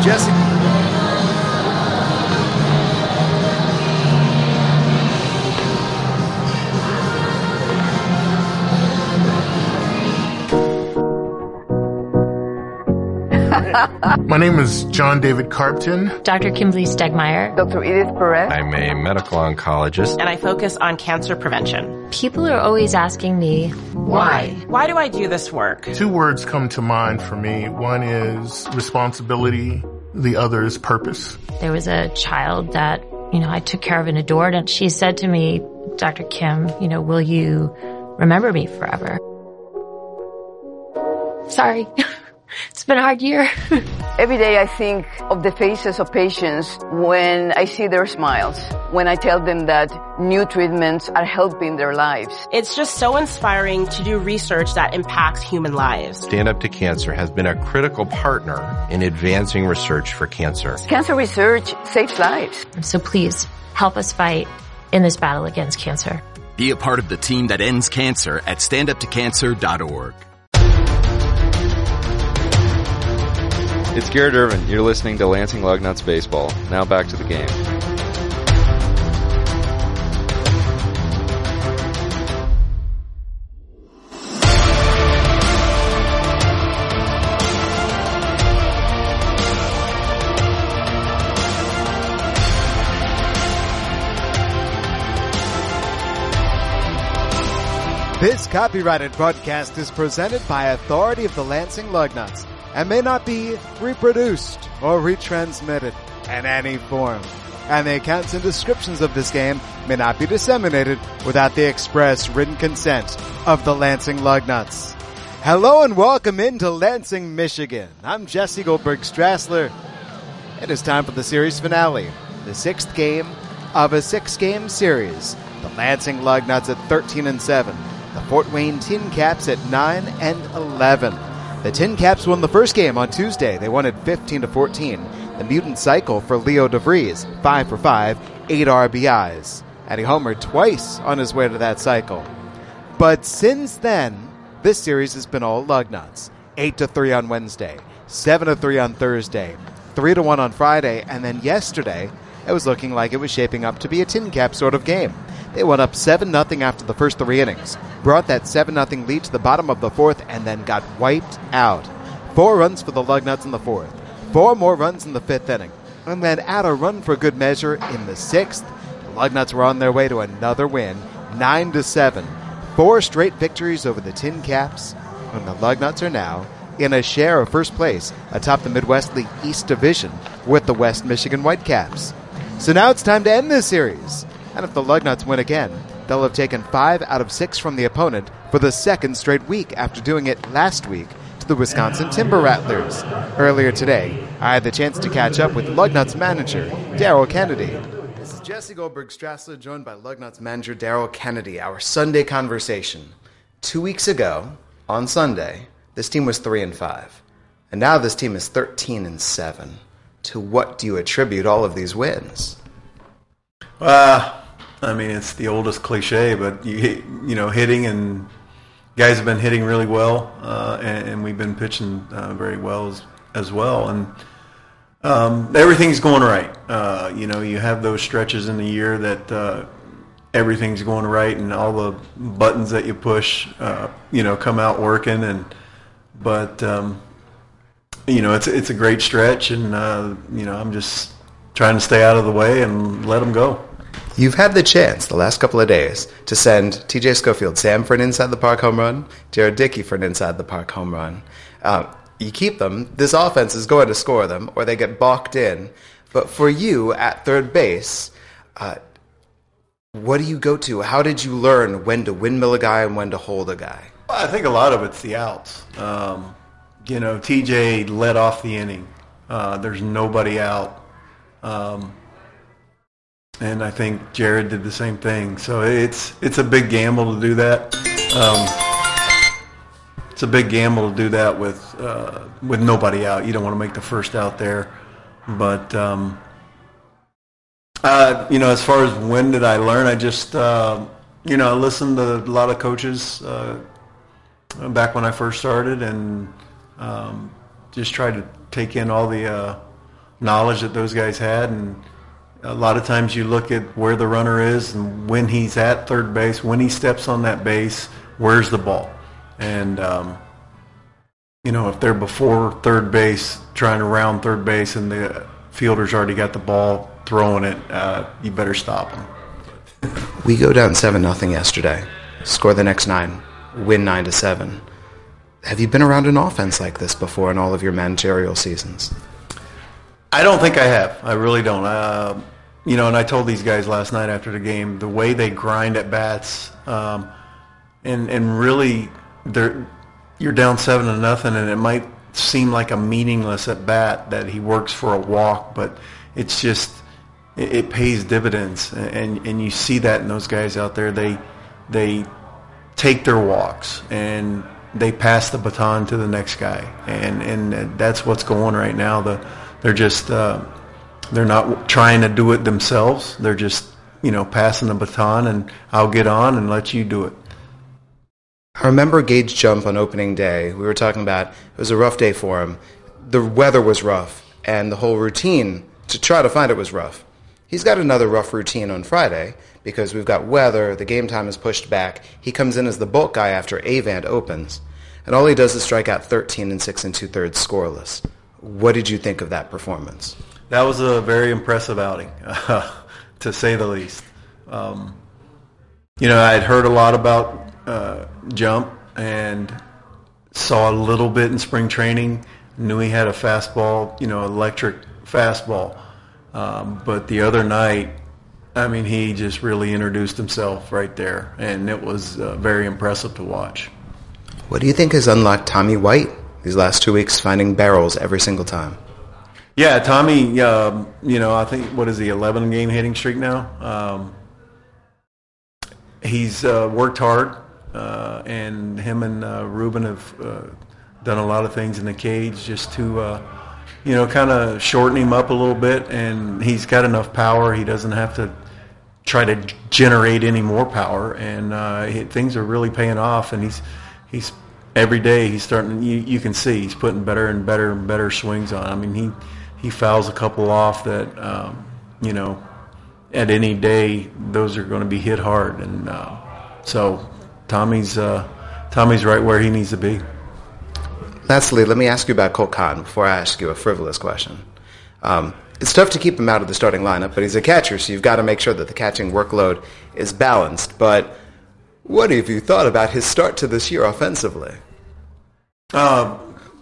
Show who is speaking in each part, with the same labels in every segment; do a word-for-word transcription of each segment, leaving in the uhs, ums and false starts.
Speaker 1: Jesse.
Speaker 2: My name is John David Carpton.
Speaker 3: Doctor Kimberly Stegmeyer.
Speaker 4: Doctor Edith Perez.
Speaker 5: I'm a medical oncologist.
Speaker 6: And I focus on cancer prevention.
Speaker 3: People are always asking me, why?
Speaker 6: Why do I do this work?
Speaker 2: Two words come to mind for me. One is responsibility. The other is purpose.
Speaker 3: There was a child that, you know, I took care of and adored, and she said to me, Doctor Kim, you know, will you remember me forever? Sorry. It's been a hard year.
Speaker 4: Every day I think of the faces of patients when I see their smiles, when I tell them that new treatments are helping their lives.
Speaker 6: It's just so inspiring to do research that impacts human lives.
Speaker 5: Stand Up to Cancer has been a critical partner in advancing research for cancer.
Speaker 4: Cancer research saves lives.
Speaker 3: So please help us fight in this battle against cancer.
Speaker 7: Be a part of the team that ends cancer at stand up to cancer dot org.
Speaker 8: It's Garrett Irvin. You're listening to Lansing Lugnuts Baseball. Now back to the game.
Speaker 1: This copyrighted broadcast is presented by authority of the Lansing Lugnuts and may not be reproduced or retransmitted in any form. And the accounts and descriptions of this game may not be disseminated without the express written consent of the Lansing Lugnuts. Hello and welcome into Lansing, Michigan. I'm Jesse Goldberg Strassler. It is time for the series finale, the sixth game of a six-game series. The Lansing Lugnuts at thirteen and seven, the Fort Wayne Tin Caps at nine and eleven. The Tin Caps won the first game on Tuesday. They won it fifteen to fourteen. The mutant cycle for Leo DeVries, five for five, eight R B Is. And he homered twice on his way to that cycle. But since then, this series has been all Lugnuts. eight to three on Wednesday, seven to three on Thursday, three to one on Friday, and then yesterday, it was looking like it was shaping up to be a Tin Cap sort of game. They went up seven nothing after the first three innings, brought that seven nothing lead to the bottom of the fourth, and then got wiped out. Four runs for the Lugnuts in the fourth, four more runs in the fifth inning, and then add a run for good measure in the sixth. The Lugnuts were on their way to another win, nine to seven. Four straight victories over the Tin Caps, and the Lugnuts are now in a share of first place atop the Midwest League East Division with the West Michigan Whitecaps. So now it's time to end this series. And if the Lugnuts win again, they'll have taken five out of six from the opponent for the second straight week after doing it last week to the Wisconsin Timber Rattlers. Earlier today, I had the chance to catch up with Lugnuts manager Darryl Kennedy. This is Jesse Goldberg Strassler, joined by Lugnuts manager Darryl Kennedy. Our Sunday conversation. Two weeks ago, on Sunday, this team was three and five, and now this team is thirteen and seven. To what do you attribute all of these wins?
Speaker 9: Uh, I mean, it's the oldest cliche, but you you know, hitting, and guys have been hitting really well, uh, and, and we've been pitching uh, very well as, as well, and um, everything's going right. Uh, you know, you have those stretches in the year that uh, everything's going right, and all the buttons that you push, uh, you know, come out working, and but um, you know, it's it's a great stretch, and uh, you know, I'm just trying to stay out of the way and let them go.
Speaker 1: You've had the chance the last couple of days to send T J Schofield Sam for an inside-the-park home run, Jared Dickey for an inside-the-park home run. Uh, you keep them. This offense is going to score them, or they get balked in. But for you at third base, uh, what do you go to? How did you learn when to windmill a guy and when to hold a guy?
Speaker 9: Well, I think a lot of it's the outs. Um, you know, T J led off the inning. Uh, there's nobody out. Um, and I think Jared did the same thing. So it's it's a big gamble to do that. Um, it's a big gamble to do that with uh, with nobody out. You don't want to make the first out there. But, um, uh, you know, as far as when did I learn, I just, uh, you know, I listened to a lot of coaches uh, back when I first started, and um, just tried to take in all the uh, knowledge that those guys had, and a lot of times you look at where the runner is and when he's at third base, when he steps on that base, where's the ball? And, um, you know, if they're before third base trying to round third base and the fielder's already got the ball throwing it, uh, you better stop them.
Speaker 10: We go down seven nothing yesterday, score the next nine, win nine to seven. Have you been around an offense like this before in all of your managerial seasons?
Speaker 9: I don't think I have. I really don't. Uh, you know, and I told these guys last night after the game, the way they grind at bats, um, and and really, they're, you're down seven to nothing, and it might seem like a meaningless at bat that he works for a walk, but it's just it, it pays dividends, and and you see that in those guys out there. They they take their walks and they pass the baton to the next guy, and and that's what's going right now. The they're just uh, they're not trying to do it themselves. They're just, you know, passing the baton, and I'll get on and let you do it.
Speaker 10: I remember Gage Jump on opening day. We were talking about it was a rough day for him. The weather was rough, and the whole routine to try to find it was rough. He's got another rough routine on Friday because we've got weather, the game time is pushed back. He comes in as the bulk guy after Avant opens, and all he does is strike out thirteen and six and two-thirds scoreless. What did you think of that performance?
Speaker 9: That was a very impressive outing, uh, to say the least. Um, you know, I had heard a lot about uh, Jump and saw a little bit in spring training, knew he had a fastball, you know, electric fastball. Um, but the other night, I mean, he just really introduced himself right there, and it was uh, very impressive to watch.
Speaker 10: What do you think has unlocked Tommy White these last two weeks, finding barrels every single time?
Speaker 9: Yeah, Tommy, um, you know, I think, what is he, eleven-game hitting streak now? Um, he's uh, worked hard, uh, and him and uh, Ruben have uh, done a lot of things in the cage just to, uh, you know, kind of shorten him up a little bit, and he's got enough power. He doesn't have to try to generate any more power, and uh, he, things are really paying off, and he's he's every day he's starting, you, you can see he's putting better and better and better swings on. I mean, he he fouls a couple off that, um, you know, at any day those are going to be hit hard, and uh, so Tommy's uh, Tommy's right where he needs to be.
Speaker 10: Lastly, let me ask you about Colt Kahn before I ask you a frivolous question. Um, it's tough to keep him out of the starting lineup, but he's a catcher, so you've got to make sure that the catching workload is balanced. But what have you thought about his start to this year offensively?
Speaker 9: Uh,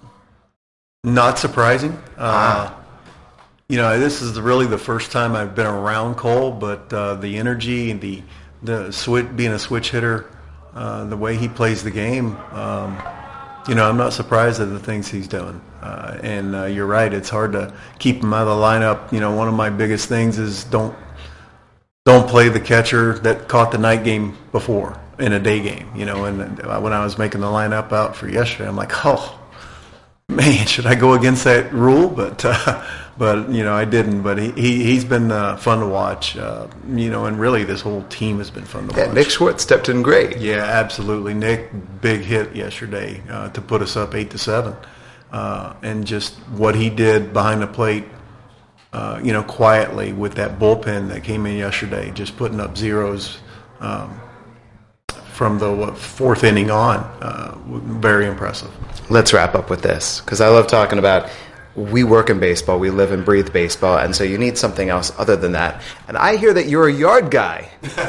Speaker 9: not surprising. Uh, ah. You know, this is really the first time I've been around Cole, but uh, the energy and the the switch, being a switch hitter, uh, the way he plays the game, um, you know, I'm not surprised at the things he's doing. Uh, and uh, you're right, it's hard to keep him out of the lineup. You know, one of my biggest things is don't don't play the catcher that caught the night game before in a day game. You know, and when I was making the lineup out for yesterday, I'm like, oh, man, should I go against that rule? But, uh, but you know, I didn't. But he, he, he's been uh, fun to watch, uh, you know, and really this whole team has been fun to
Speaker 10: yeah,
Speaker 9: watch.
Speaker 10: Nick Schwartz stepped in great.
Speaker 9: Yeah, absolutely. Nick, big hit yesterday uh, to put us up eight to seven. Uh, and just what he did behind the plate, uh, you know, quietly with that bullpen that came in yesterday, just putting up zeros um, from the what, fourth inning on. Uh, very impressive.
Speaker 10: Let's wrap up with this, because I love talking about we work in baseball, we live and breathe baseball, and so you need something else other than that. And I hear that you're a yard guy.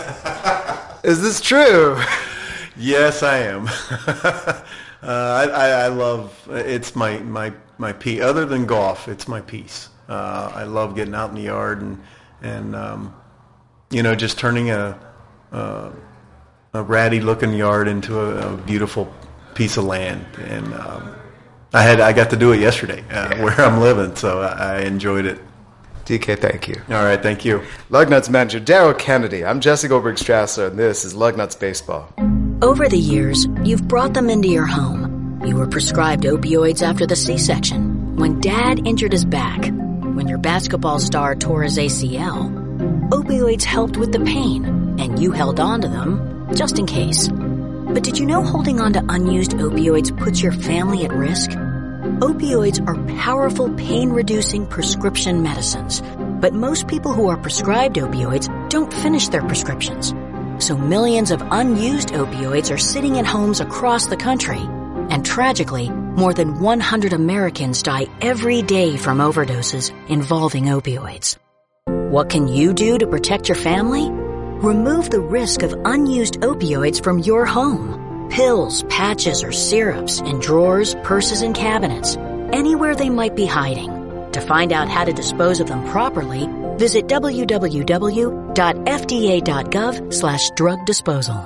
Speaker 10: Is this true?
Speaker 9: Yes, I am. uh, I, I, I love, it's my, my, my piece. Other than golf, it's my piece. Uh, I love getting out in the yard and, and um, you know, just turning a, a, a ratty-looking yard into a, a beautiful piece of land. And um, I had I got to do it yesterday uh, yeah. where I'm living, so I, I enjoyed it.
Speaker 10: D K, thank you.
Speaker 9: All right, thank you.
Speaker 10: Lugnuts manager Darryl Kennedy. I'm Jesse Goldberg-Strasser, and this is Lugnuts Baseball.
Speaker 11: Over the years, you've brought them into your home. You were prescribed opioids after the C-section, when Dad injured his back, when your basketball star tore his A C L. Opioids helped with the pain, and you held on to them just in case. But did you know holding on to unused opioids puts your family at risk? Opioids are powerful pain-reducing prescription medicines, but most people who are prescribed opioids don't finish their prescriptions. So millions of unused opioids are sitting in homes across the country. And tragically, more than one hundred Americans die every day from overdoses involving opioids. What can you do to protect your family? Remove the risk of unused opioids from your home. Pills, patches, or syrups in drawers, purses, and cabinets, anywhere they might be hiding. To find out how to dispose of them properly, visit w w w dot f d a dot gov slash drug disposal.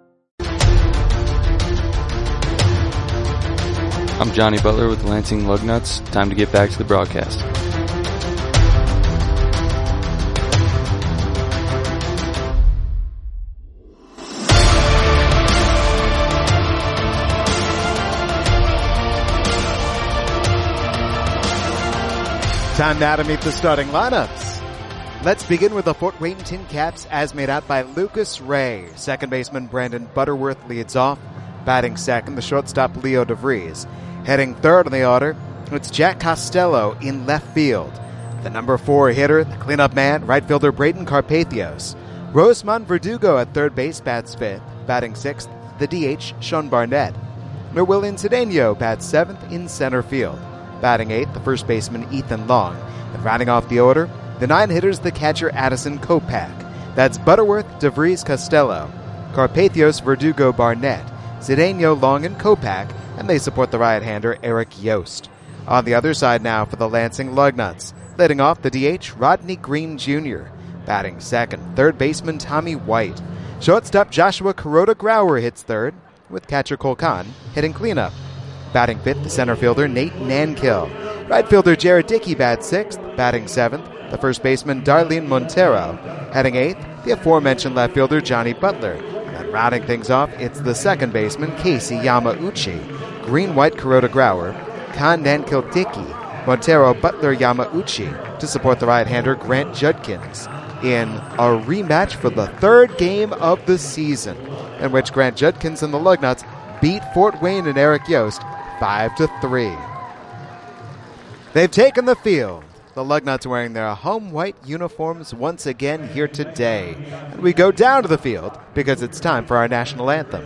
Speaker 12: I'm Johnny Butler with the Lansing Lugnuts. Time to get back to the broadcast.
Speaker 1: Time now to meet the starting lineups. Let's begin with the Fort Wayne Tin Caps as made out by Lucas Ray. Second baseman Brandon Butterworth leads off. Batting second, the shortstop Leo DeVries. Heading third on the order, it's Jack Costello in left field. The number four hitter, the cleanup man, right fielder Braden Carpathios. Rosemont Verdugo at third base bats fifth. Batting sixth, the D H Sean Barnett. Merwillian Cedeno bats seventh in center field. Batting eighth, the first baseman Ethan Long. And rounding off the order, the nine hitters, the catcher Addison Kopak. That's Butterworth, DeVries, Costello, Carpathios, Verdugo, Barnett, Cedeno, Long, and Kopak, and they support the right-hander Eric Yost. On the other side now for the Lansing Lugnuts. Leading off the D H, Rodney Green Junior Batting second, third baseman Tommy White. Shortstop Joshua Kuroda-Grauer hits third, with catcher Cole Kahn hitting cleanup. Batting fifth, the center fielder Nate Nankill. Right fielder Jared Dickey bats sixth. Batting seventh, the first baseman Darlene Montero. Heading eighth, the aforementioned left fielder Johnny Butler. And then rounding things off, it's the second baseman Casey Yamauchi. Green, White, Kuroda-Grauer, Kahn, Nankill, Dickey, Montero, Butler, Yamauchi to support the right-hander Grant Judkins in a rematch for the third game of the season, in which Grant Judkins and the Lugnuts beat Fort Wayne and Eric Yost five to three. They've taken the field. The Lugnuts wearing their home white uniforms once again here today. And we go down to the field because it's time for our national anthem.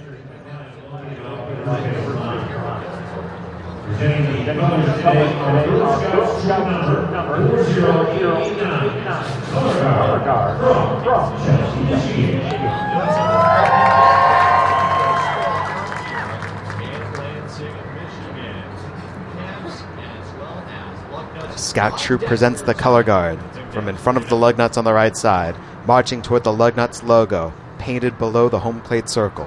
Speaker 1: Scout Troop presents the color guard from in front of the Lugnuts on the right side, marching toward the Lugnuts logo, painted below the home plate circle.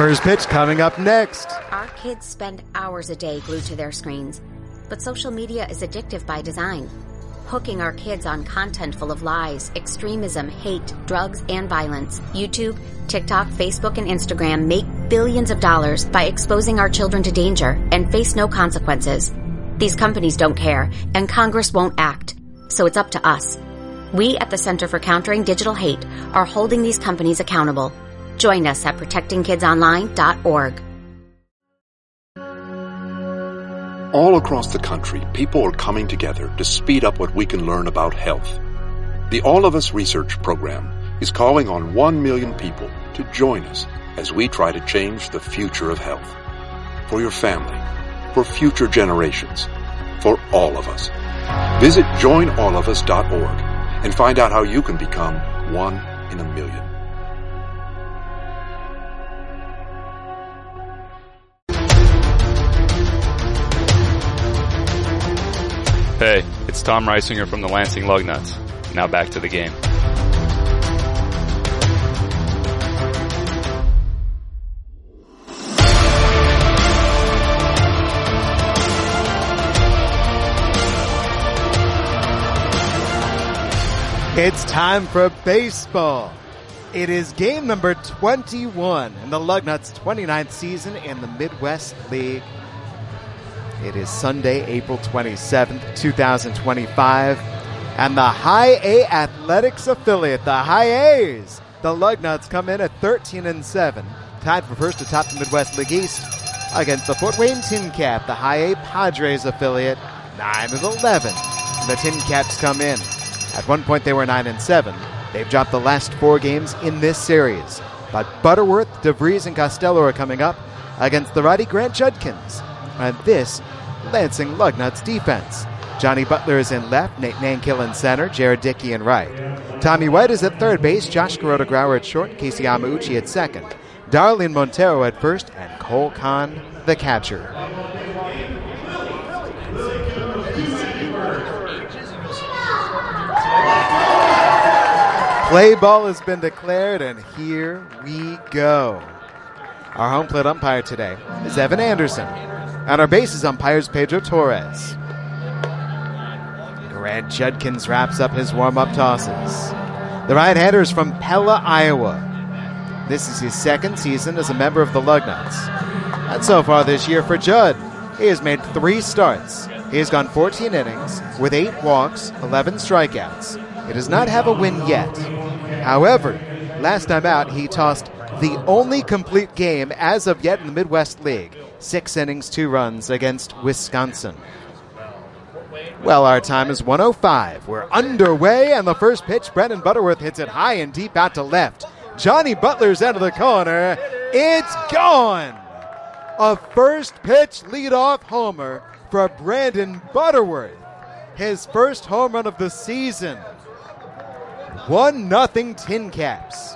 Speaker 1: First pitch coming up next.
Speaker 13: Our kids spend hours a day glued to their screens, but social media is addictive by design, hooking our kids on content full of lies, extremism, hate, drugs, and violence. YouTube, TikTok, Facebook, and Instagram make billions of dollars by exposing our children to danger and face no consequences. These companies don't care, and Congress won't act, so it's up to us. We at the Center for Countering Digital Hate are holding these companies accountable. Join us at protecting kids online dot org.
Speaker 14: All across the country, people are coming together to speed up what we can learn about health. The All of Us Research Program is calling on one million people to join us as we try to change the future of health. For your family, for future generations, for all of us. Visit join all of us dot org and find out how you can become one in a million.
Speaker 12: Hey, it's Tom Reisinger from the Lansing Lugnuts. Now back to the game.
Speaker 1: It's time for baseball. It is game number twenty-one in the Lugnuts' twenty-ninth season in the Midwest League. It is Sunday, April twenty-seventh, twenty twenty-five, and the High A Athletics affiliate, the High A's, the Lugnuts come in at thirteen and seven, tied for first atop the Midwest League East against the Fort Wayne Tin Cap, the High A Padres affiliate, nine and eleven. The Tin Caps come in. At one point they were nine and seven. They've dropped the last four games in this series. But Butterworth, DeVries, and Costello are coming up against the righty Grant Judkins. And this Lansing Lugnuts defense. Johnny Butler is in left, Nate Nankill in center, Jared Dickey in right. Tommy White is at third base, Josh Kuroda-Grauer at short, Casey Yamauchi at second, Darlene Montero at first, and Cole Kahn, the catcher. Play ball has been declared, and here we go. Our home plate umpire today is Evan Anderson, and our bases umpires Pedro Torres. Grant Judkins wraps up his warm-up tosses. The right-hander is from Pella, Iowa. This is his second season as a member of the Lugnuts. And so far this year for Judd, he has made three starts. He has gone fourteen innings with eight walks, eleven strikeouts. He does not have a win yet. However, last time out, he tossed the only complete game as of yet in the Midwest League. Six innings, two runs against Wisconsin. Well, our time is one oh five. We're underway, and the first pitch, Brendan Butterworth hits it high and deep out to left. Johnny Butler's out of the corner. It's gone! A first pitch leadoff homer for Brandon Butterworth. His first home run of the season. One nothing Tin Caps.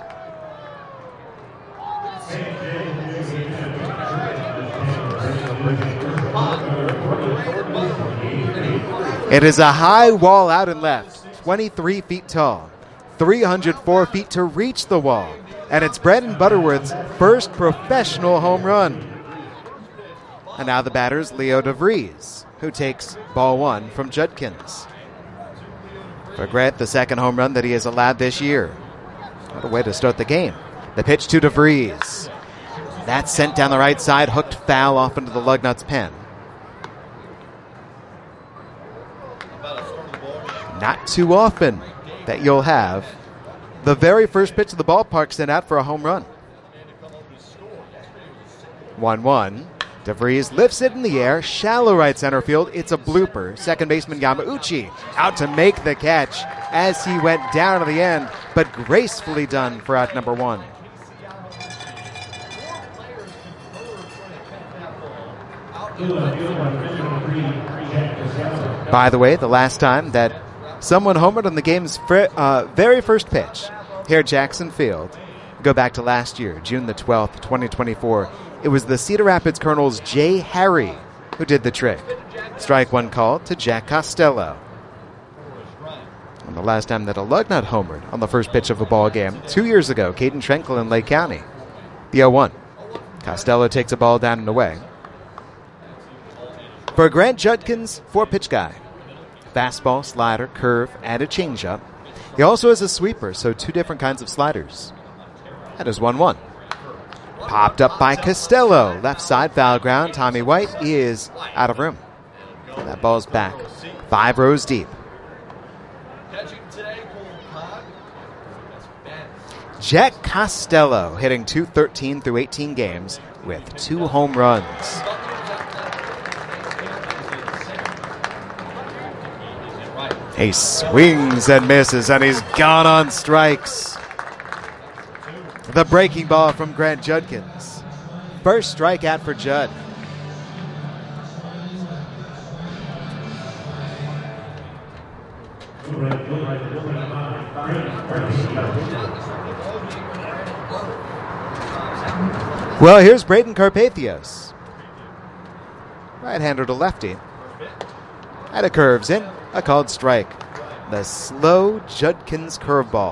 Speaker 1: It is a high wall out and left, twenty-three feet tall, three hundred four feet to reach the wall, and it's Brandon Butterworth's first professional home run. And now the batter is Leo DeVries, who takes ball one from Judkins. For Grant, the second home run that he has allowed this year. What a way to start the game. The pitch to DeVries. That's sent down the right side, hooked foul off into the Lugnuts pen. Not too often that you'll have the very first pitch of the ballpark sent out for a home run. one one. DeVries lifts it in the air, shallow right center field. It's a blooper. Second baseman Yamauchi out to make the catch as he went down to the end, but gracefully done for out number one. By the way, the last time that someone homered on the game's fr- uh, very first pitch here at Jackson Field, go back to last year, June the twelfth, twenty twenty-four. It was the Cedar Rapids Colonels' Jay Harry who did the trick. Strike one called to Jack Costello. And the last time that a Lugnut homered on the first pitch of a ball game, two years ago, Caden Trenkle in Lake County. The oh one. Costello takes a ball down and away. For Grant Judkins, four-pitch guy. Fastball, slider, curve, and a changeup. He also has a sweeper, so two different kinds of sliders. That is one one. Popped up by Costello. Left side, foul ground. Tommy White is out of room. That ball's back. Five rows deep. Jack Costello hitting two thirteen through eighteen games with two home runs. He swings and misses, and he's gone on strikes. The breaking ball from Grant Judkins. First strikeout for Judd. Well, here's Braden Carpathios. Right-hander to lefty. And a curves in. A called strike. The slow Judkins curveball.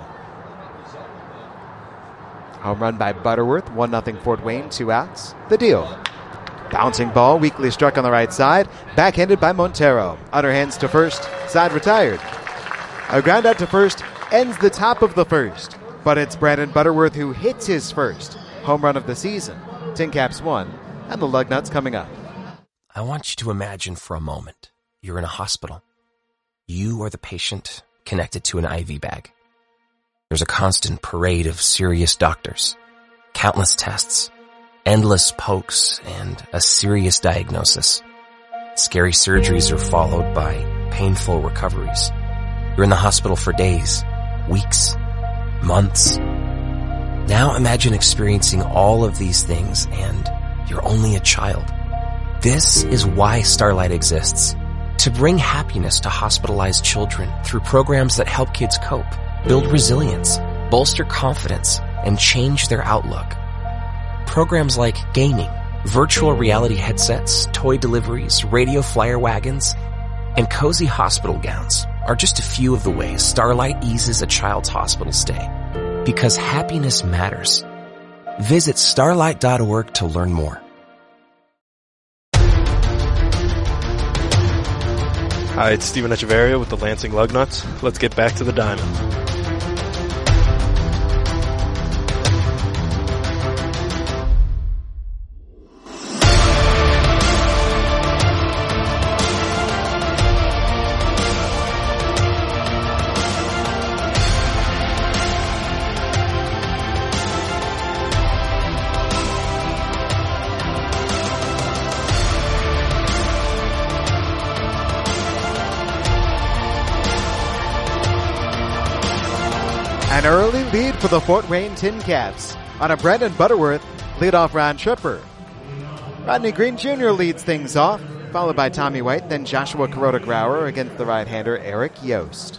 Speaker 1: Home run by Butterworth. one nothing Fort Wayne. Two outs. The deal. Bouncing ball. Weakly struck on the right side. Backhanded by Montero. Underhands to first. Side retired. A ground out to first ends the top of the first. But it's Brandon Butterworth who hits his first home run of the season. Tin Caps won. And the Lugnuts coming up.
Speaker 15: I want you to imagine for a moment you're in a hospital. You are the patient connected to an I V bag. There's a constant parade of serious doctors, countless tests, endless pokes, and a serious diagnosis. Scary surgeries are followed by painful recoveries. You're in the hospital for days, weeks, months. Now imagine experiencing all of these things and you're only a child. This is why Starlight exists. To bring happiness to hospitalized children through programs that help kids cope, build resilience, bolster confidence, and change their outlook. Programs like gaming, virtual reality headsets, toy deliveries, radio flyer wagons, and cozy hospital gowns are just a few of the ways Starlight eases a child's hospital stay. Because happiness matters. Visit starlight dot org to learn more.
Speaker 16: Hi, it's Steven Echeverria with the Lansing Lugnuts. Let's get back to the diamond.
Speaker 1: An early lead for the Fort Wayne Tin Caps on a Brandon Butterworth leadoff round tripper. Rodney Green Junior leads things off, followed by Tommy White, then Joshua Kuroda-Grauer against the right-hander Eric Yost.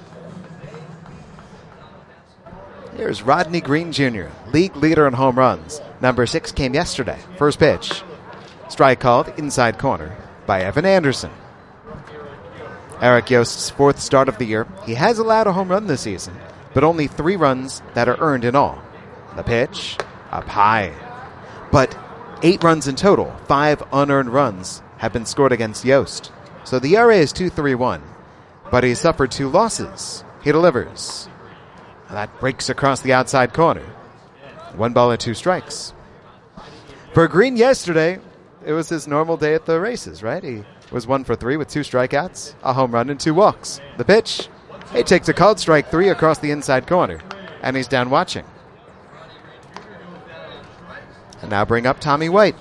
Speaker 1: Here's Rodney Green Junior, league leader in home runs. Number six came yesterday. First pitch. Strike called inside corner by Evan Anderson. Eric Yost's fourth start of the year. He has allowed a home run this season, but only three runs that are earned in all. The pitch, up high. But eight runs in total, five unearned runs have been scored against Yost. So the E R A is two three one, but he suffered two losses. He delivers. And that breaks across the outside corner. One ball and two strikes. For Green yesterday, it was his normal day at the races, right? He was one for three with two strikeouts, a home run, and two walks. The pitch, he takes a called strike three across the inside corner, and he's down watching. And now bring up Tommy White.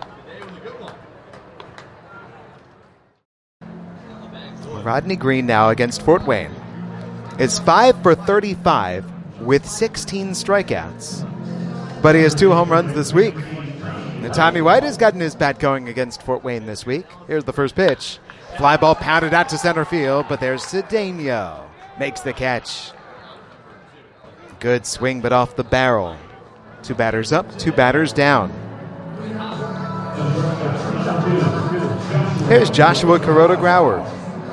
Speaker 1: Rodney Green now against Fort Wayne is five for thirty-five with sixteen strikeouts. But he has two home runs this week. And Tommy White has gotten his bat going against Fort Wayne this week. Here's the first pitch. Fly ball pounded out to center field, but there's Cedeno. Makes the catch. Good swing, but off the barrel. Two batters up, two batters down. Here's Joshua Kuroda-Grauer.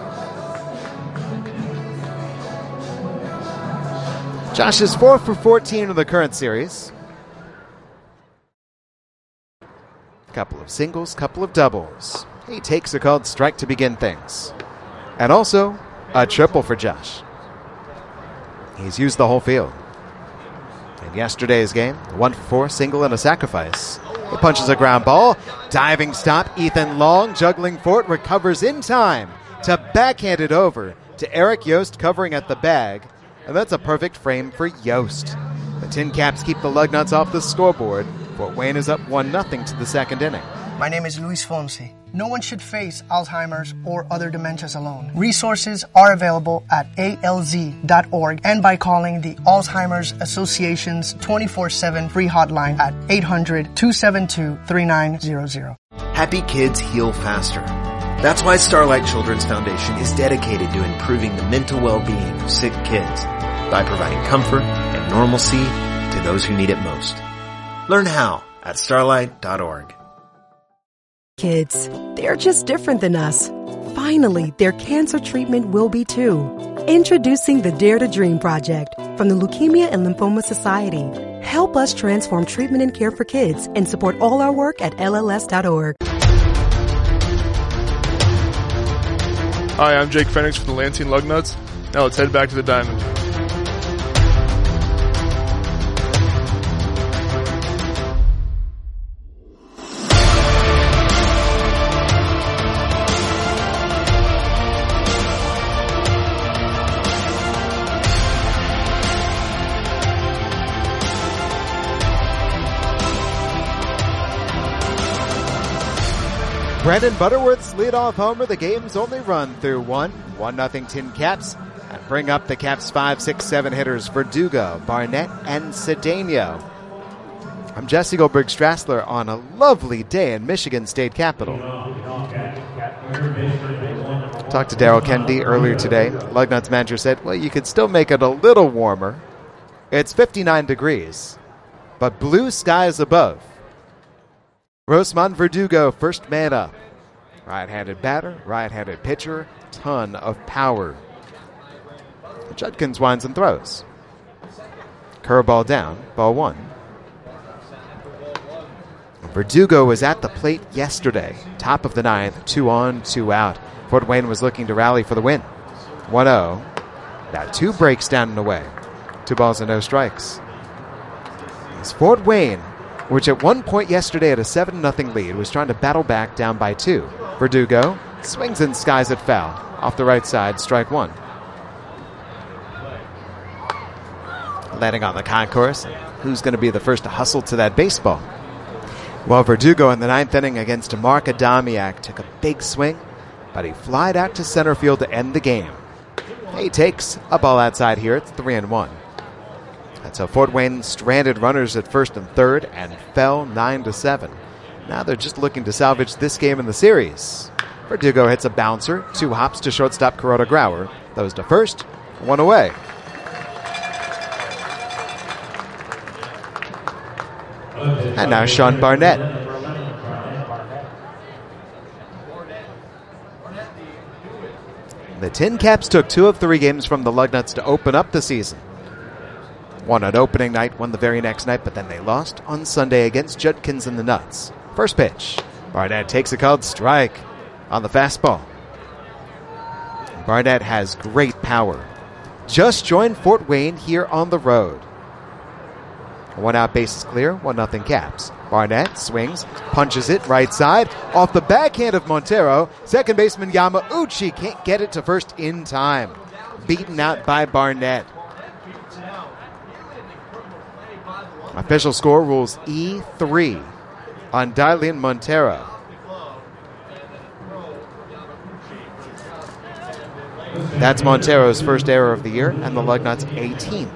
Speaker 1: Josh is four for fourteen in the current series. Couple of singles, couple of doubles. He takes a called strike to begin things. And also, a triple for Josh. He's used the whole field. In yesterday's game, a one for four single and a sacrifice. He punches a ground ball. Diving stop. Ethan Long juggling for it. Recovers in time to backhand it over to Eric Yost covering at the bag. And that's a perfect frame for Yost. The Tin Caps keep the Lugnuts off the scoreboard. Fort Wayne is up one nothing to the second inning.
Speaker 17: My name is Luis Fonsi. No one should face Alzheimer's or other dementias alone. Resources are available at A L Z dot org and by calling the Alzheimer's Association's twenty-four seven free hotline at eight hundred, two seven two, three nine zero zero.
Speaker 18: Happy kids heal faster. That's why Starlight Children's Foundation is dedicated to improving the mental well-being of sick kids by providing comfort and normalcy to those who need it most. Learn how at starlight dot org.
Speaker 19: Kids, they're just different than us. Finally, their cancer treatment will be too. Introducing the Dare to Dream Project from the Leukemia and Lymphoma Society. Help us transform treatment and care for kids and support all our work at L L S dot org.
Speaker 20: Hi, I'm Jake Fenix from the Lansing Lugnuts. Now let's head back to the diamond.
Speaker 1: Brandon Butterworth's leadoff homer, the game's only run through one. one nothing Tin Caps. And bring up the Caps' five, six, seven hitters, Verdugo, Barnett, and Cedeno. I'm Jesse Goldberg Strassler on a lovely day in Michigan State Capitol. Talked to Daryl Kennedy earlier today. Lugnuts manager said, well, you could still make it a little warmer. It's fifty-nine degrees, but blue skies above. Rosman Verdugo, first man up. Right-handed batter, right-handed pitcher, ton of power. Judkins winds and throws. Curveball down, ball one. Verdugo was at the plate yesterday. Top of the ninth, two on, two out. Fort Wayne was looking to rally for the win. one oh. Now two breaks down and away. Two balls and no strikes. As Fort Wayne, which at one point yesterday had a seven nothing lead, was trying to battle back down by two. Verdugo swings and skies it foul. Off the right side, strike one. Landing on the concourse. Who's going to be the first to hustle to that baseball? Well, Verdugo in the ninth inning against Mark Adamiak took a big swing, but he flied out to center field to end the game. He takes a ball outside here. It's three and one. And so Fort Wayne stranded runners at first and third and fell nine to seven. Now they're just looking to salvage this game in the series. Verdugo hits a bouncer, two hops to shortstop Kuroda Grauer. Those to first, one away. And now Sean Barnett. The Tin Caps took two of three games from the Lugnuts to open up the season. Won on opening night, won the very next night, but then they lost on Sunday against Judkins and the Nuts. First pitch. Barnett takes a called strike on the fastball. Barnett has great power. Just joined Fort Wayne here on the road. One out, base is clear, one nothing Caps. Barnett swings, punches it right side, off the backhand of Montero. Second baseman Yamauchi can't get it to first in time. Beaten out by Barnett. Official score rules E three on Dylan Montero. That's Montero's first error of the year and the Lugnuts' eighteenth.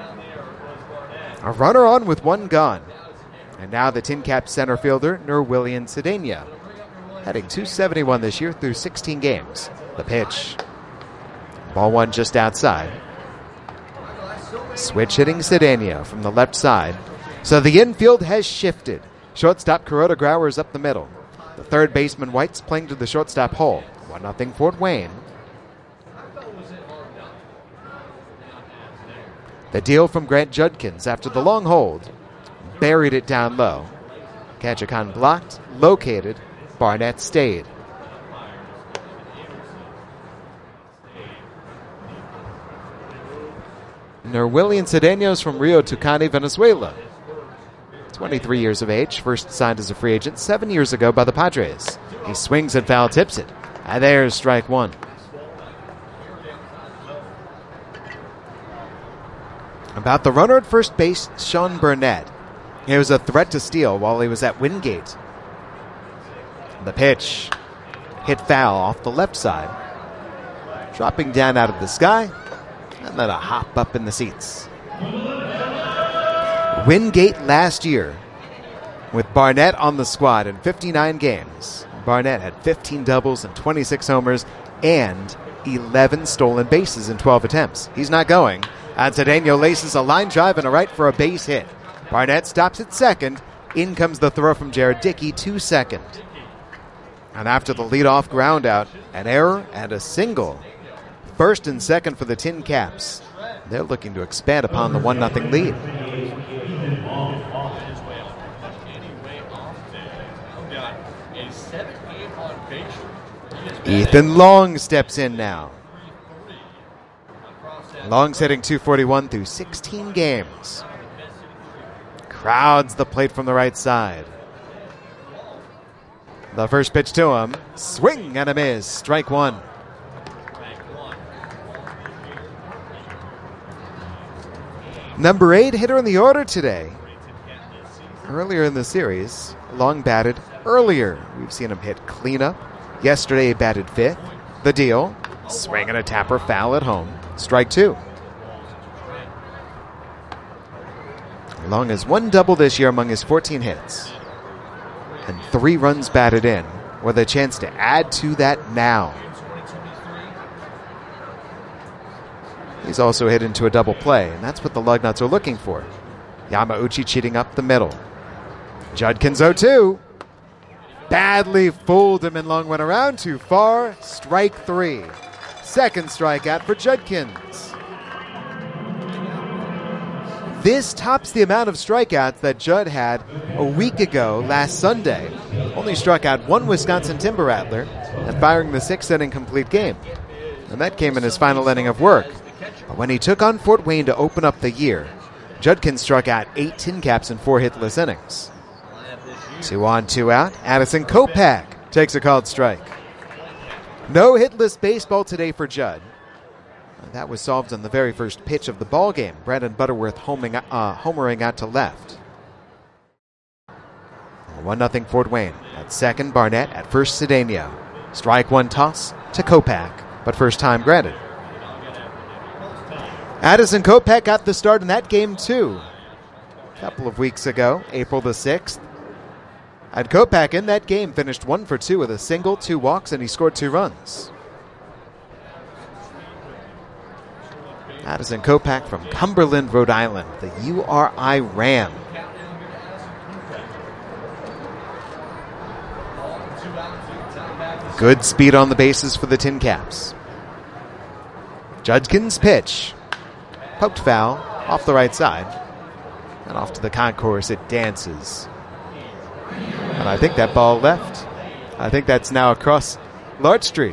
Speaker 1: A runner on with one gone. And now the Tin Cap center fielder, Nerwillian Cedeno. Heading two seventy-one this year through sixteen games. The pitch. Ball one just outside. Switch hitting Cedeno from the left side. So the infield has shifted. Shortstop Kuroda Grauer is up the middle. The third baseman White's playing to the shortstop hole. one nothing Fort Wayne. The deal from Grant Judkins after the long hold. Buried it down low. Ketchikan blocked, located, Barnett stayed. Nerwillian Cedeños from Rio Tucani, Venezuela. twenty-three years of age, first signed as a free agent seven years ago by the Padres. He swings and foul tips it. And there's strike one. About the runner at first base, Sean Burnett. He was a threat to steal while he was at Wingate. The pitch hit foul off the left side, dropping down out of the sky, and then a hop up in the seats. Wingate last year, with Barnett on the squad in fifty-nine games. Barnett had fifteen doubles and twenty-six homers and eleven stolen bases in twelve attempts. He's not going. And Cedeno laces a line drive and a right for a base hit. Barnett stops at second. In comes the throw from Jared Dickey to second. And after the leadoff ground out, an error and a single. First and second for the Tin Caps. They're looking to expand upon the one nothing lead. Ethan Long steps in now. Long's hitting two forty-one through sixteen games. Crowds the plate from the right side. The first pitch to him. Swing and a miss. Strike one. Number eight hitter in the order today. Earlier in the series, Long batted earlier. We've seen him hit cleanup. Yesterday he batted fifth. The deal. Swing and a tapper foul at home. Strike two. Long has one double this year among his fourteen hits. And three runs batted in, with a chance to add to that now. He's also hit into a double play, and that's what the Lugnuts are looking for. Yamauchi cheating up the middle. Judkins oh two. Badly fooled him, and Long went around too far. Strike three. Second strikeout for Judkins. This tops the amount of strikeouts that Judd had a week ago last Sunday. Only struck out one Wisconsin Timber Rattler and firing the sixth inning complete game. And that came in his final inning of work. But when he took on Fort Wayne to open up the year, Judkins struck out eight Tin Caps in four hitless innings. Two on, two out. Addison Kopach takes a called strike. No hitless baseball today for Judd. That was solved on the very first pitch of the ball game. Brandon Butterworth homing, uh, homering out to left. one nothing Fort Wayne. At second, Barnett. At first, Cedeno. Strike one toss to Kopach, but first time granted. Addison Kopach got the start in that game too. A couple of weeks ago, April the sixth. And Kopach in that game finished one for two with a single, two walks, and he scored two runs. Addison Kopach from Cumberland, Rhode Island, the U R I Ram. Good speed on the bases for the Tin Caps. Judkins' pitch. Poked foul off the right side. And off to the concourse it dances. And I think that ball left. I think that's now across Larch Street.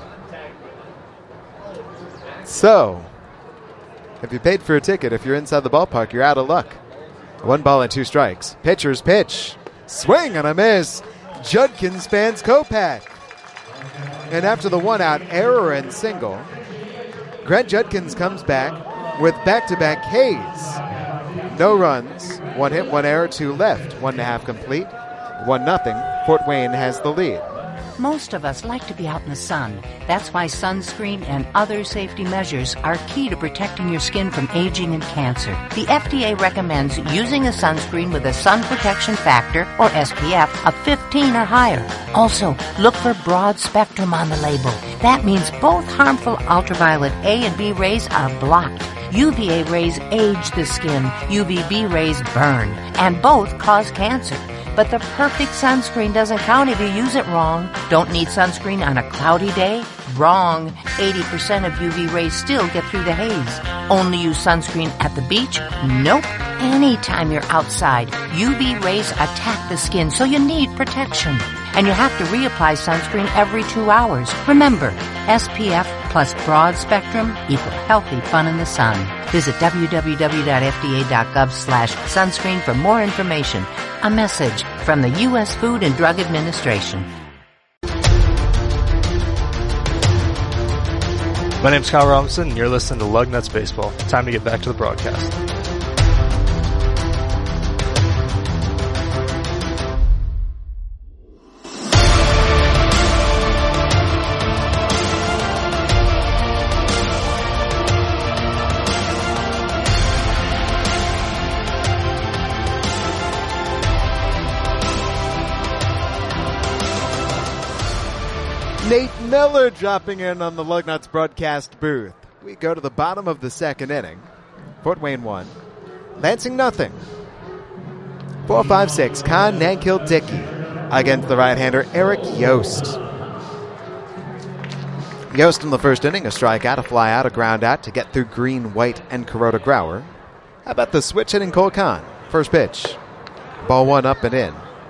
Speaker 1: So, if you paid for a ticket, if you're inside the ballpark, you're out of luck. One ball and two strikes. Pitcher's pitch. Swing and a miss. Judkins fans Kopach. And after the one out, error and single, Grant Judkins comes back with back-to-back Ks. No runs. One hit, one error, two left. One and a half complete. One nothing. Fort Wayne has the lead.
Speaker 21: Most of us like to be out in the sun. That's why sunscreen and other safety measures are key to protecting your skin from aging and cancer. The F D A recommends using a sunscreen with a sun protection factor, or S P F, of fifteen or higher. Also, look for broad spectrum on the label. That means both harmful ultraviolet A and B rays are blocked. U V A rays age the skin, U V B rays burn, and both cause cancer. But the perfect sunscreen doesn't count if you use it wrong. Don't need sunscreen on a cloudy day? Wrong. eighty percent of U V rays still get through the haze. Only use sunscreen at the beach? Nope. Anytime you're outside, U V rays attack the skin, so you need protection. And you have to reapply sunscreen every two hours. Remember, S P F plus broad spectrum equal healthy fun in the sun. Visit www.fda.gov slash sunscreen for more information. A message from the U S Food and Drug Administration.
Speaker 16: My name's Kyle Robinson, and you're listening to Lugnuts Baseball. Time to get back to the broadcast.
Speaker 1: Nate Miller dropping in on the Lugnuts broadcast booth. We go to the bottom of the second inning. Fort Wayne one. Lansing nothing. four five six, Con Nankill Dickey against the right-hander Eric Yost. Yost in the first inning, a strikeout, a fly out, a ground out to get through Green, White, and Kuroda Grauer. How about the switch hitting Cole Con? First pitch. Ball one up and in.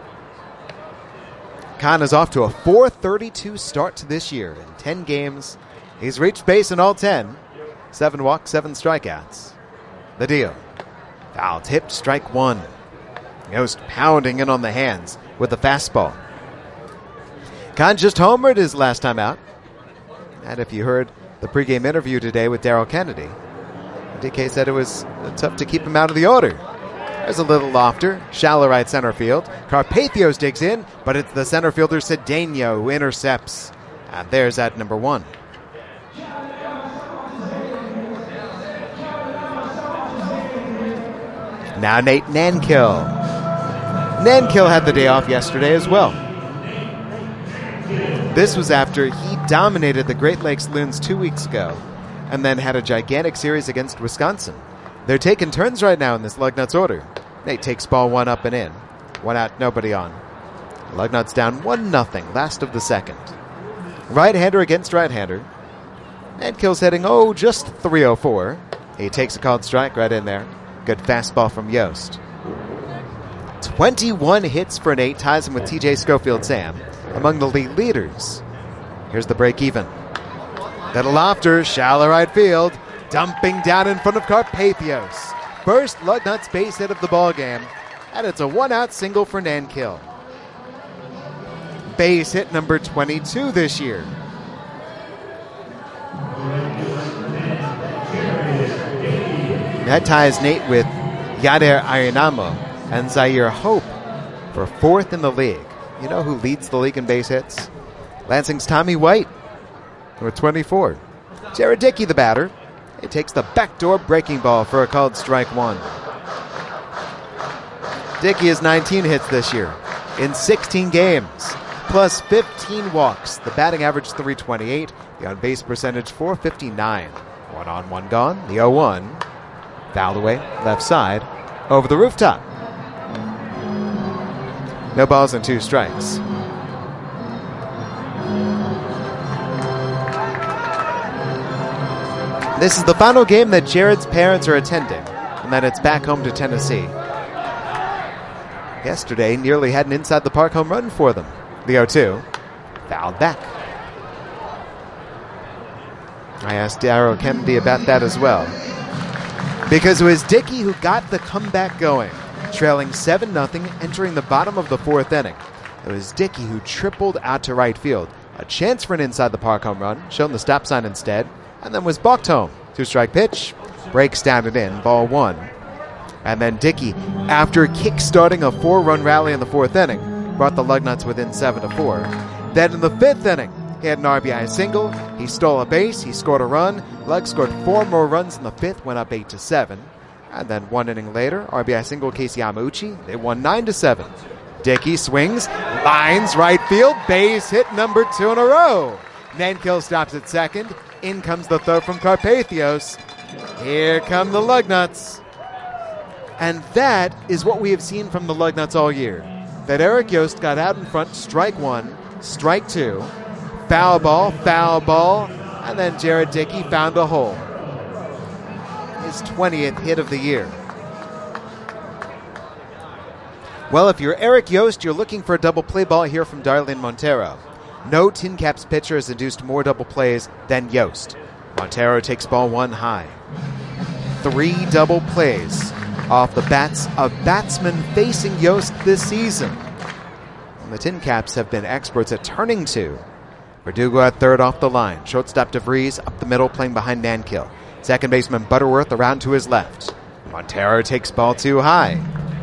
Speaker 1: Con is off to a four thirty-two start to this year. In ten games, he's reached base in all ten. Seven walks, seven strikeouts. The deal. Foul tipped, strike one. Yost pounding in on the hands with the fastball. Con just homered his last time out. And if you heard the pregame interview today with Darryl Kennedy, D K said it was tough to keep him out of the order. There's a little lofter, shallow right center field. Carpathios digs in, but it's the center fielder Cedeno who intercepts. And there's at number one. Now Nate Nankill. Nankill had the day off yesterday as well. This was after he dominated the Great Lakes Loons two weeks ago and then had a gigantic series against Wisconsin. They're taking turns right now in this Lugnuts order. Nate takes ball one up and in. One out, nobody on. Lugnuts down one nothing, last of the second. Right-hander against right-hander. Nankill's hitting, oh, just three oh four. He takes a called strike right in there. Good fastball from Yost. twenty-one hits for Nate, ties him with T J Schofield Sam among the league leaders. Here's the break even. Little lofter, shallow right field. Dumping down in front of Carpathios. First Lugnuts base hit of the ballgame, and it's a one-out single for Nankill. Base hit number twenty-two this year. That ties Nate with Yadier Arenamo and Zaire Hope for fourth in the league. You know who leads the league in base hits? Lansing's Tommy White with twenty-four. Jared Dickey, the batter. He takes the backdoor breaking ball for a called strike one. Dickey has nineteen hits this year in sixteen games, plus fifteen walks. The batting average three twenty-eight, the on-base percentage four fifty-nine. One on, one gone, the oh one. Fouled away, left side, over the rooftop. No balls and two strikes. This is the final game that Jared's parents are attending, and then it's back home to Tennessee. Yesterday, nearly had an inside-the-park home run for them. The oh two, fouled back. I asked Darryl Kennedy about that as well, because it was Dickey who got the comeback going, trailing seven nothing, entering the bottom of the fourth inning. It was Dickey who tripled out to right field. A chance for an inside-the-park home run, shown the stop sign instead, and then was balked home. Two-strike pitch, breaks down and in, ball one. And then Dickey, after kick-starting a four-run rally in the fourth inning, brought the Lugnuts within seven to four. Then in the fifth inning, he had an R B I single, he stole a base, he scored a run. Lug scored four more runs in the fifth, went up eight to seven. And then one inning later, R B I single Casey Yamauchi, they won nine to seven. Dickey swings, lines right field, base hit number two in a row. Nankill stops at second. In comes the throw from Carpathios. Here come the Lugnuts. And that is what we have seen from the Lugnuts all year. That Eric Yost got out in front, strike one, strike two, foul ball, foul ball, and then Jared Dickey found a hole. His twentieth hit of the year. Well, if you're Eric Yost, you're looking for a double play ball here from Darlene Montero. No Tin Caps pitcher has induced more double plays than Yost. Montero takes ball one high. Three double plays off the bats of batsmen facing Yost this season. And the Tin Caps have been experts at turning to. Verdugo at third off the line. Shortstop DeVries up the middle playing behind Nankill. Second baseman Butterworth around to his left. Montero takes ball two high.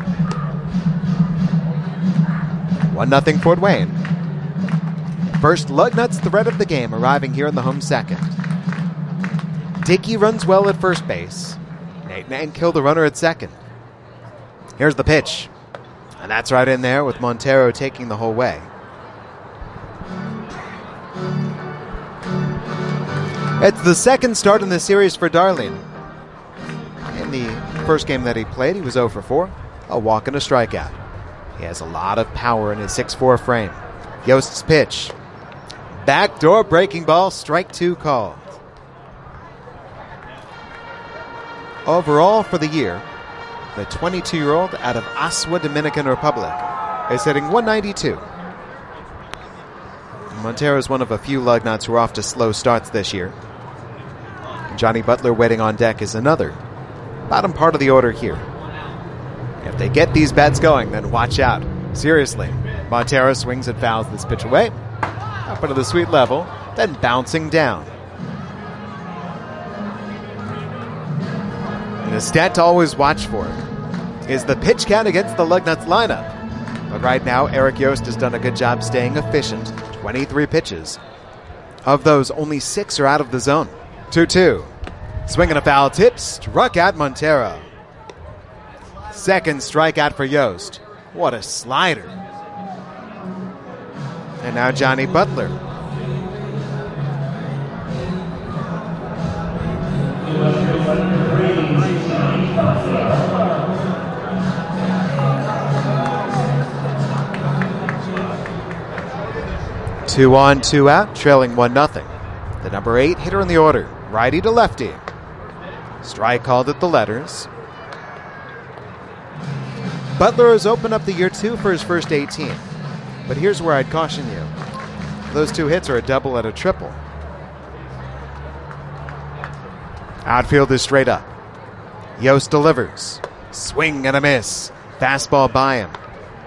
Speaker 1: one nothing Fort Wayne. First Lugnuts threat of the game arriving here in the home second. Dickey runs well at first base. Nate Nankill the runner at second. Here's the pitch. And that's right in there with Montero taking the whole way. It's the second start in the series for Darlene. In the first game that he played, he was oh for four, a walk and a strikeout. He has a lot of power in his six foot four frame. Yost's pitch. Backdoor breaking ball, strike two called. Overall for the year, the twenty-two-year-old out of Asua, Dominican Republic, is hitting one ninety-two. Montero is one of a few Lugnuts who are off to slow starts this year. Johnny Butler waiting on deck is another. Bottom part of the order here. If they get these bats going, then watch out. Seriously. Montero swings and fouls this pitch away. Up into the sweet level, then bouncing down. And a stat to always watch for is the pitch count against the Lugnuts lineup. But right now, Eric Yost has done a good job staying efficient. twenty-three pitches. Of those, only six are out of the zone. two two. Swinging a foul tip, struck out Montero. Second strikeout for Yost. What a slider. And now Johnny Butler. Two on, two out, trailing one nothing. The number eight hitter in the order, righty to lefty. Strike called at the letters. Butler has opened up the year two for his first eighteen. But here's where I'd caution you. Those two hits are a double and a triple. Outfield is straight up. Yost delivers. Swing and a miss. Fastball by him.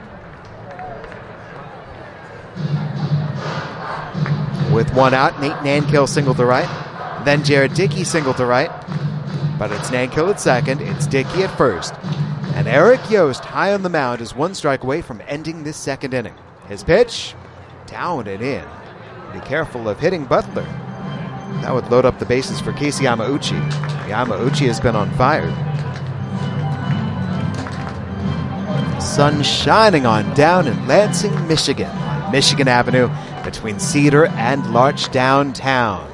Speaker 1: With one out, Nate Nankill single to right. Then Jared Dickey single to right. But it's Nankill at second. It's Dickey at first. And Eric Yost, high on the mound, is one strike away from ending this second inning. His pitch, down and in. Be careful of hitting Butler. That would load up the bases for Casey Yamauchi. Yamauchi has been on fire. Sun shining on down in Lansing, Michigan, on Michigan Avenue between Cedar and Larch downtown.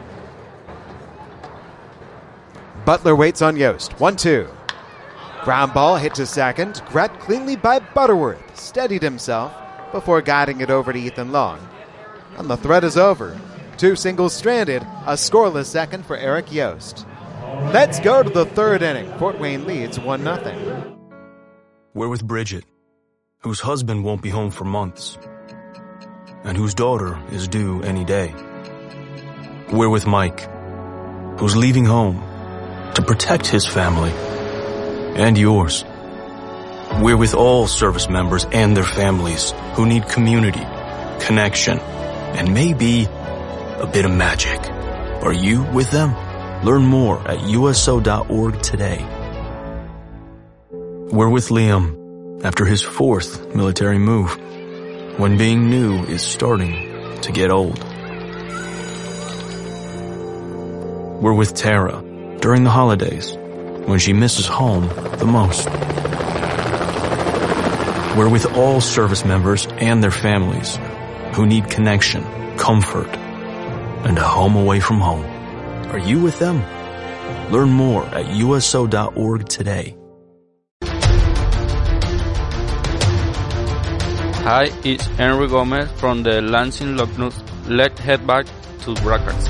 Speaker 1: Butler waits on Yost. one two. Ground ball hit to second. Grabbed cleanly by Butterworth. Steadied himself before guiding it over to Ethan Long. And the threat is over. Two singles stranded. A scoreless second for Eric Yost. Let's go to the third inning. Fort Wayne leads one nothing.
Speaker 2: We're with Bridget, whose husband won't be home for months, and whose daughter is due any day. We're with Mike, who's leaving home to protect his family and yours. We're with all service members and their families who need community, connection, and maybe a bit of magic. Are you with them? Learn more at U S O dot org today. We're with Liam after his fourth military move, when being new is starting to get old. We're with Tara during the holidays, when she misses home the most. We're with all service members and their families who need connection, comfort, and a home away from home. Are you with them? Learn more at U S O dot org today.
Speaker 22: Hi, it's Henry Gomez from the Lansing Lugnuts. Let's head back to broadcast.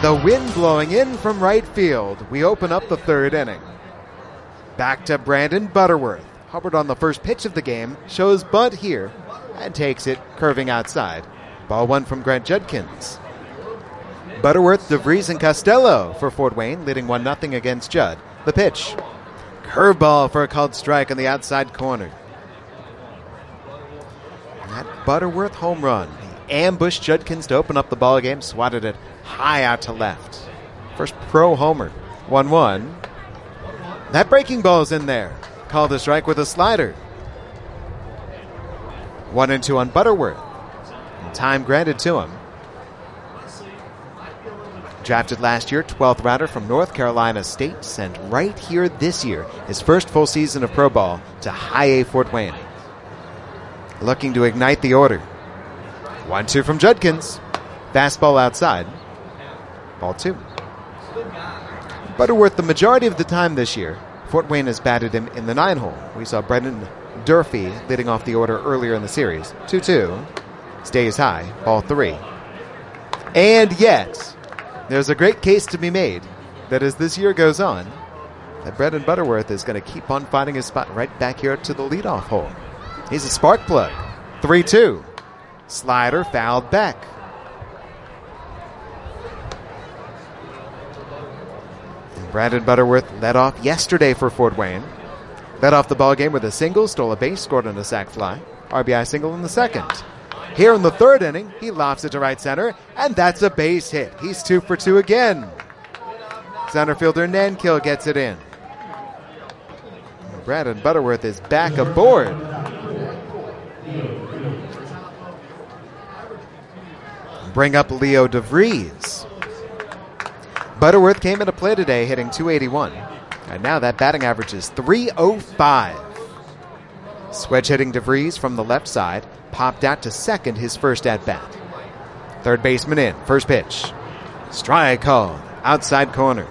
Speaker 1: The wind blowing in from right field. We open up the third inning. Back to Brandon Butterworth. Hubbard on the first pitch of the game shows bunt here and takes it curving outside. Ball one from Grant Judkins. Butterworth, DeVries, and Costello for Fort Wayne, leading one nothing against Judd. The pitch. Curveball for a called strike on the outside corner. That Butterworth home run. He ambushed Judkins to open up the ball game, swatted it high out to left. First pro homer. one one. That breaking ball's in there. Called a strike with a slider. One and two on Butterworth. And time granted to him. Drafted last year, twelfth rounder from North Carolina State, sent right here this year, his first full season of pro ball, to High A Fort Wayne. Looking to ignite the order. one two from Judkins. Fastball outside. Ball two. Butterworth, the majority of the time this year, Fort Wayne has batted him in the nine hole. We saw Brendan Durfee leading off the order earlier in the series. two two. Stays high. Ball three. And yet, there's a great case to be made that as this year goes on, that Brendan Butterworth is going to keep on finding his spot right back here to the leadoff hole. He's a spark plug. three two. Slider fouled back. And Brandon Butterworth led off yesterday for Fort Wayne. Led off the ball game with a single, stole a base, scored on a sac fly. R B I single in the second. Here in the third inning, he lofts it to right center, and that's a base hit. He's two for two again. Center fielder Nankill gets it in. Brandon Butterworth is back aboard. Bring up Leo DeVries. Butterworth came into play today hitting two eighty-one, and now that batting average is three oh five. Swedge hitting DeVries from the left side, popped out to second his first at-bat. Third baseman in, first pitch. Strike called, outside corner.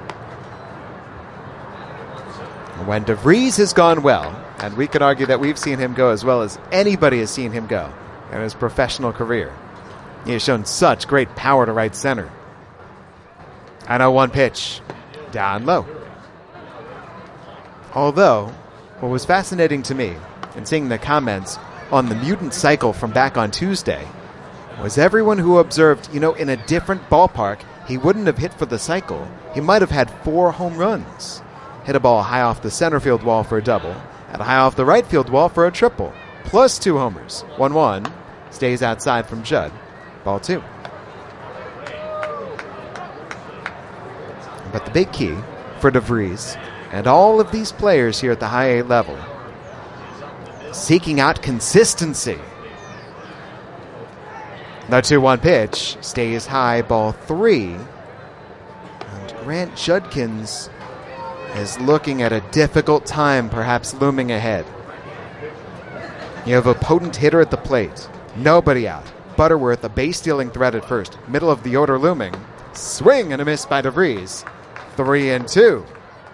Speaker 1: When DeVries has gone well, and we could argue that we've seen him go as well as anybody has seen him go in his professional career, he has shown such great power to right center. And a one pitch, down low. Although, what was fascinating to me in seeing the comments on the mutant cycle from back on Tuesday was everyone who observed, you know, in a different ballpark, he wouldn't have hit for the cycle. He might have had four home runs. Hit a ball high off the center field wall for a double, and high off the right field wall for a triple, plus two homers. one one, stays outside from Judd. Ball two. But the big key for DeVries and all of these players here at the high A level, seeking out consistency. The two one pitch stays high, ball three. And Grant Judkins is looking at a difficult time perhaps looming ahead. You have a potent hitter at the plate. Nobody out. Butterworth, a base-stealing threat at first. Middle of the order looming. Swing and a miss by DeVries. Three and two.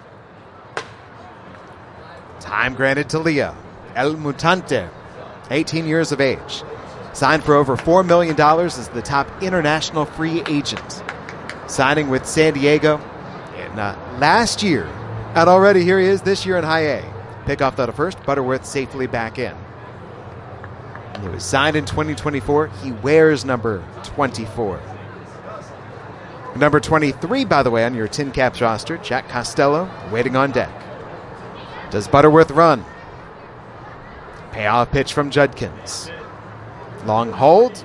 Speaker 1: Time granted to Leo. El Mutante, eighteen years of age. Signed for over four million dollars as the top international free agent. Signing with San Diego in uh, last year. And already here he is this year in High A. Pick off that at first. Butterworth safely back in. He was signed in twenty twenty-four. He wears number twenty-four. Number twenty-three, by the way, on your Tin Caps roster, Jack Costello, waiting on deck. Does Butterworth run? Payoff pitch from Judkins. Long hold.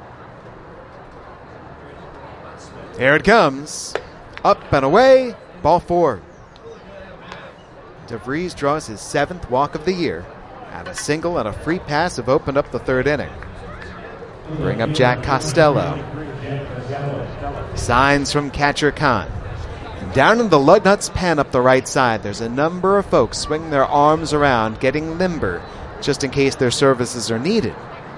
Speaker 1: Here it comes. Up and away. Ball four. DeVries draws his seventh walk of the year. And a single and a free pass have opened up the third inning. Bring up Jack Costello. Signs from catcher Khan. And down in the Lugnuts pen up the right side, there's a number of folks swinging their arms around, getting limber, just in case their services are needed.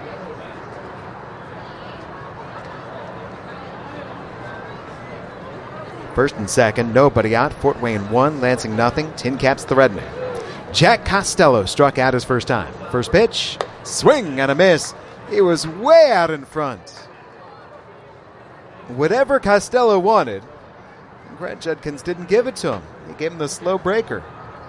Speaker 1: First and second, nobody out. Fort Wayne one, Lansing nothing. Tin Caps threatening. Jack Costello struck out his first time. First pitch, swing and a miss. He was way out in front. whatever Costello wanted, Grant Judkins didn't give it to him. He gave him the slow breaker.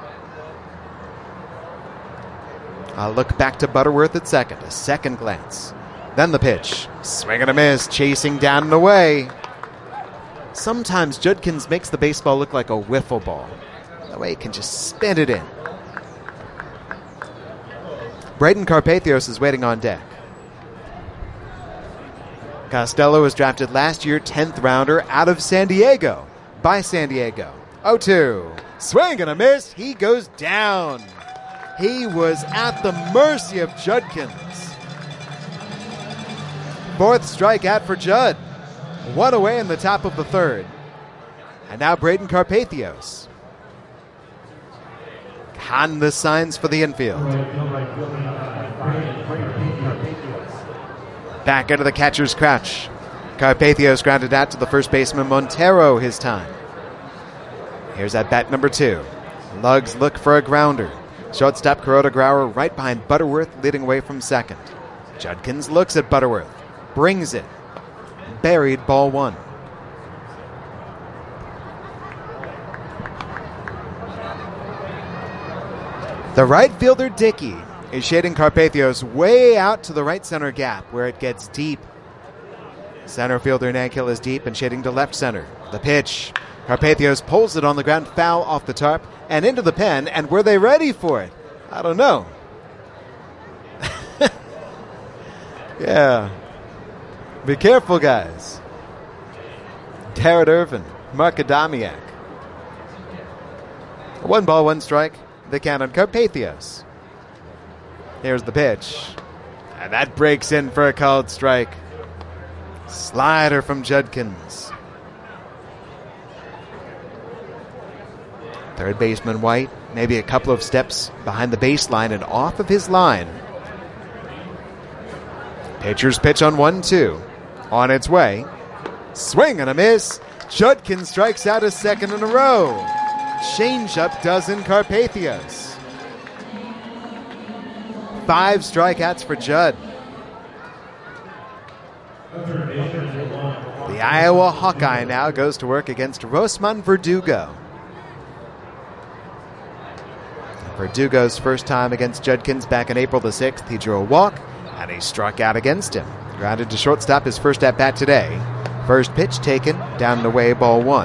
Speaker 1: I'll look back to Butterworth at second. A second glance. Then the pitch. Swing and a miss. Chasing down and away. Sometimes Judkins makes the baseball look like a wiffle ball. That way he can just spin it in. Braden Carpathios is waiting on deck. Costello was drafted last year, tenth rounder out of San Diego. By San Diego. oh two. Swing and a miss. He goes down. He was at the mercy of Judkins. Fourth strikeout for Judd. One away in the top of the third. And now Braden Carpathios. Con the signs for the infield. Back into the catcher's crouch. Carpathios grounded out to the first baseman Montero his time. Here's at bat number two. Lugs look for a grounder. Shortstop Kuroda Grauer right behind Butterworth, leading away from second. Judkins looks at Butterworth. Brings it. Buried, ball one. The right fielder, Dickey, is shading Carpathios way out to the right center gap where it gets deep. Center fielder Nankill is deep and shading to left center. The pitch. Carpathios pulls it on the ground, foul off the tarp and into the pen, and were they ready for it? I don't know. Yeah. Be careful, guys. Garrett Irvin, Mark Adamiak. One ball, one strike. The count on Carpathios. Here's the pitch. And that breaks in for a called strike. Slider from Judkins. Third baseman White, maybe a couple of steps behind the baseline and off of his line. Pitcher's pitch on one two. On its way. Swing and a miss. Judkins strikes out a second in a row. Changeup dozen Carpathios. Five strikeouts for Judd. The Iowa Hawkeye now goes to work against Rosman Verdugo. Verdugo's first time against Judkins back in April the sixth. He drew a walk, and he struck out against him. Grounded to shortstop his first at-bat today. First pitch taken, down and away, ball one.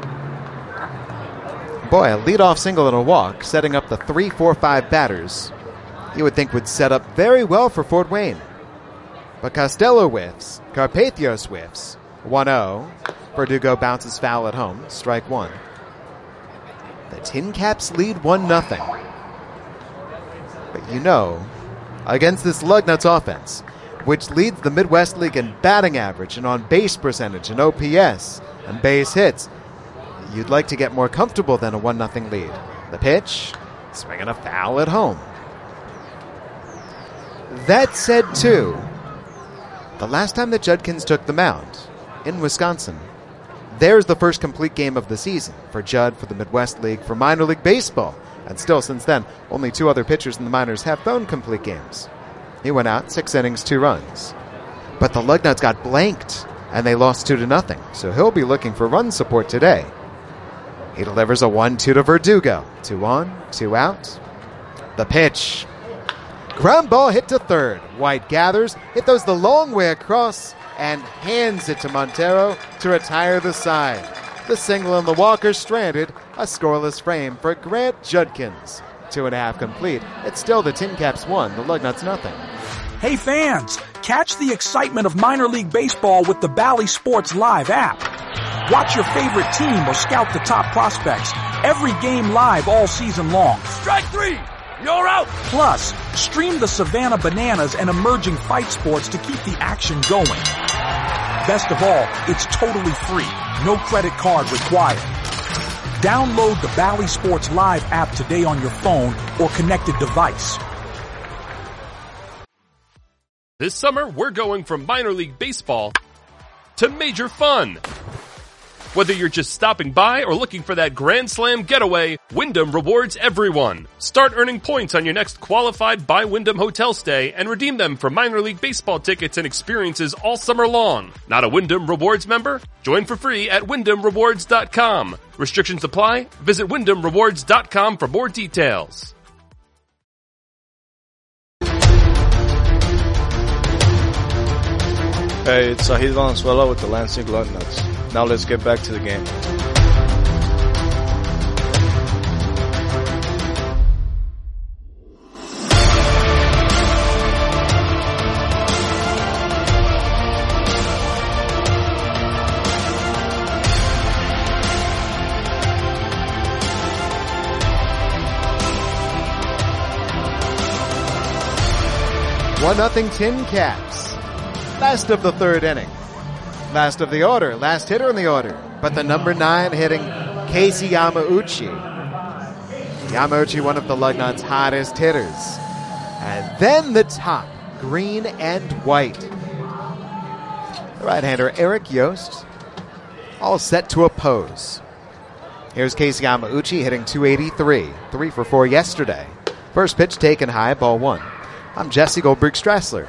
Speaker 1: Boy, a leadoff single and a walk, setting up the three four five batters you would think would set up very well for Fort Wayne. But Costello whiffs, Carpathios whiffs, one oh. Verdugo bounces foul at home, strike one. The Tin Caps lead one nothing. But you know, against this Lugnuts offense, which leads the Midwest League in batting average and on base percentage and O P S and base hits, you'd like to get more comfortable than a one nothing lead. The pitch, swinging a foul at home. That said, too, the last time that Judkins took the mound, in Wisconsin, there's the first complete game of the season for Judd, for the Midwest League, for minor league baseball. And still, since then, only two other pitchers in the minors have thrown complete games. He went out, six innings, two runs. But the Lugnuts got blanked, and they lost two to nothing. So he'll be looking for run support today. He delivers a one two to Verdugo. Two on, two out. The pitch. Ground ball hit to third. White gathers. It goes the long way across and hands it to Montero to retire the side. The single and the walker stranded. A scoreless frame for Grant Judkins. Two and a half complete. It's still the Tin Caps one, the Lugnuts nothing.
Speaker 5: Hey fans, catch the excitement of minor league baseball with the Bally Sports Live app. Watch your favorite team or scout the top prospects. Every game live all season long. Strike three! You're out! Plus, stream the Savannah Bananas and emerging fight sports to keep the action going. Best of all, it's totally free. No credit card required. Download the Bally Sports Live app today on your phone or connected device.
Speaker 6: This summer, we're going from minor league baseball to major fun.
Speaker 4: Whether you're just stopping by or looking for that Grand Slam getaway, Wyndham rewards everyone. Start earning points on your next qualified by Wyndham hotel stay and redeem them for minor league baseball tickets and experiences all summer long. Not a Wyndham Rewards member? Join for free at wyndham rewards dot com. Restrictions apply. Visit wyndham rewards dot com for more details.
Speaker 16: Hey, it's Sahid Valenzuela with the Lansing Lugnuts. Now let's get back to the game.
Speaker 1: one nothing Tin Caps. Last of the third inning. Last of the order. Last hitter in the order. But the number nine hitting Casey Yamauchi. Yamauchi, one of the Lugnuts' hottest hitters. And then the top, green and white. The right-hander Eric Yost, all set to oppose. Here's Casey Yamauchi hitting two eighty-three. Three for four yesterday. First pitch taken high, ball one. I'm Jesse Goldberg Strassler.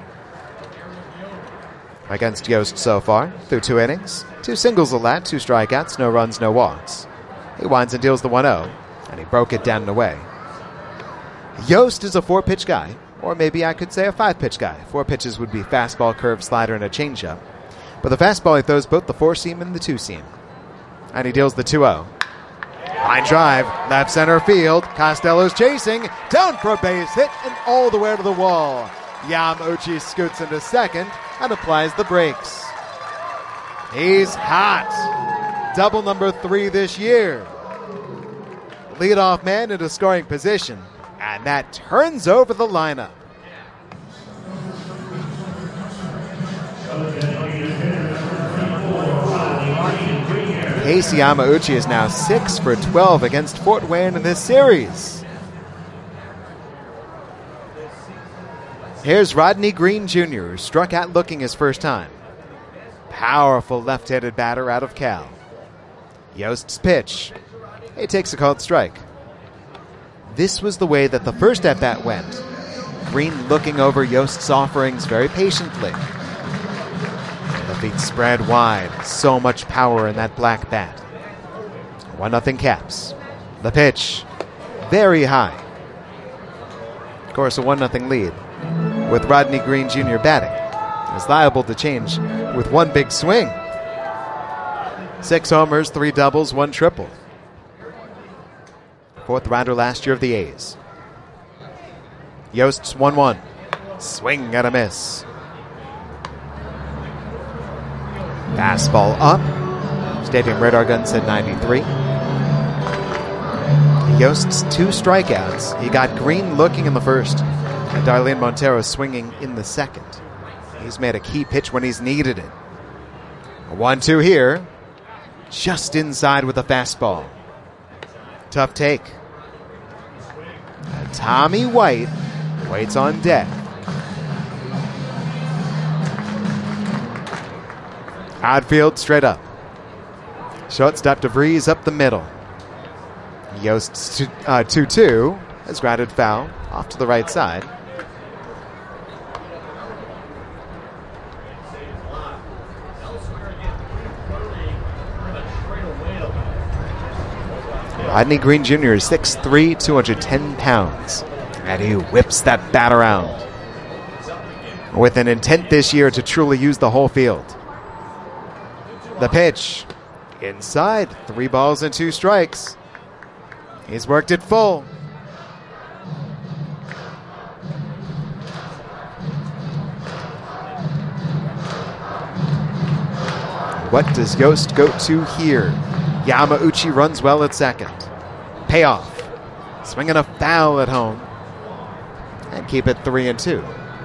Speaker 1: Against Yost so far, through two innings. Two singles a lat, two strikeouts, no runs, no walks. He winds and deals the one oh, and he broke it down and away. Yost is a four-pitch guy, or maybe I could say a five-pitch guy. Four pitches would be fastball, curve, slider, and a changeup. But the fastball, he throws both the four-seam and the two-seam. And he deals the two oh. Line drive, left center field. Costello's chasing, down for a base hit, and all the way to the wall. Yamauchi scoots into second and applies the brakes. He's hot. Double number three this year. Leadoff man into scoring position, and that turns over the lineup. Casey Yamauchi is now six for twelve against Fort Wayne in this series. Here's Rodney Green Junior, who struck out looking his first time. Powerful left-handed batter out of Cal. Yost's pitch. He takes a called strike. This was the way that the first at-bat went. Green looking over Yost's offerings very patiently. The feet spread wide. So much power in that black bat. one nothing Caps. The pitch. Very high. Of course, a one nothing lead, with Rodney Green Junior batting, is liable to change with one big swing. Six homers, three doubles, one triple. Fourth rounder last year of the A's. Yost's one one. Swing and a miss. Fastball up. Stadium radar gun said ninety-three. Yost's two strikeouts. He got Green looking in the first, and Darlene Montero swinging in the second. He's made a key pitch when he's needed it. A one two here. Just inside with a fastball. Tough take. And Tommy White waits on deck. Outfield straight up. Shortstop DeVries up the middle. Yost's two two has grounded foul off to the right side. Rodney Green Junior is six three, two hundred ten pounds, and he whips that bat around with an intent this year to truly use the whole field. The pitch. Inside. Three balls and two strikes. He's worked it full. What does Yost go to here? Yamauchi runs well at second. Payoff. Swinging a foul at home. And keep it three and two.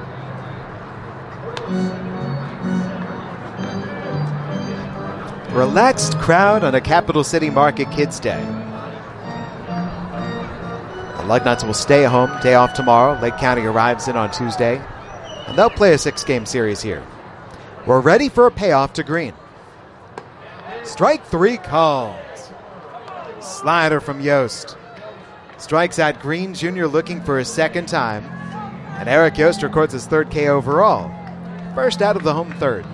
Speaker 1: Relaxed crowd on a Capital City Market Kids Day. The Lugnuts will stay home, day off tomorrow. Lake County arrives in on Tuesday, and they'll play a six-game series here. We're ready for a payoff to Green. Strike three called. Slider from Yost. Strikes out Green Junior looking for his second time. And Eric Yost records his third K overall. First out of the home third.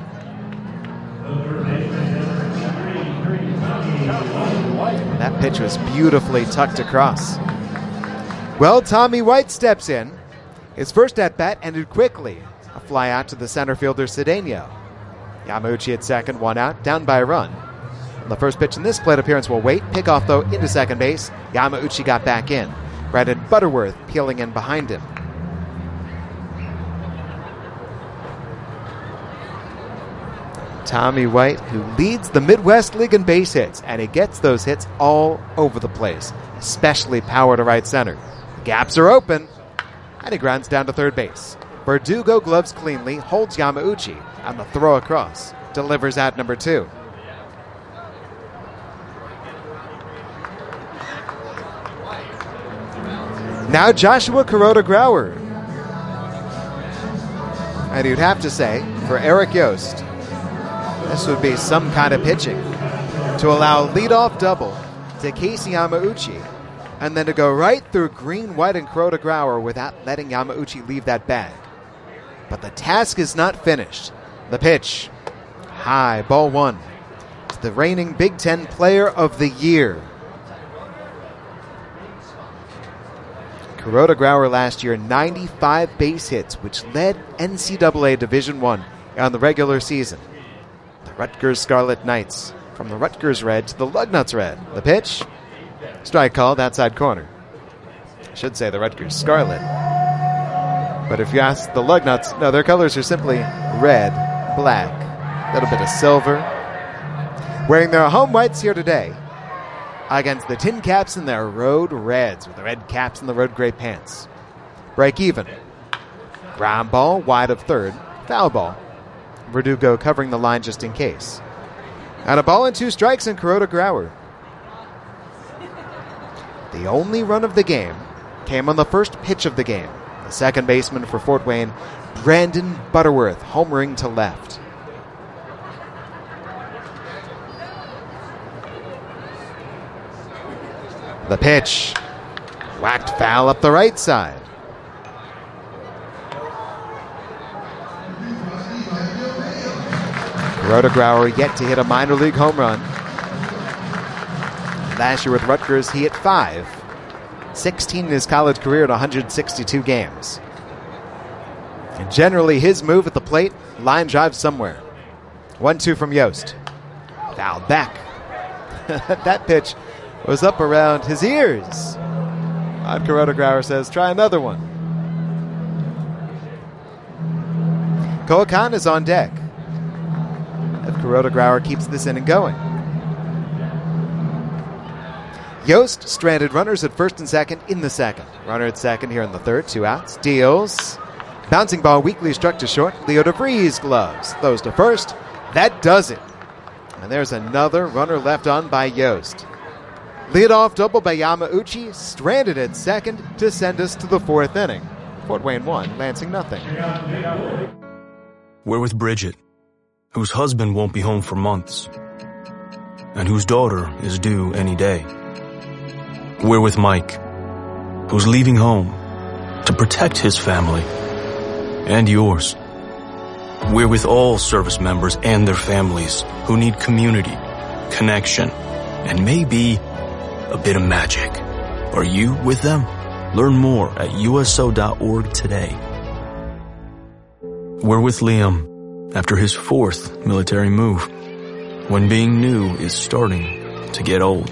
Speaker 1: That pitch was beautifully tucked across. Well, Tommy White steps in. His first at-bat ended quickly. A fly out to the center fielder, Cedeno. Yamauchi at second, one out, down by a run. The first pitch in this plate appearance will wait. Pickoff, though, into second base. Yamauchi got back in. Brandon Butterworth peeling in behind him. Tommy White, who leads the Midwest League in base hits, and he gets those hits all over the place, especially power to right center. The gaps are open, and he grounds down to third base. Verdugo gloves cleanly, holds Yamauchi, and the throw across delivers out number two. Now Joshua Kuroda-Grauer. And you'd have to say, for Eric Yost, this would be some kind of pitching. To allow a leadoff double to Casey Yamauchi, and then to go right through Green, White, and Kuroda-Grauer without letting Yamauchi leave that bag. But the task is not finished. The pitch. High, ball one. It's the reigning Big Ten Player of the Year. Kuroda-Grauer last year, ninety-five base hits, which led N C double A Division I on the regular season. The Rutgers Scarlet Knights, from the Rutgers Red to the Lugnuts Red. The pitch, strike called, outside corner. I should say the Rutgers Scarlet. But if you ask the Lugnuts, no, their colors are simply red, black, a little bit of silver. Wearing their home whites here today against the Tin Caps in their road reds with the red caps and the road gray pants. Break even. Ground ball, wide of third. Foul ball. Verdugo covering the line just in case. And a ball and two strikes in Kuroda-Grauer. The only run of the game came on the first pitch of the game. The second baseman for Fort Wayne, Brandon Butterworth, homering to left. The pitch. Whacked foul up the right side. Kuroda-Grauer yet to hit a minor league home run. Last year with Rutgers, he hit five. sixteen in his college career at one hundred sixty-two games. And generally his move at the plate, line drive somewhere. one two from Yost. Fouled back. That pitch was up around his ears. Odd Kuroda-Grauer says, try another one. Koakan is on deck. If Kuroda-Grauer keeps this inning going. Yost stranded runners at first and second in the second. Runner at second here in the third. Two outs. Deals. Bouncing ball weakly struck to short. Leo DeVries gloves. Throws to first. That does it. And there's another runner left on by Yost. Leadoff double by Yamauchi, stranded at second to send us to the fourth inning. Fort Wayne one, Lansing nothing.
Speaker 2: We're with Bridget, whose husband won't be home for months, and whose daughter is due any day. We're with Mike, who's leaving home to protect his family and yours. We're with all service members and their families who need community, connection, and maybe a bit of magic. Are you with them? Learn more at U S O dot org today. We're with Liam after his fourth military move, when being new is starting to get old.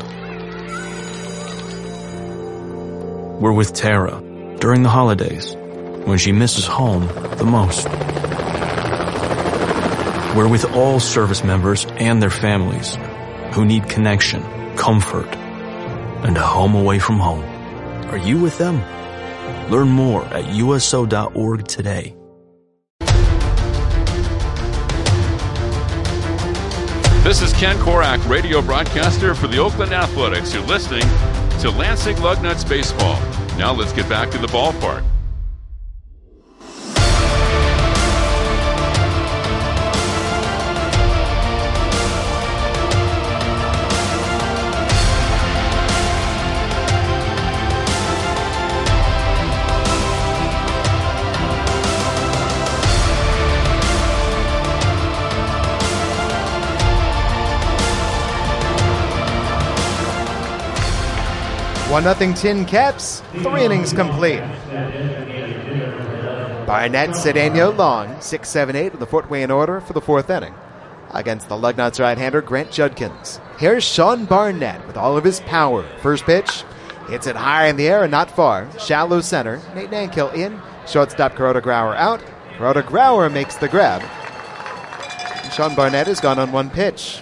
Speaker 2: We're with Tara during the holidays, when she misses home the most. We're with all service members and their families who need connection, comfort, and a home away from home. Are you with them? Learn more at U S O dot org today.
Speaker 3: This is Ken Korak, radio broadcaster for the Oakland Athletics. You're listening to Lansing Lugnuts Baseball. Now let's get back to the ballpark.
Speaker 1: one nothing Tin Caps, three innings complete. Barnett, Cedeno, Long, six, seven, eight with the Fort Wayne order for the fourth inning. Against the Lugnuts right-hander Grant Judkins. Here's Sean Barnett with all of his power. First pitch, hits it high in the air and not far. Shallow center, Nate Nankill in. Shortstop Kuroda Grauer out. Kuroda Grauer makes the grab. And Sean Barnett has gone on one pitch.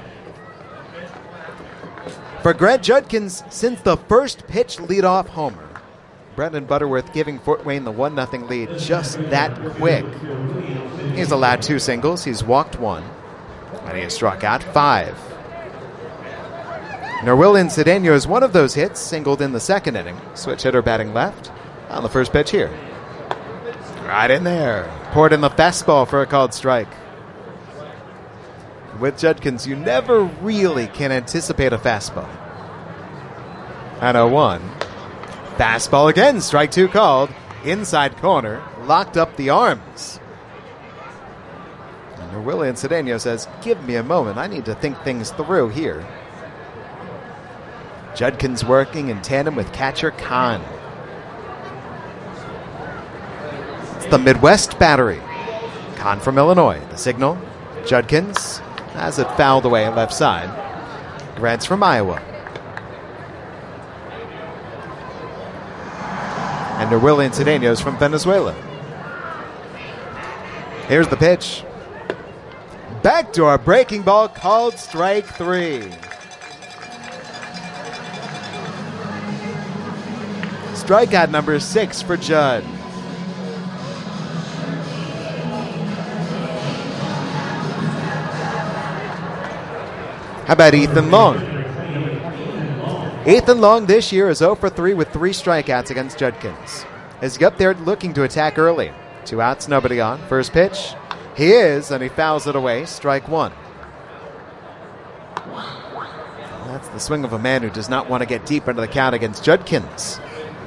Speaker 1: For Grant Judkins, since the first pitch leadoff homer, Brendan Butterworth giving Fort Wayne the one nothing lead just that quick. He's allowed two singles. He's walked one. And he has struck out five. Nerwillian Cedeno is one of those hits, singled in the second inning. Switch hitter batting left on the first pitch here. Right in there. Poured in the fastball for a called strike. With Judkins, you never really can anticipate a fastball. And oh one. Fastball again, strike two called. Inside corner, locked up the arms. And Nerwillian Cedeno says, give me a moment, I need to think things through here. Judkins working in tandem with catcher Kahn. It's the Midwest battery. Kahn from Illinois. The signal, Judkins has it fouled away left side. Grant's from Iowa. And Nerwillian Cedeno's from Venezuela. Here's the pitch. Backdoor breaking ball called strike three. Strikeout number six for Judd. How about Ethan Long? Ethan Long this year is oh for three with three strikeouts against Judkins. Is he up there looking to attack early? Two outs, nobody on. First pitch. He is, and he fouls it away. Strike one. That's the swing of a man who does not want to get deep into the count against Judkins.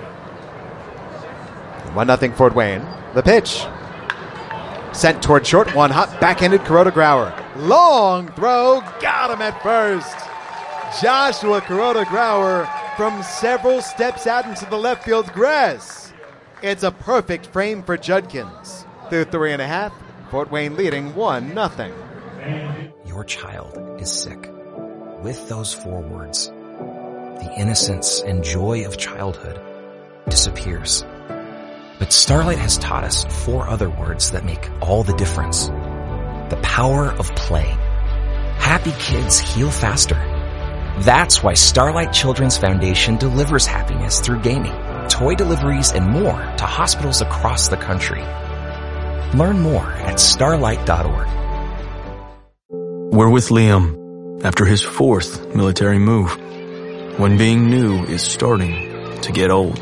Speaker 1: one nothing Fort Wayne. The pitch. Sent toward short, one hot, backhanded Kuroda Grauer. Long throw, got him at first. Joshua Kuroda Grauer from several steps out into the left field grass. It's a perfect frame for Judkins. Through three and a half, Fort Wayne leading one nothing.
Speaker 15: Your child is sick. With those four words, the innocence and joy of childhood disappears. But Starlight has taught us four other words that make all the difference. The power of play. Happy kids heal faster. That's why Starlight Children's Foundation delivers happiness through gaming, toy deliveries, and more to hospitals across the country. Learn more at starlight dot org.
Speaker 2: We're with Liam after his fourth military move, when being new is starting to get old.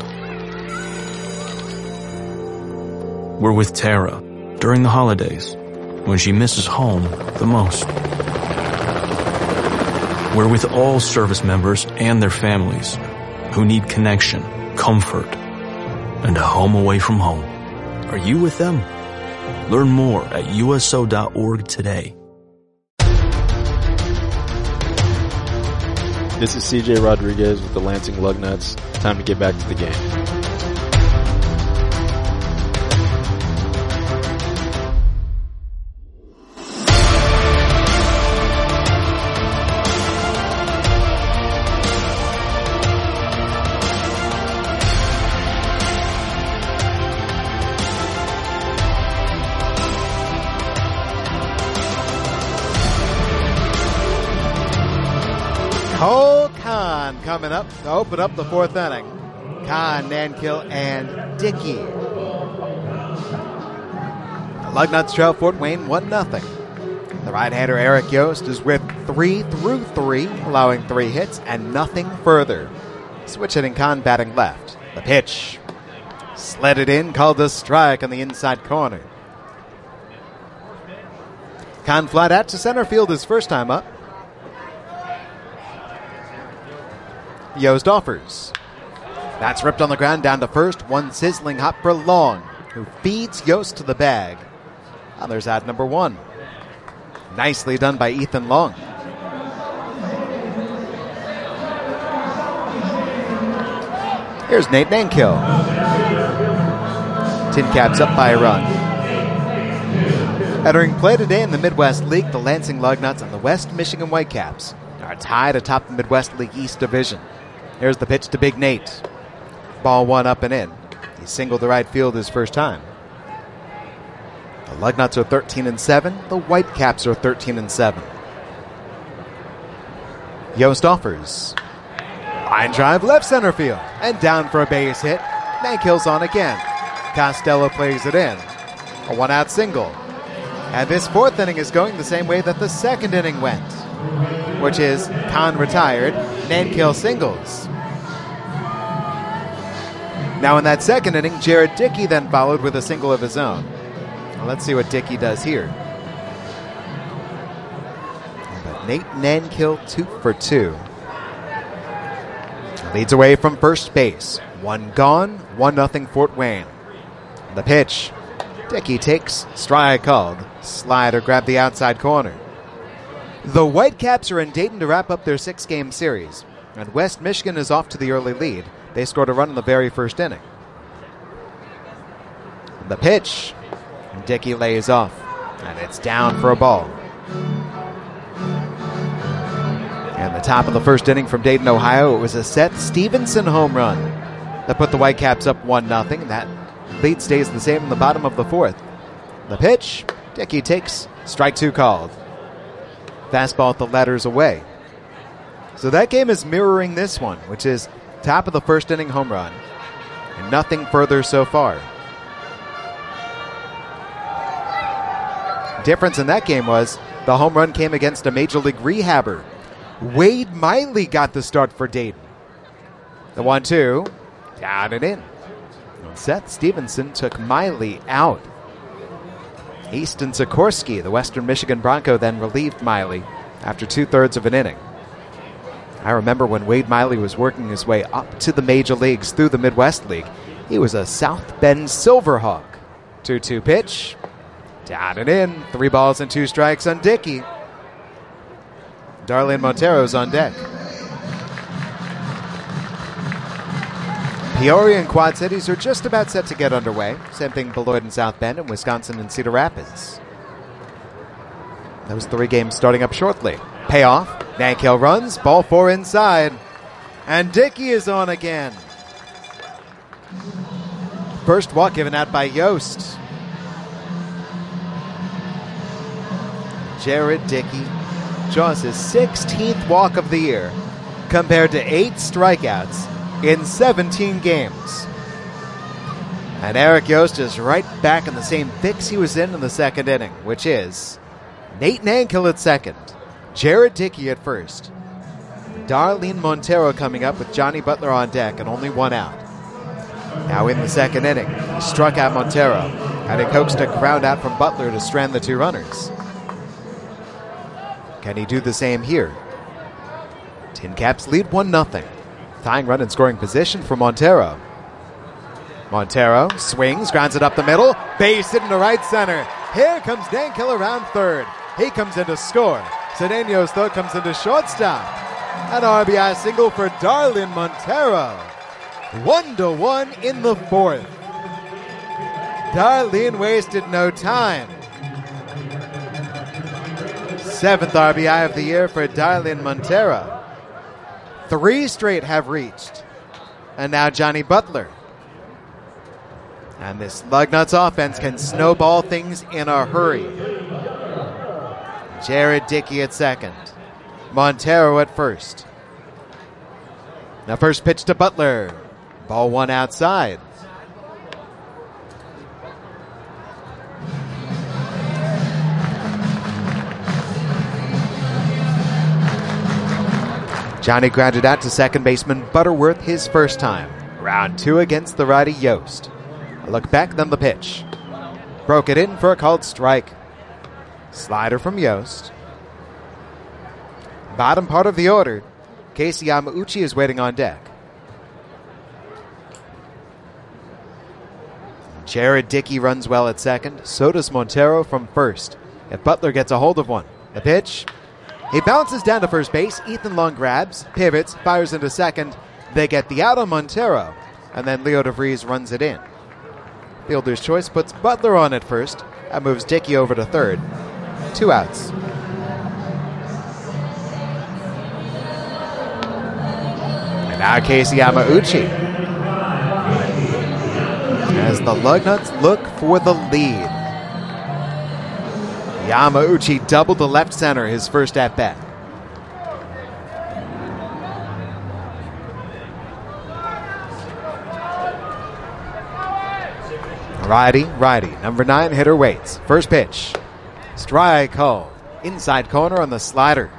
Speaker 2: We're with Tara during the holidays, when she misses home the most. We're with all service members and their families who need connection, comfort, and a home away from home. Are you with them? Learn more at U S O dot org today.
Speaker 16: This is C J Rodriguez with the Lansing Lugnuts. Time to get back to the game.
Speaker 1: Cole Kahn coming up to open up the fourth inning. Kahn, Nankill, and Dickey. The Lugnuts trail Fort Wayne one nothing. The right-hander Eric Yost is with three through three, allowing three hits and nothing further. Switch hitting Kahn batting left. The pitch. Slid it in, called a strike on the inside corner. Kahn flied out to center field his first time up. Yost offers. That's ripped on the ground down to first. One sizzling hop for Long, who feeds Yost to the bag. And there's out number one. Nicely done by Ethan Long. Here's Nate Nankill. Tin Caps up by a run. Entering play today in the Midwest League, the Lansing Lugnuts and the West Michigan Whitecaps are tied atop the Midwest League East Division. Here's the pitch to Big Nate. Ball one up and in. He singled the right field his first time. The Lugnuts are thirteen and seven. The Whitecaps are thirteen and seven. Yost offers. Line drive left center field. And down for a base hit. Nankill's on again. Costello plays it in. A one-out single. And this fourth inning is going the same way that the second inning went, which is Kahn retired, Nankill singles. Now in that second inning, Jared Dickey then followed with a single of his own. Well, let's see what Dickey does here. But Nate Nankill, two for two. Leads away from first base. One gone, one nothing Fort Wayne. The pitch. Dickey takes, strike called. Slider grabbed the outside corner. The Whitecaps are in Dayton to wrap up their six-game series, and West Michigan is off to the early lead. They scored a run in the very first inning. The pitch. Dickey lays off, and it's down for a ball. And the top of the first inning from Dayton, Ohio, it was a Seth Stevenson home run that put the Whitecaps up one nothing. That lead stays the same in the bottom of the fourth. The pitch, Dickey takes, strike two called. Fastball at the letters away. So that game is mirroring this one, which is top of the first inning home run, and nothing further so far. Difference in that game was the home run came against a major league rehabber. Wade Miley got the start for Dayton. The one two, down and in. Seth Stevenson took Miley out. Easton Sikorsky, the Western Michigan Bronco, then relieved Miley after two-thirds of an inning. I remember when Wade Miley was working his way up to the major leagues through the Midwest League. He was a South Bend Silverhawk. two two pitch. Down and in. Three balls and two strikes on Dickey. Darlene Montero's on deck. Peoria and Quad Cities are just about set to get underway. Same thing Beloit and South Bend, and Wisconsin and Cedar Rapids. Those three games starting up shortly. Payoff. Nankill runs. Ball four inside. And Dickey is on again. First walk given out by Yost. Jared Dickey draws his sixteenth walk of the year, compared to eight strikeouts in seventeen games. And Eric Yost is right back in the same fix he was in in the second inning, which is Nate Nankill at second, Jared Dickey at first, Darlene Montero coming up with Johnny Butler on deck and only one out. Now in the second inning, he struck out Montero, and he coaxed a ground out from Butler to strand the two runners. Can he do the same here? Tin Caps lead one nothing. Tying run in scoring position for Montero. Montero swings, grounds it up the middle. Base hit into right center. Here comes Nankill around third. He comes in to score. Cedeno's throw comes into shortstop. An R B I single for Darlene Montero. One to one in the fourth. Darlene wasted no time. Seventh R B I of the year for Darlene Montero. Three straight have reached. And now Johnny Butler. And this Lugnuts offense can snowball things in a hurry. Jared Dickey at second. Montero at first. Now first pitch to Butler. Ball one outside. Johnny grounded out to second baseman Butterworth his first time. Round two against the righty Yost. A look back, then the pitch. Broke it in for a called strike. Slider from Yost. Bottom part of the order. Casey Yamauchi is waiting on deck. Jared Dickey runs well at second. So does Montero from first. If Butler gets a hold of one. The pitch. He bounces down to first base. Ethan Long grabs, pivots, fires into second. They get the out on Montero. and then Leo DeVries runs it in. Fielder's choice puts Butler on at first. That moves Dickey over to third. Two outs. And now Casey Yamauchi, as the Lugnuts look for the lead. Yamauchi doubled the left center his first at-bat. Righty, righty. Number nine hitter waits. First pitch. Strike called. Inside corner on the slider.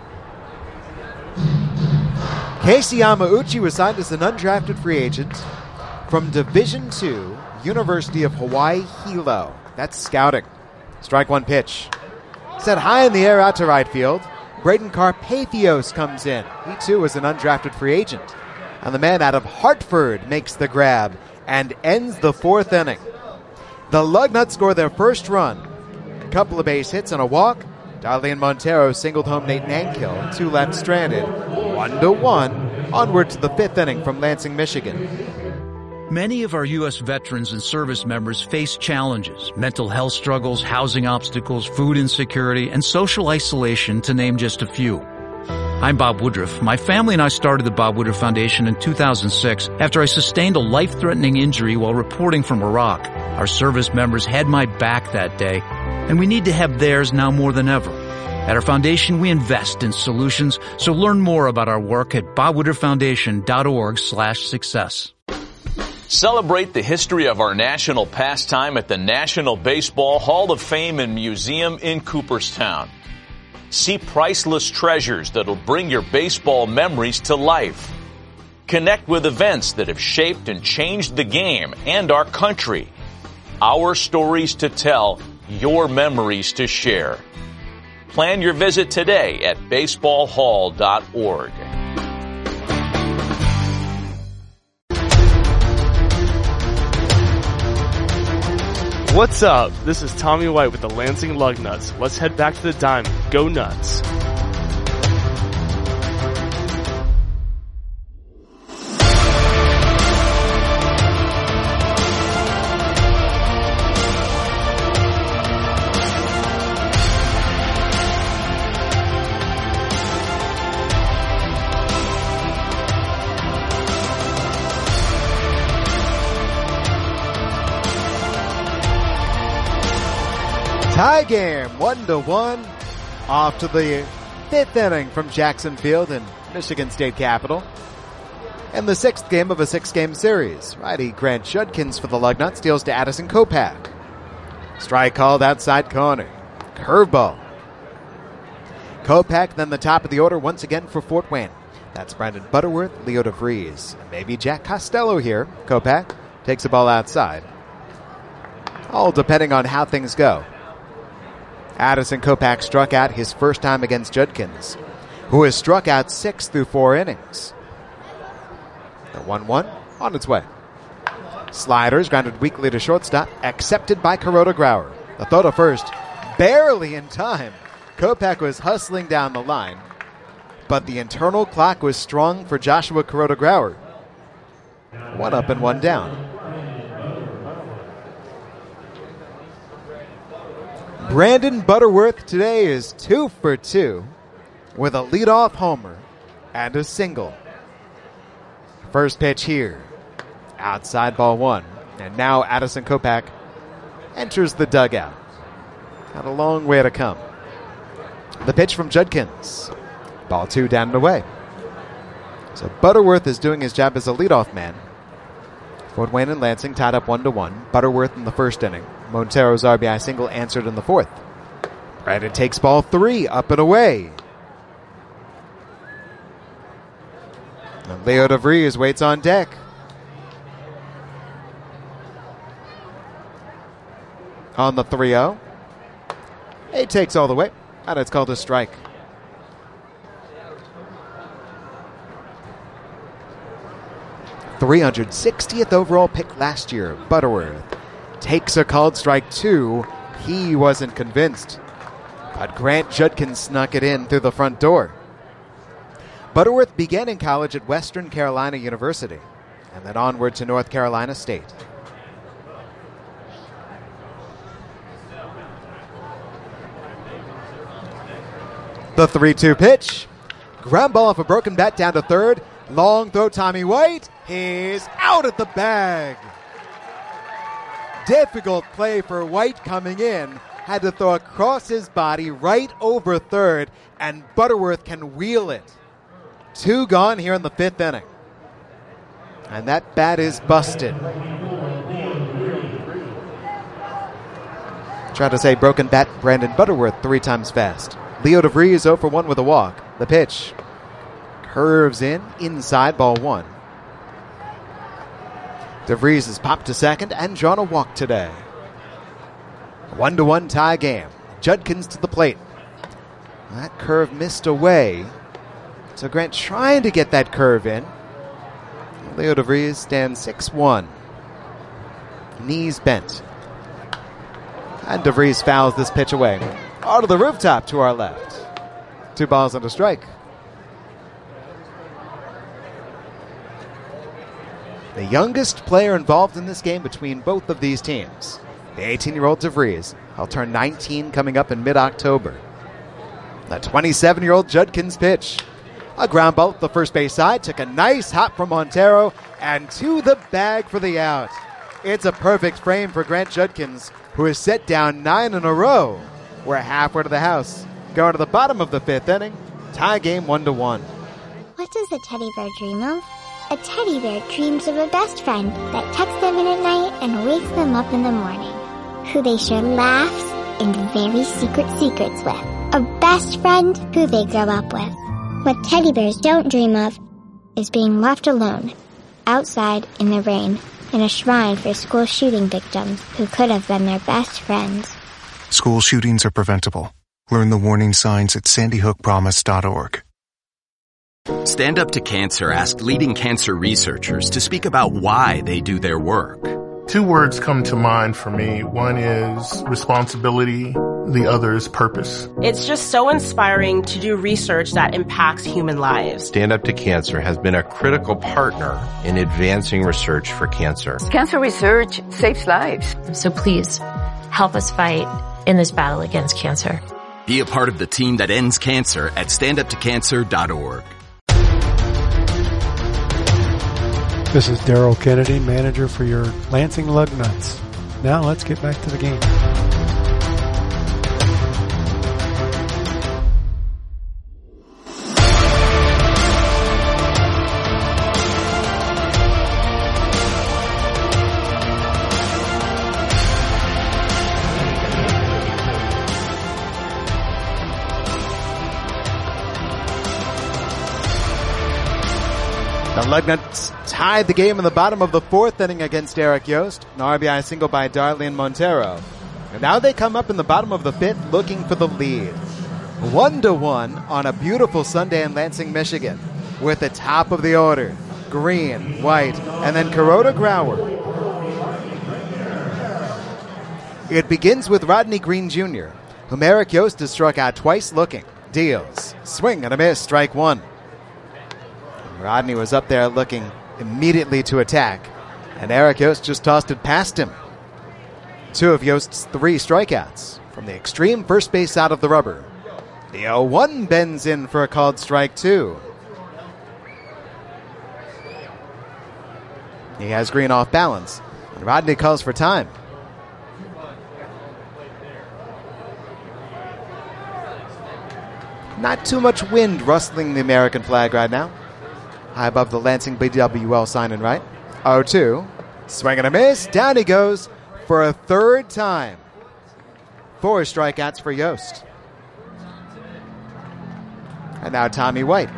Speaker 1: Casey Yamauchi was signed as an undrafted free agent from Division two, University of Hawaii Hilo. That's scouting. Strike one pitch. Set high in the air out to right field. Braden Carpathios comes in. He too is an undrafted free agent. And the man out of Hartford makes the grab and ends the fourth inning. The Lugnuts score their first run. A couple of base hits and a walk. Darlene Montero singled home Nate Nankill. Two left stranded. One to one. Onward to the fifth inning from Lansing, Michigan.
Speaker 6: Many of our U S veterans and service members face challenges, mental health struggles, housing obstacles, food insecurity, and social isolation, to name just a few. I'm Bob Woodruff. My family and I started the Bob Woodruff Foundation in two thousand six after I sustained a life-threatening injury while reporting from Iraq. Our service members had my back that day, and we need to have theirs now more than ever. At our foundation, we invest in solutions, so learn more about our work at bob woodruff foundation dot org slash success.
Speaker 7: Celebrate the history of our national pastime at the National Baseball Hall of Fame and Museum in Cooperstown. See priceless treasures that'll bring your baseball memories to life. Connect with events that have shaped and changed the game and our country. Our stories to tell, your memories to share. Plan your visit today at baseball hall dot org.
Speaker 16: What's up? This is Tommy White with the Lansing Lugnuts. Let's head back to the diamond. Go Nuts.
Speaker 1: Tie game, one to one. Off to the fifth inning from Jackson Field in Michigan State Capitol. And the sixth game of a six-game series. Righty Grant Judkins for the Lugnuts deals to Addison Kopak. Strike called outside corner. Curveball. Kopak then the top of the order once again for Fort Wayne. That's Brandon Butterworth, Leo DeVries, and maybe Jack Costello here. Kopak takes the ball outside. All depending on how things go. Addison Kopak struck out his first time against Judkins, who has struck out six through four innings. The one one on its way. Sliders grounded weakly to shortstop, accepted by Kuroda Grauer. The throw to first, barely in time. Kopak was hustling down the line, but the internal clock was strong for Joshua Kuroda Grauer. One up and one down. Brandon Butterworth today is two for two with a leadoff homer and a single. First pitch here. Outside ball one. And now Addison Kopak enters the dugout. Got a long way to come. The pitch from Judkins. Ball two down and away. So Butterworth is doing his job as a leadoff man. Fort Wayne and Lansing tied up one to one. Butterworth in the first inning. Montero's R B I single answered in the fourth. Brandon takes ball three, up and away. And Leo DeVries waits on deck. On the three oh. He takes all the way, and it's called a strike. three hundred sixtieth overall pick last year, Butterworth takes a called strike two. He wasn't convinced, but Grant Judkins snuck it in through the front door. Butterworth began in college at Western Carolina University and then onward to North Carolina State. The three two pitch. Ground ball off a broken bat down to third. Long throw, Tommy White. He's out at the bag. Difficult play for White coming in. Had to throw across his body right over third, and Butterworth can wheel it. Two gone here in the fifth inning. And that bat is busted. Trying to say broken bat Brandon Butterworth three times fast. Leo DeVries oh for one with a walk. The pitch curves in, inside, ball one. DeVries has popped to second and drawn a walk today. One to one tie game. Judkins to the plate. That curve missed away. So Grant trying to get that curve in. Leo DeVries stands six one. Knees bent. And DeVries fouls this pitch away. Out of the rooftop to our left. Two balls and a strike. The youngest player involved in this game between both of these teams. The eighteen-year-old DeVries. He'll turn nineteen coming up in mid-October. The twenty-seven-year-old Judkins pitch. A ground ball at the first base side. Took a nice hop from Montero and to the bag for the out. It's a perfect frame for Grant Judkins, who has set down nine in a row. We're halfway to the house. Going to the bottom of the fifth inning. Tie game one to one.
Speaker 8: What does a teddy bear dream of? A teddy bear dreams of a best friend that tucks them in at night and wakes them up in the morning, who they share laughs and very secret secrets with. A best friend who they grow up with. What teddy bears don't dream of is being left alone, outside in the rain, in a shrine for school shooting victims who could have been their best friends.
Speaker 9: School shootings are preventable. Learn the warning signs at sandy hook promise dot org.
Speaker 23: Stand Up to Cancer asked leading cancer researchers to speak about why they do their work.
Speaker 24: Two words come to mind for me. One is responsibility, the other is purpose.
Speaker 25: It's just so inspiring to do research that impacts human lives.
Speaker 26: Stand Up to Cancer has been a critical partner in advancing research for cancer.
Speaker 27: Cancer research saves lives.
Speaker 28: So please, help us fight in this battle against cancer.
Speaker 23: Be a part of the team that ends cancer at stand up to cancer dot org.
Speaker 29: This is Daryl Kennedy, manager for your Lansing Lugnuts. Now let's get back to the game.
Speaker 1: The Lugnuts tied the game in the bottom of the fourth inning against Eric Yost. An R B I single by Darlene Montero. And now they come up in the bottom of the fifth looking for the lead. One to one on a beautiful Sunday in Lansing, Michigan. With the top of the order. Green, White, and then Kuroda Grauer. It begins with Rodney Green Junior, whom Eric Yost has struck out twice looking. Deals. Swing and a miss, strike one. Rodney was up there looking immediately to attack, and Eric Yost just tossed it past him. Two of Yost's three strikeouts from the extreme first base side of the rubber. The oh one bends in for a called strike two. He has Green off balance, and Rodney calls for time. Not too much wind rustling the American flag right now. High above the Lansing B W L sign and right. oh two. Swing and a miss. Down he goes for a third time. Four strikeouts for Yost. And now Tommy White.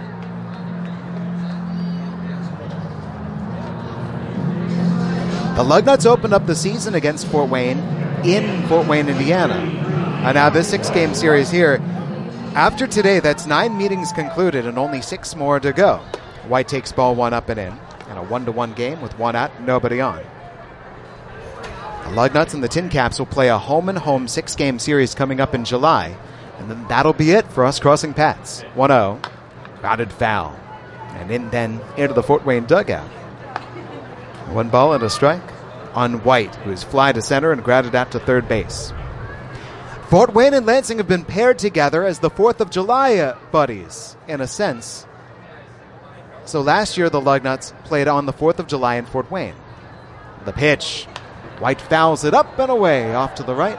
Speaker 1: The Lugnuts opened up the season against Fort Wayne in Fort Wayne, Indiana. And now this six-game series here. After today, that's nine meetings concluded and only six more to go. White takes ball one up and in, and a one-to-one game with one out, nobody on. The Lugnuts and the Tin Caps will play a home-and-home six-game series coming up in July, and then that'll be it for us crossing paths. one oh, grounded foul, and in then into the Fort Wayne dugout. One ball and a strike on White, who's fly to center and grounded out to third base. Fort Wayne and Lansing have been paired together as the fourth of July uh, buddies, in a sense. So last year, the Lugnuts played on the fourth of July in Fort Wayne. The pitch. White fouls it up and away, off to the right.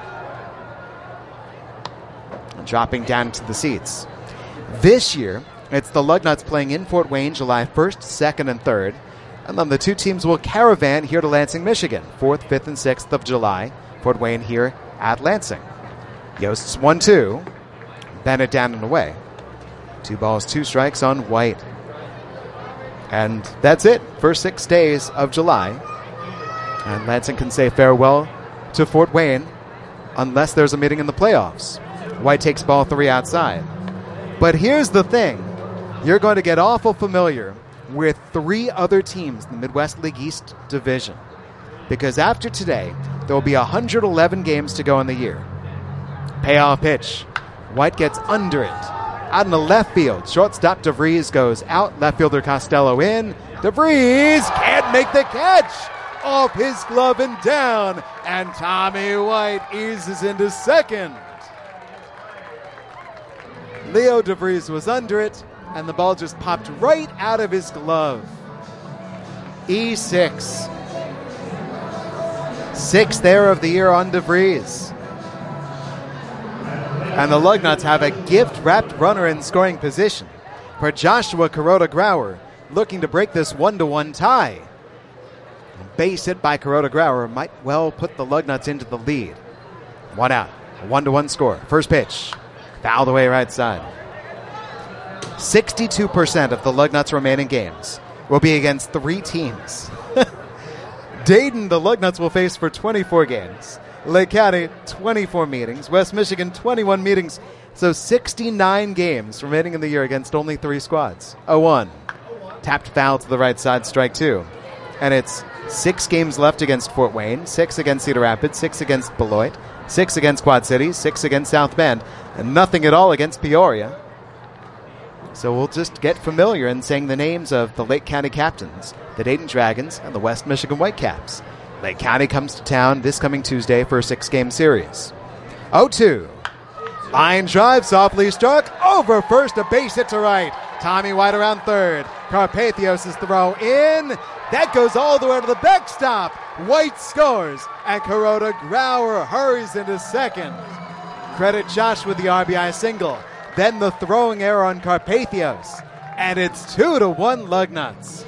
Speaker 1: And dropping down to the seats. This year, it's the Lugnuts playing in Fort Wayne July first, second, and third. And then the two teams will caravan here to Lansing, Michigan, fourth, fifth, and sixth of July. Fort Wayne here at Lansing. Yost's one two. Bennett down and away. Two balls, two strikes on White. And that's it for six days of July. And Lansing can say farewell to Fort Wayne unless there's a meeting in the playoffs. White takes ball three outside. But here's the thing. You're going to get awful familiar with three other teams in the Midwest League East Division. Because after today, there will be one hundred eleven games to go in the year. Payoff pitch. White gets under it. Out in the left field. Shortstop DeVries goes out. Left fielder Costello in. DeVries can't make the catch. Off his glove and down. And Tommy White eases into second. Leo DeVries was under it, and the ball just popped right out of his glove. E six. Sixth error of the year on DeVries. And the Lugnuts have a gift-wrapped runner in scoring position for Joshua Kuroda-Grauer, looking to break this one-to-one tie. A base hit by Kuroda-Grauer might well put the Lugnuts into the lead. One out, a one-to-one score. First pitch, fouled away right side. sixty-two percent of the Lugnuts' remaining games will be against three teams. Dayton, the Lugnuts will face for twenty-four games. Lake County, twenty-four meetings. West Michigan, twenty-one meetings. So sixty-nine games remaining in the year against only three squads. oh one. Tapped foul to the right side, strike two. And it's six games left against Fort Wayne, six against Cedar Rapids, six against Beloit, six against Quad Cities, six against South Bend, and nothing at all against Peoria. So we'll just get familiar in saying the names of the Lake County captains, the Dayton Dragons, and the West Michigan Whitecaps. Lake County comes to town this coming Tuesday for a six-game series. oh two. Line drive, softly struck, over first, a base hit to right. Tommy White around third. Carpathios' throw in. That goes all the way to the backstop. White scores, and Kuroda-Grauer hurries into second. Credit Josh with the R B I single. Then the throwing error on Carpathios. And it's two to one Lugnuts.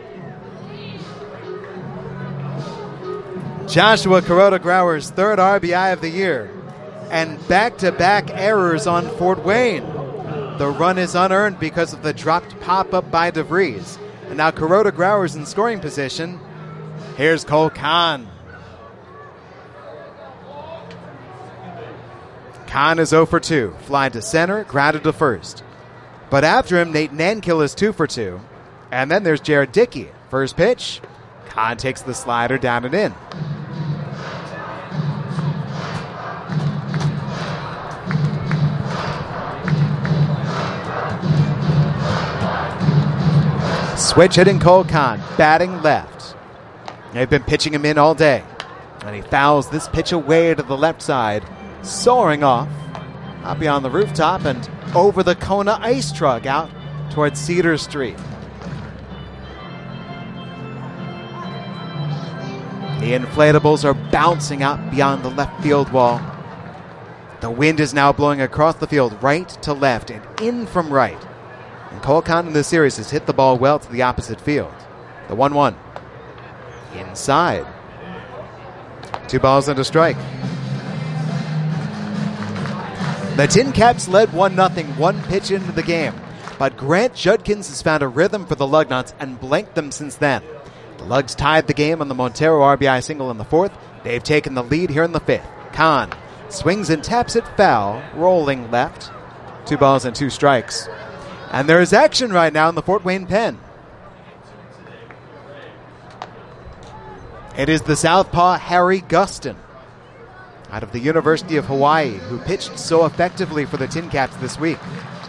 Speaker 1: Joshua Kuroda-Grauer's third R B I of the year. And back-to-back errors on Fort Wayne. The run is unearned because of the dropped pop-up by DeVries. And now Kuroda-Grauer's in scoring position. Here's Cole Kahn. Kahn is oh for two. Fly to center, grounded to first. But after him, Nate Nankill is two for two. And then there's Jared Dickey. First pitch. Kahn takes the slider down and in. Switch hitting Cole Kahn, batting left. They've been pitching him in all day. And he fouls this pitch away to the left side, soaring off, out beyond the rooftop and over the Kona ice truck out towards Cedar Street. The inflatables are bouncing out beyond the left field wall. The wind is now blowing across the field right to left and in from right. And Cole Kahn in this series has hit the ball well to the opposite field. The one one. Inside. Two balls and a strike. The Tin Caps led one nothing one pitch into the game. But Grant Judkins has found a rhythm for the Lugnuts and blanked them since then. The Lugs tied the game on the Montero R B I single in the fourth. They've taken the lead here in the fifth. Kahn swings and taps it foul, rolling left. Two balls and two strikes. And there is action right now in the Fort Wayne pen. It is the southpaw Harry Gustin out of the University of Hawaii who pitched so effectively for the Tin Caps this week.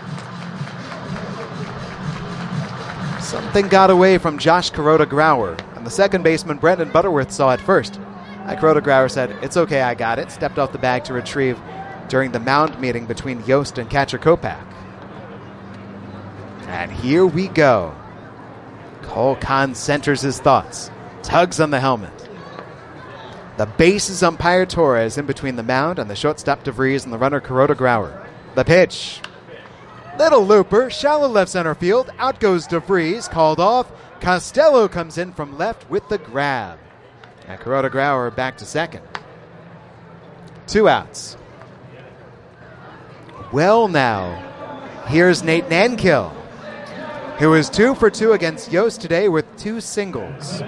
Speaker 1: Something got away from Josh Kuroda-Grauer and the second baseman, Brendan Butterworth, saw it first. Kuroda Grauer said, "It's okay, I got it," stepped off the bag to retrieve during the mound meeting between Yost and catcher Kopech. And here we go. Cole Kaan centers his thoughts, tugs on the helmet. The bases umpire Torres in between the mound and the shortstop DeVries and the runner Kuroda Grauer. The pitch. Little looper, shallow left center field. Out goes DeVries, called off. Costello comes in from left with the grab. And Kuroda Grauer back to second. Two outs. Well now, here's Nate Nankill, who is two for two against Yost today with two singles.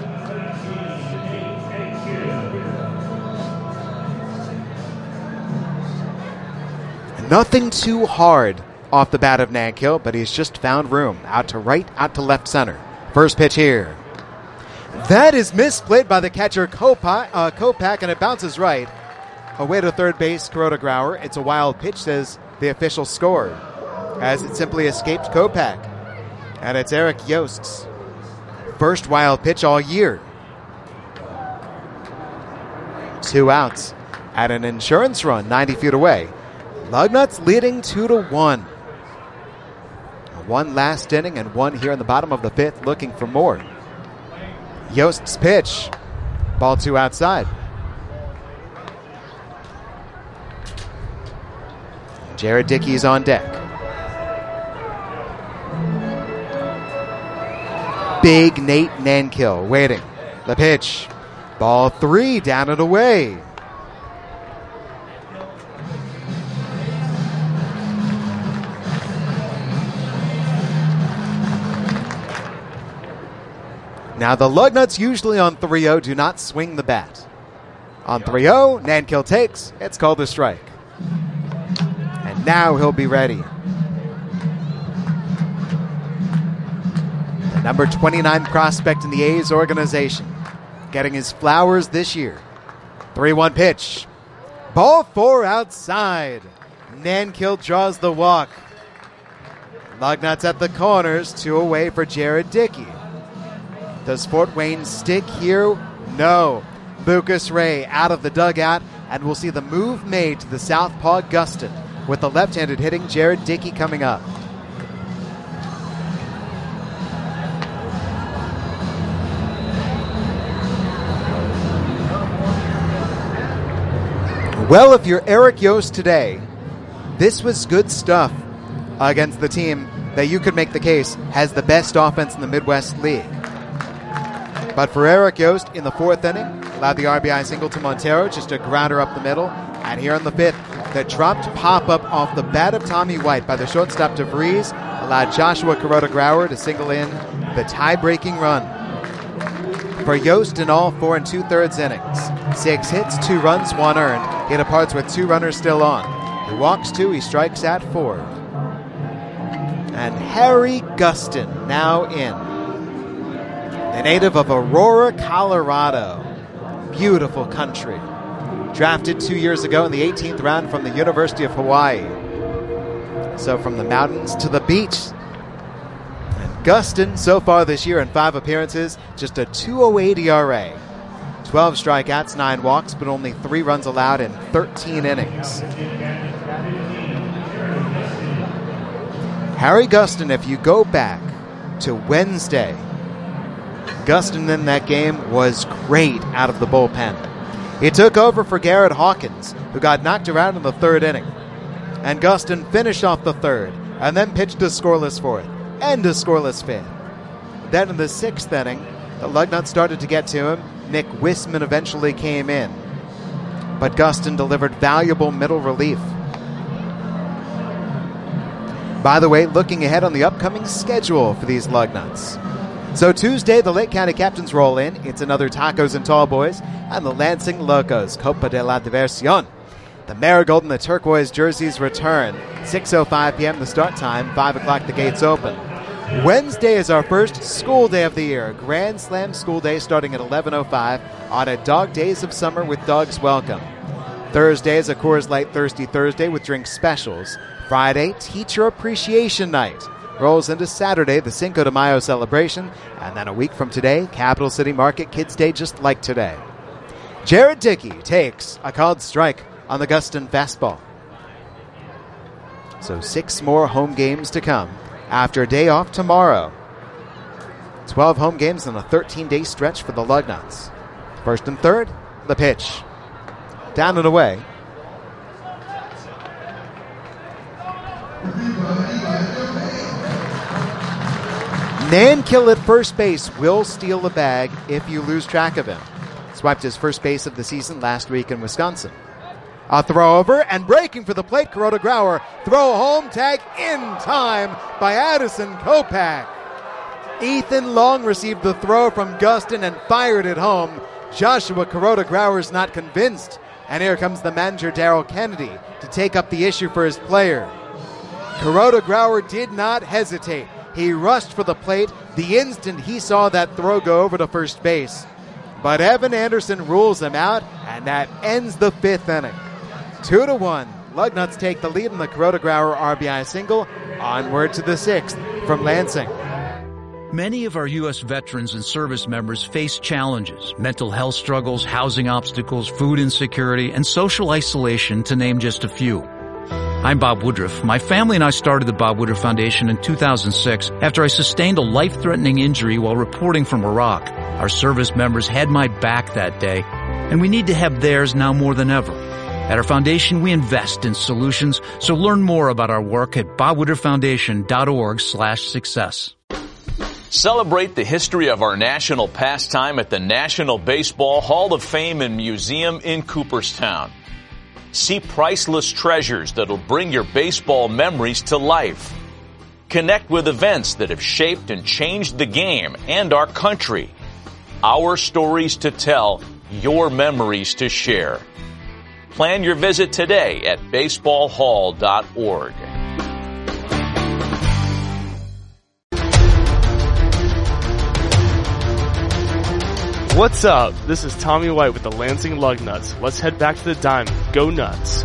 Speaker 1: Nothing too hard off the bat of Nankill, but he's just found room. Out to right, out to left center. First pitch here. That is misplayed by the catcher Kopech, uh, Kopech, and it bounces right. Away to third base, Kuroda Grauer. It's a wild pitch, says the official score, as it simply escaped Kopech. And it's Eric Yost's first wild pitch all year. Two outs at an insurance run, ninety feet away. Lugnuts leading two to one. One last inning and one here in the bottom of the fifth, looking for more. Yost's pitch. Ball two outside. Jared Dickey's on deck. Big Nate Nankill waiting. The pitch. Ball three, down and away. Now the Lugnuts usually on three oh do not swing the bat. On three oh, Nankill takes. It's called a strike. And now he'll be ready. The number twenty-nine prospect in the A's organization, getting his flowers this year. three one pitch. Ball four outside. Nankill draws the walk. Lugnuts at the corners, two away for Jared Dickey. Does Fort Wayne stick here? No. Lucas Ray out of the dugout, and we'll see the move made to the southpaw Gustin with the left-handed hitting Jared Dickey coming up. Well, if you're Eric Yost today, this was good stuff against the team that you could make the case has the best offense in the Midwest League. But for Eric Yost in the fourth inning, allowed the R B I single to Montero, just a grounder up the middle. And here in the fifth, the dropped pop-up off the bat of Tommy White by the shortstop DeVries allowed Joshua Kuroda Grauer to single in the tie-breaking run. For Yost in all four and two-thirds innings, six hits, two runs, one earned. He departs with two runners still on. He walks two, he strikes at four. And Harry Gustin now in. A native of Aurora, Colorado. Beautiful country. Drafted two years ago in the eighteenth round from the University of Hawaii. So from the mountains to the beach. And Gustin, so far this year in five appearances, just a two oh eight E R A. twelve strikeouts, nine walks, but only three runs allowed in thirteen innings. Harry Gustin, if you go back to Wednesday, Gustin in that game was great out of the bullpen. He took over for Garrett Hawkins, who got knocked around in the third inning. And Gustin finished off the third, and then pitched a scoreless fourth, and a scoreless fifth. Then in the sixth inning, the Lugnuts started to get to him. Nick Wisman eventually came in. But Gustin delivered valuable middle relief. By the way, looking ahead on the upcoming schedule for these Lugnuts. So Tuesday, the Lake County Captains roll in. It's another Tacos and Tall Boys and the Lansing Locos, Copa de la Diversión. The Marigold and the Turquoise jerseys return. six oh five p.m. the start time, five o'clock the gates open. Wednesday is our first school day of the year. Grand Slam School Day starting at eleven oh five on a Dog Days of Summer with Dogs Welcome. Thursday is a Coors Light Thirsty Thursday with drink specials. Friday, Teacher Appreciation Night. rolls into Saturday, the Cinco de Mayo celebration, and then a week from today, Capital City Market Kids Day just like today. Jared Dickey takes a called strike on the Guston fastball. So six more home games to come after a day off tomorrow. twelve home games in a thirteen-day stretch for the Lugnuts. First and third, the pitch. Down and away. Nankill at first base will steal the bag if you lose track of him. Swiped his first base of the season last week in Wisconsin. A throw over and breaking for the plate, Kuroda Grauer. Throw home, tag in time by Addison Kopach. Ethan Long received the throw from Guston and fired it home. Joshua Kuroda Grauer's not convinced. And here comes the manager, Daryl Kennedy, to take up the issue for his player. Kuroda Grauer did not hesitate. He rushed for the plate the instant he saw that throw go over to first base. But Evan Anderson rules him out, and that ends the fifth inning. Two to one. Lugnuts take the lead in the Kuroda Grauer R B I single. Onward to the sixth from Lansing.
Speaker 6: Many of our U S veterans and service members face challenges, mental health struggles, housing obstacles, food insecurity, and social isolation, to name just a few. I'm Bob Woodruff. My family and I started the Bob Woodruff Foundation in two thousand six after I sustained a life-threatening injury while reporting from Iraq. Our service members had my back that day, and we need to have theirs now more than ever. At our foundation, we invest in solutions, so learn more about our work at bob woodruff foundation dot org slash success.
Speaker 7: Celebrate the history of our national pastime at the National Baseball Hall of Fame and Museum in Cooperstown. See priceless treasures that'll bring your baseball memories to life. Connect with events that have shaped and changed the game and our country. Our stories to tell, your memories to share. Plan your visit today at baseball hall dot org.
Speaker 16: What's up? This is Tommy White with the Lansing Lugnuts. Let's head back to the diamond. Go Nuts.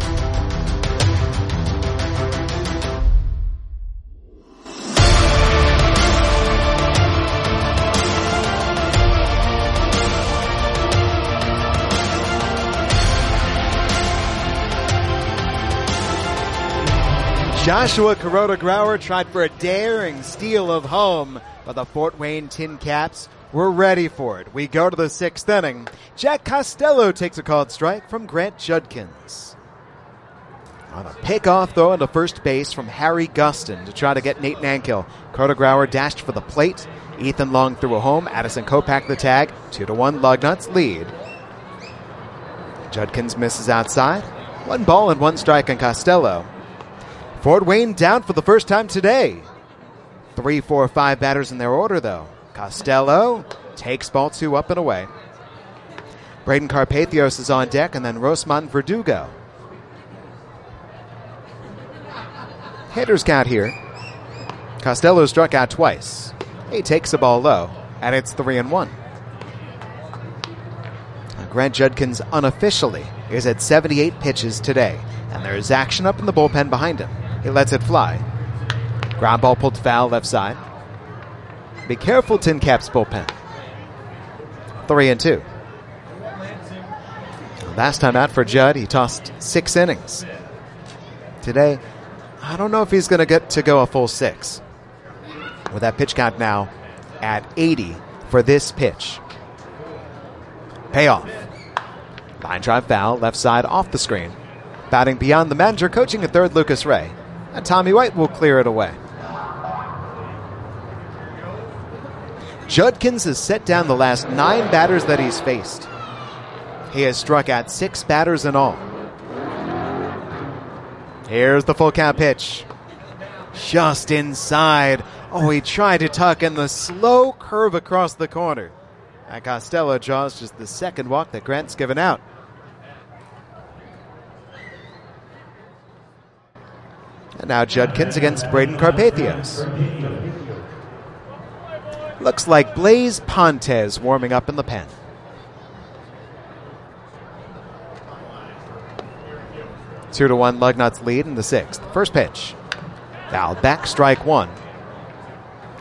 Speaker 1: Joshua Kuroda Grauer tried for a daring steal of home, but the Fort Wayne Tin Caps were ready for it. We go to the sixth inning. Jack Costello takes a called strike from Grant Judkins. On a pickoff throw into first base from Harry Guston to try to get Nate Nankill. Kuroda Grauer dashed for the plate. Ethan Long threw a home. Addison Kopach the tag. Two to one Lugnuts lead. Judkins misses outside. One ball and one strike on Costello. Fort Wayne down for the first time today. Three, four, five batters in their order, though. Costello takes ball two up and away. Braden Carpathios is on deck, and then Rosman Verdugo. Hitters count here. Costello struck out twice. He takes the ball low, and it's three and one. Grant Judkins unofficially is at seventy-eight pitches today, and there is action up in the bullpen behind him. He lets it fly. Ground ball pulled foul left side. Be careful, Tin Caps bullpen. Three and two. Last time out for Judd, he tossed six innings. Today, I don't know if he's going to get to go a full six. With that pitch count now at eighty for this pitch. Payoff. Line drive foul, left side off the screen. Batting beyond the manager, coaching at third, Lucas Ray. And Tommy White will clear it away. Judkins has set down the last nine batters that he's faced. He has struck out six batters in all. Here's the full count pitch. Just inside. Oh, he tried to tuck in the slow curve across the corner. And Costello draws just the second walk that Grant's given out. And now Judkins against Braden Carpathios. Looks like Blaze Pontes warming up in the pen. Two to one Lugnuts lead in the sixth. First pitch. Foul back, strike one.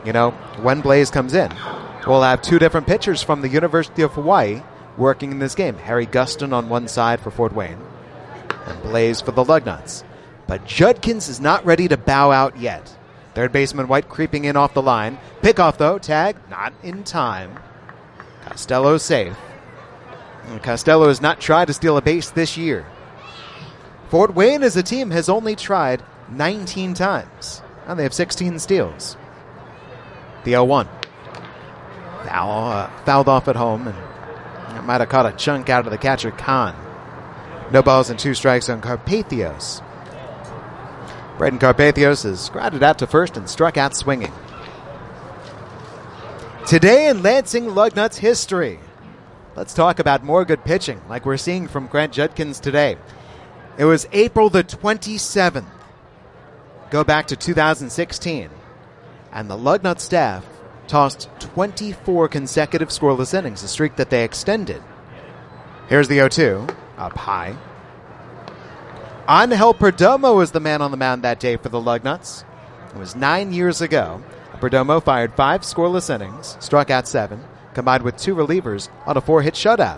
Speaker 1: You know, when Blaze comes in, we'll have two different pitchers from the University of Hawaii working in this game. Harry Guston on one side for Fort Wayne and Blaze for the Lugnuts. But Judkins is not ready to bow out yet. Third baseman White creeping in off the line. Pickoff, though. Tag, not in time. Costello safe. And Costello has not tried to steal a base this year. Fort Wayne as a team has only tried nineteen times. And they have sixteen steals. The oh one. Foul, uh, fouled off at home, and it might have caught a chunk out of the catcher, Khan. No balls and two strikes on Carpathios. Braden Carpathios has grounded out to first and struck out swinging. Today in Lansing Lugnuts history, let's talk about more good pitching like we're seeing from Grant Judkins today. It was April the twenty-seventh. Go back to two thousand sixteen. And the Lugnut staff tossed twenty-four consecutive scoreless innings, a streak that they extended. Here's the oh two, up high. Angel Perdomo was the man on the mound that day for the Lugnuts. It was nine years ago. Perdomo fired five scoreless innings, struck out seven, combined with two relievers on a four-hit shutout.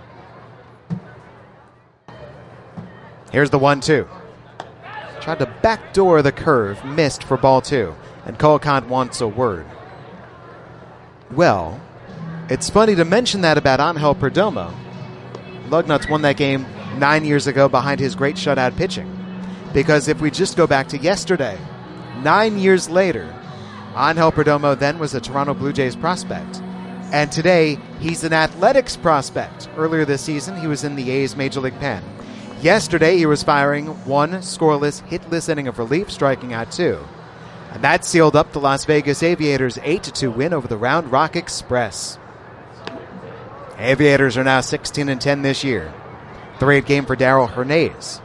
Speaker 1: Here's the one two. Tried to backdoor the curve, missed for ball two, and Colcott wants a word. Well, it's funny to mention that about Angel Perdomo. Lugnuts won that game nine years ago behind his great shutout pitching. Because if we just go back to yesterday, nine years later, Angel Perdomo then was a Toronto Blue Jays prospect. And today, he's an Athletics prospect. Earlier this season, he was in the A's Major League pen. Yesterday, he was firing one scoreless, hitless inning of relief, striking out two. And that sealed up the Las Vegas Aviators' eight to two win over the Round Rock Express. Aviators are now sixteen and ten this year. three eight game for Daryl Hernandez.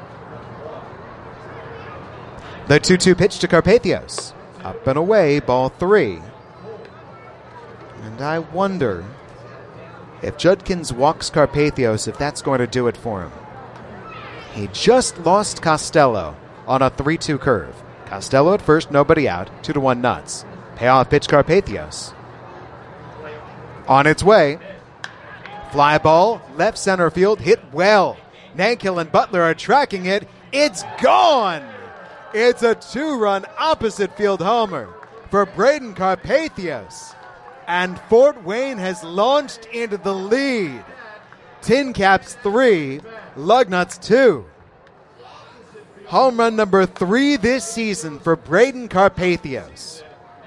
Speaker 1: The two two pitch to Carpathios. Up and away, ball three. And I wonder if Judkins walks Carpathios, if that's going to do it for him. He just lost Costello on a three two curve. Costello at first, nobody out, two to one Nuts. Payoff pitch Carpathios. On its way. Fly ball, left center field, hit well. Nankill and Butler are tracking it. It's gone! It's a two-run opposite field homer for Braden Carpathios. And Fort Wayne has launched into the lead. Tin Caps three, Lugnuts two. Home run number three this season for Braden Carpathios.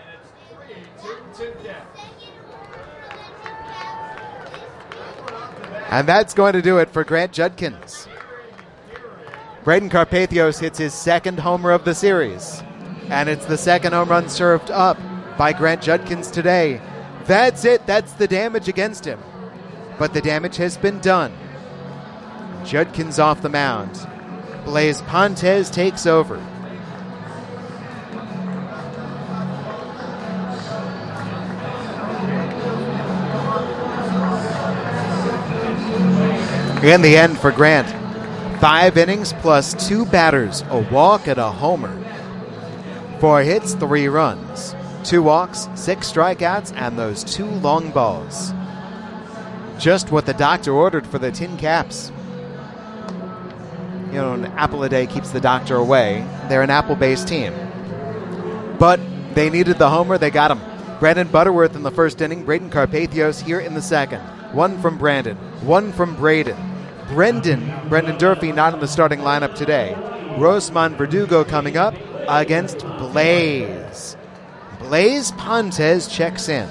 Speaker 1: And that's going to do it for Grant Judkins. Braden Carpathios hits his second homer of the series. And it's the second home run served up by Grant Judkins today. That's it. That's the damage against him. But the damage has been done. Judkins off the mound. Blaze Pontes takes over. In the end for Grant, five innings plus two batters, a walk and a homer. Four hits, three runs, two walks, six strikeouts, and those two long balls. Just what the doctor ordered for the Tin Caps. You know, an apple a day keeps the doctor away. They're an apple-based team. But they needed the homer, they got him. Brandon Butterworth in the first inning, Braden Carpathios here in the second. One from Brandon, one from Braden. Brendan, Brendan Durfee not in the starting lineup today. Rosman Verdugo coming up against Blaze. Blaze Pontes checks in.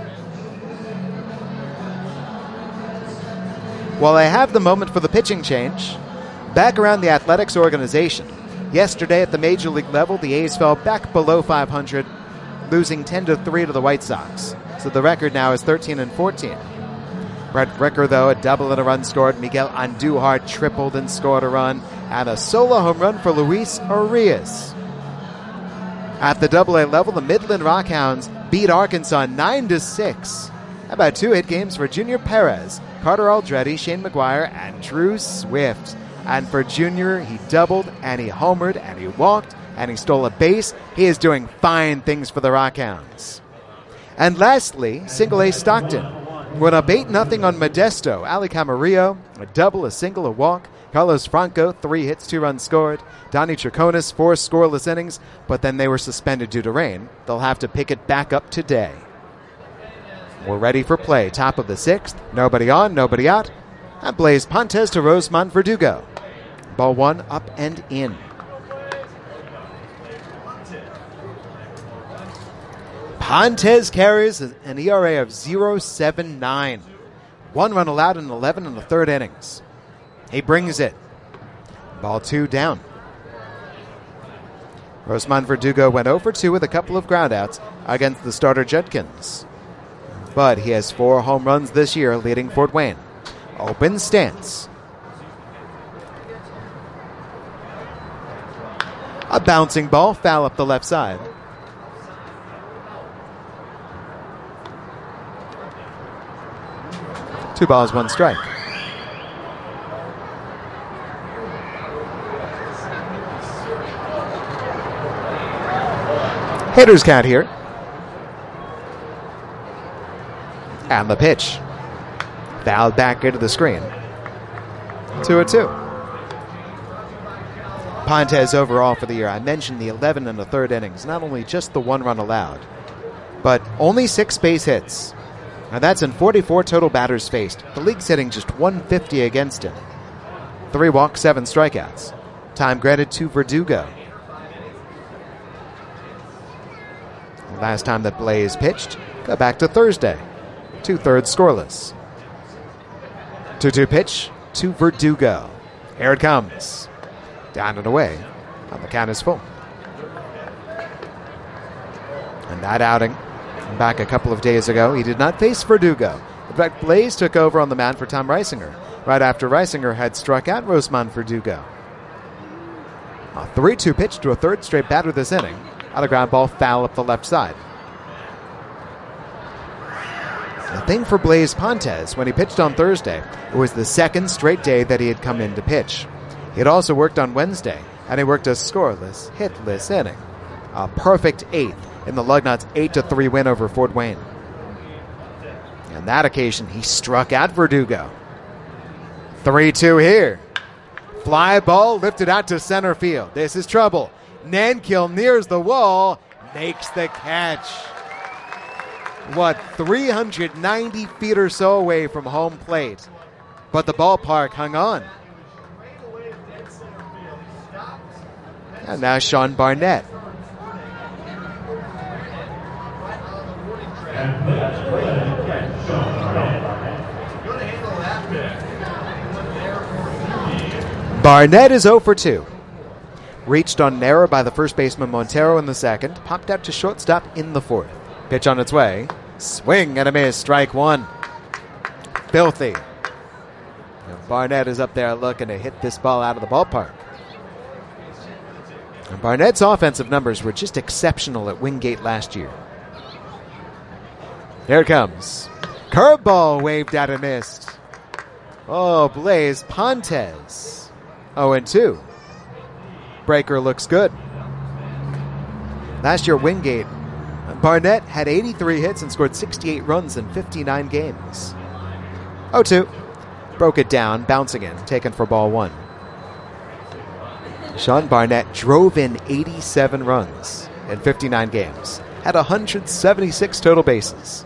Speaker 1: While I have the moment for the pitching change, back around the Athletics organization, yesterday at the Major League level, the A's fell back below five hundred, losing ten to three to the White Sox. So the record now is thirteen and fourteen. Brett Bricker, though, a double and a run scored. Miguel Andujar tripled and scored a run. And a solo home run for Luis Arias. At the double A level, the Midland Rockhounds beat Arkansas nine to six. How about two hit games for Junior Perez, Carter Aldretti, Shane McGuire, and Drew Swift. And for Junior, he doubled, and he homered, and he walked, and he stole a base. He is doing fine things for the Rockhounds. And lastly, single A Stockton. Went up eight nothing on Modesto. Ali Camarillo, a double, a single, a walk. Carlos Franco, three hits, two runs scored. Donnie Triconis, four scoreless innings, but then they were suspended due to rain. They'll have to pick it back up today. We're ready for play. Top of the sixth. Nobody on, nobody out. And Blaise Pontes to Rosemont Verdugo. Ball one, up and in. Pontes carries an E R A of point oh seven nine. One run allowed in eleven in the third innings. He brings it. Ball two down. Rosemont Verdugo went oh for two with a couple of groundouts against the starter Judkins. But he has four home runs this year, leading Fort Wayne. Open stance. A bouncing ball, foul up the left side. Two balls, one strike. Hitter's count here. And the pitch. Fouled back into the screen. two and two. Pontes overall for the year. I mentioned the eleven in the third innings. Not only just the one run allowed, but only six base hits. Now that's in forty-four total batters faced. The league's hitting just one fifty against him. Three walks, seven strikeouts. Time granted to Verdugo. Last time that Blaise pitched, go back to Thursday. Two-thirds scoreless. two two pitch to Verdugo. Here it comes. Down and away. And the count is full. And that outing, back a couple of days ago, he did not face Verdugo. In fact, Blaise took over on the mound for Tom Reisinger, right after Reisinger had struck out Rosemont Verdugo. A three two pitch to a third straight batter this inning. On a ground ball, foul up the left side. The thing for Blaise Pontes, when he pitched on Thursday, it was the second straight day that he had come in to pitch. He had also worked on Wednesday, and he worked a scoreless, hitless inning. A perfect eighth in the Lugnuts' eight to three win over Fort Wayne. On that occasion, he struck out Verdugo. three two here. Fly ball lifted out to center field. This is trouble. Nankill nears the wall, makes the catch. What, three hundred ninety feet or so away from home plate. But the ballpark hung on. And now Sean Barnett. Barnett is oh for two. Reached on narrow by the first baseman Montero in the second. Popped out to shortstop in the fourth. Pitch on its way. Swing and a miss. Strike one. Filthy. And Barnett is up there looking to hit this ball out of the ballpark. And Barnett's offensive numbers were just exceptional at Wingate last year. Here it comes. Curveball waved out and missed. Oh, Blaise Pontes. oh and two. Breaker looks good. Last year, Wingate, Barnett had eighty-three hits and scored sixty-eight runs in fifty-nine games. oh two. Broke it down, bouncing in, taken for ball one. Sean Barnett drove in eighty-seven runs in fifty-nine games. Had one hundred seventy-six total bases.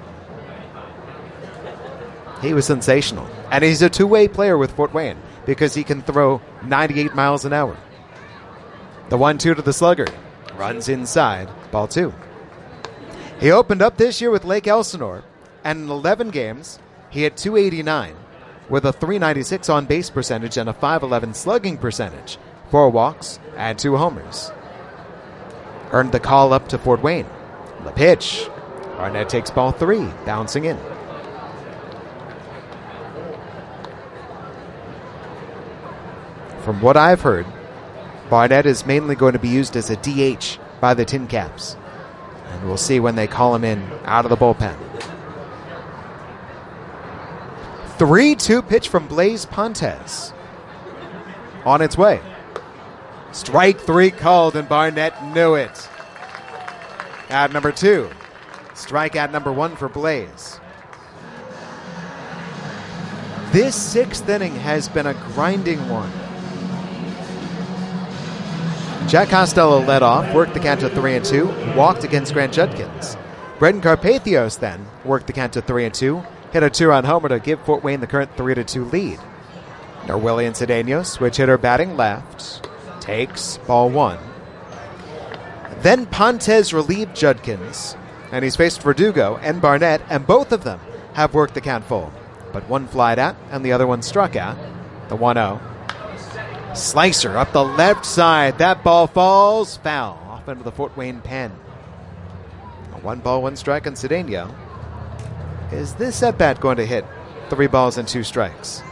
Speaker 1: He was sensational. And he's a two-way player with Fort Wayne because he can throw ninety-eight miles an hour. The one two to the slugger. Runs inside. Ball two. He opened up this year with Lake Elsinore, and in eleven games, he hit two eighty-nine with a three ninety-six on-base percentage and a five eleven slugging percentage, four walks and two homers. Earned the call up to Fort Wayne. The pitch. Barnett takes ball three, bouncing in. From what I've heard, Barnett is mainly going to be used as a D H by the Tin Caps. And we'll see when they call him in out of the bullpen. three two pitch from Blaise Pontes. On its way. Strike three called, and Barnett knew it. At number two. Strike at number one for Blaze. This sixth inning has been a grinding one. Jack Costello led off, worked the count to three and two, walked against Grant Judkins. Braden Carpathios then worked the count to three and two, hit a two-run homer to give Fort Wayne the current three to two lead. Norwillian Cedeno, switch hitter batting left, takes ball one. Then Pontes relieved Judkins, and he's faced Verdugo and Barnett, and both of them have worked the count full. But one flied out, and the other one struck out. The one oh. Slicer up the left side. That ball falls foul off into the Fort Wayne pen. A one ball, one strike on Cedeno. Is this at-bat going to hit three balls and two strikes?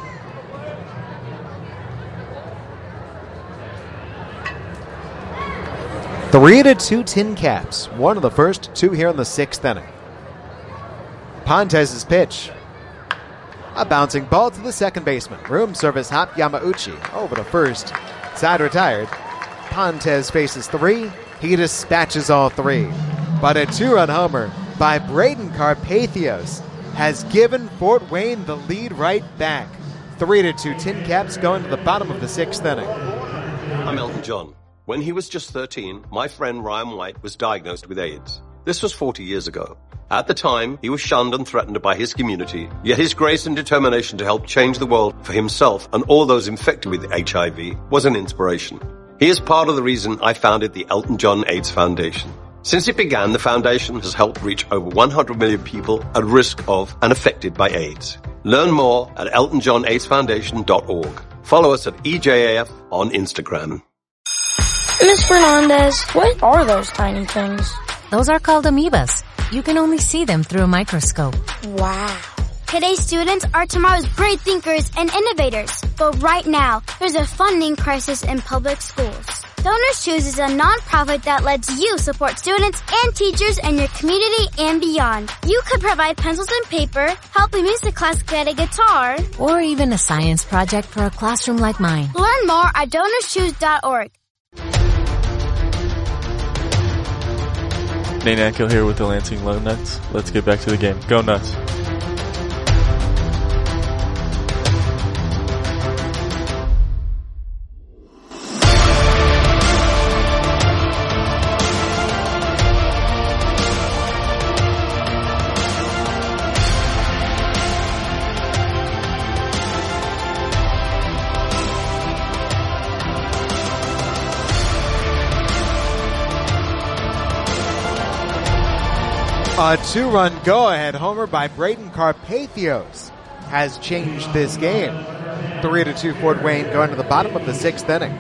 Speaker 1: Three to two Tin Caps. One of the first, two here in the sixth inning. Pontes' pitch. A bouncing ball to the second baseman. Room service hop Yamauchi over to first. Side retired. Pontes faces three. He dispatches all three. But a two-run homer by Braden Carpathios has given Fort Wayne the lead right back. Three to two Tin Caps going to the bottom of the sixth inning.
Speaker 10: I'm Elton John. When he was just thirteen, my friend Ryan White was diagnosed with AIDS. This was forty years ago. At the time, he was shunned and threatened by his community, yet his grace and determination to help change the world for himself and all those infected with H I V was an inspiration. He is part of the reason I founded the Elton John AIDS Foundation. Since it began, the foundation has helped reach over one hundred million people at risk of and affected by AIDS. Learn more at elton john aids foundation dot org. Follow us at E J A F on Instagram.
Speaker 11: Miss Fernandez, what are those tiny things?
Speaker 28: Those are called amoebas. You can only see them through a microscope.
Speaker 11: Wow.
Speaker 12: Today's students are tomorrow's great thinkers and innovators. But right now, there's a funding crisis in public schools. Donors Choose is a nonprofit that lets you support students and teachers in your community and beyond. You could provide pencils and paper, help a music class get a guitar,
Speaker 28: or even a science project for a classroom like mine.
Speaker 12: Learn more at donors choose dot org.
Speaker 16: Nate Ankill here with the Lansing Lugnuts. Let's get back to the game. Go Nuts.
Speaker 1: A two-run go-ahead homer by Braden Carpathios has changed this game. Three to two Fort Wayne going to the bottom of the sixth inning.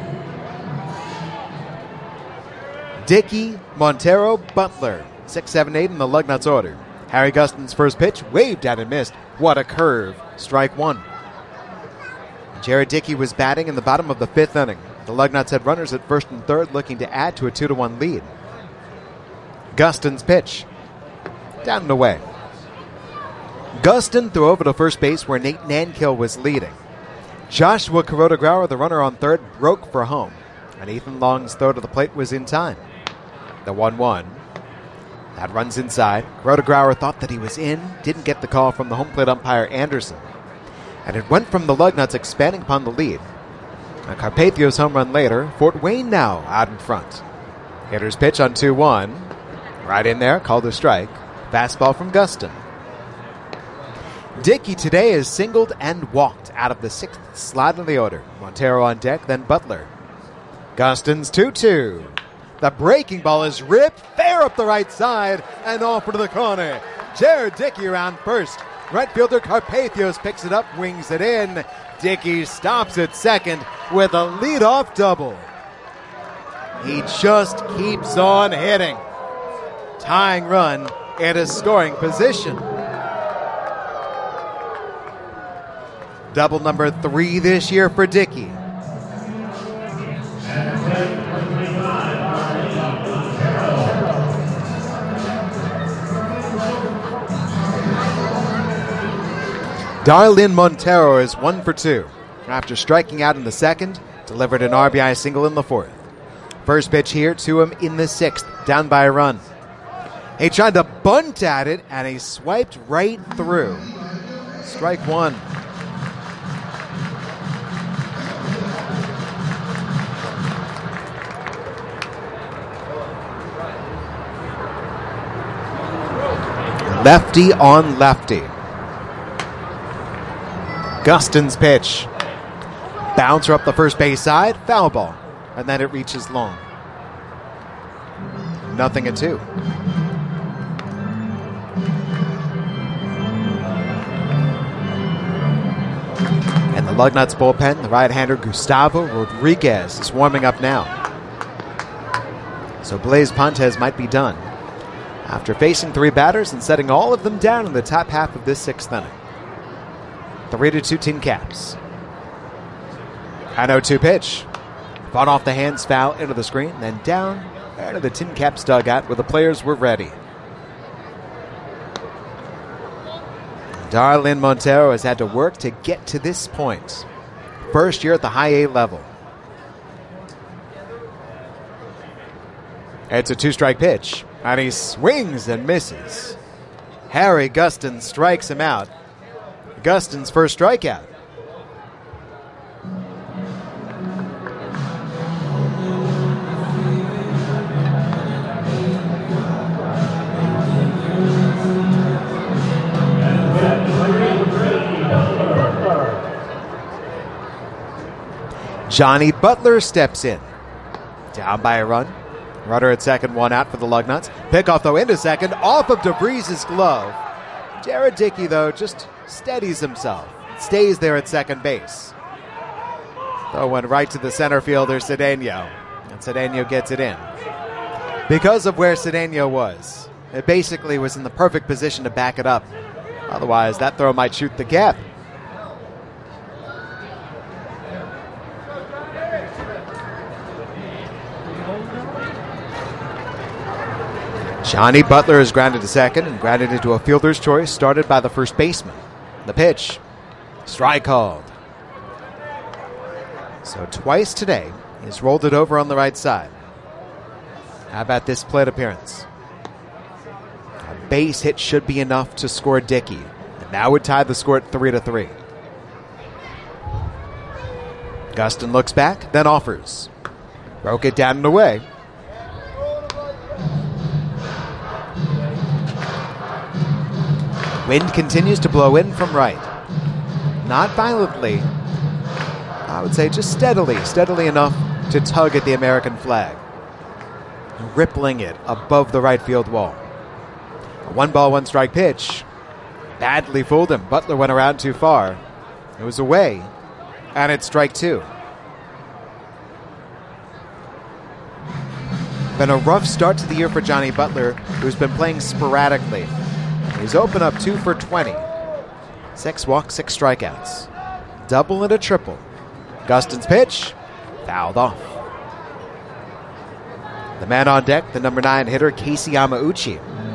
Speaker 1: Dickey, Montero, Butler, six, seven, eight in the Lugnuts order. Harry Gustin's first pitch waved at and missed. What a curve. Strike one. Jared Dickey was batting in the bottom of the fifth inning. The Lugnuts had runners at first and third looking to add to a two to one lead. Gustin's pitch. Down and away. Gustin threw over to first base where Nate Nankill was leading. Joshua Kuroda-Grauer, the runner on third, broke for home, and Ethan Long's throw to the plate was in time. The one one. That runs inside. Kuroda-Grauer thought that he was in, didn't get the call from the home plate umpire Anderson. And it went from the Lugnuts expanding upon the lead. A Carpathios home run later, Fort Wayne now out in front. Hitter's pitch on two one. Right in there, called a strike. Fastball from Gustin. Dickey today is singled and walked out of the sixth slot in the order. Montero on deck, then Butler. Gustin's two two. The breaking ball is ripped fair up the right side and off into the corner. Jared Dickey around first. Right fielder Carpathios picks it up, wings it in. Dickey stops at second with a leadoff double. He just keeps on hitting. Tying run in a scoring position. Double number three this year for Dickey. Darlin Montero is one for two. After striking out in the second, delivered an R B I single in the fourth. First pitch here to him in the sixth, down by a run. He tried to bunt at it, and he swiped right through. Strike one. Lefty on lefty. Gustin's pitch. Bouncer up the first base side, foul ball. And then it reaches long. Nothing at two. And the Lugnuts bullpen, the right-hander Gustavo Rodriguez is warming up now. So Blaise Pontes might be done after facing three batters and setting all of them down in the top half of this sixth inning. Three to two Tin Caps. an oh two pitch. Fought off the hands, foul into the screen, then down there to the Tin Caps dugout where the players were ready. Darlin Montero has had to work to get to this point. First year at the high A level. It's a two-strike pitch, and he swings and misses. Harry Gustin strikes him out. Gustin's first strikeout. Johnny Butler steps in. Down by a run. Runner at second, one out for the Lugnuts. Pickoff, though, into second, off of DeVries' glove. Jared Dickey, though, just steadies himself. Stays there at second base. Throw one right to the center fielder, Cedeno. And Cedeno gets it in. Because of where Cedeno was, it basically was in the perfect position to back it up. Otherwise, that throw might shoot the gap. Johnny Butler is grounded to second and grounded into a fielder's choice started by the first baseman. The pitch. Strike called. So twice today, he's rolled it over on the right side. How about this plate appearance? A base hit should be enough to score Dickey. And that would tie the score at three to three. Gustin looks back, then offers. Broke it down and away. Wind continues to blow in from right. Not violently. I would say just steadily, steadily enough to tug at the American flag. Rippling it above the right field wall. A one ball, one strike pitch. Badly fooled him. Butler went around too far. It was away. And it's strike two. Been a rough start to the year for Johnny Butler, who's been playing sporadically. He's open up two for twenty. Six walks, six strikeouts. Double and a triple. Gustin's pitch, fouled off. The man on deck, the number nine hitter, Casey Yamauchi.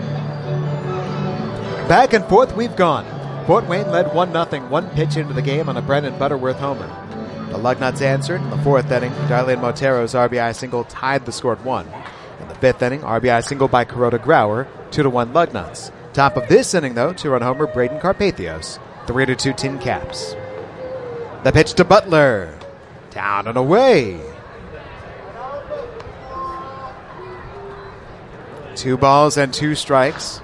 Speaker 1: Back and forth we've gone. Fort Wayne led one nothing, one pitch into the game on a Brendan Butterworth homer. The Lugnuts answered in the fourth inning. Darlene Montero's R B I single tied the score at one. In the fifth inning, R B I single by Kuroda Grauer, two to one Lugnuts. Top of this inning, though, two-run homer, Braden Carpathios, three to two Tin Caps. The pitch to Butler. Down and away. Two balls and two strikes.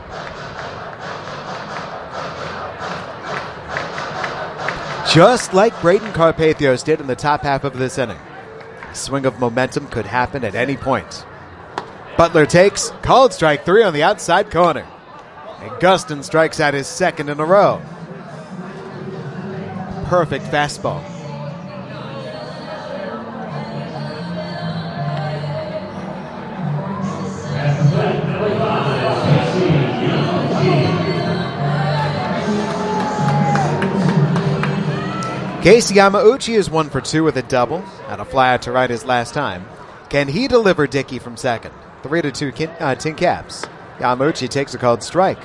Speaker 1: Just like Braden Carpathios did in the top half of this inning. A swing of momentum could happen at any point. Butler takes, called strike three on the outside corner. And Gustin strikes out his second in a row. Perfect fastball. Casey Yamauchi is one for two with a double. Had a fly out to right his last time. Can he deliver Dickey from second? Three to two kin, uh, Tin Caps. Yamauchi takes a called strike.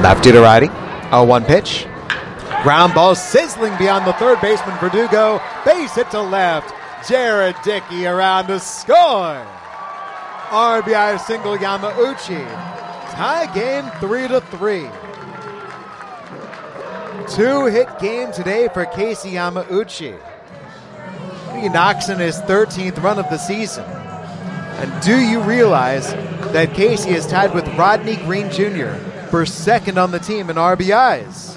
Speaker 1: Lefty to righty. oh one pitch. Ground ball sizzling beyond the third baseman Verdugo. Base hit to left. Jared Dickey around to score. R B I single Yamauchi. Tie game three to three. Two-hit game today for Casey Yamauchi. He knocks in his thirteenth run of the season. And do you realize that Casey is tied with Rodney Green Junior for second on the team in R B Is?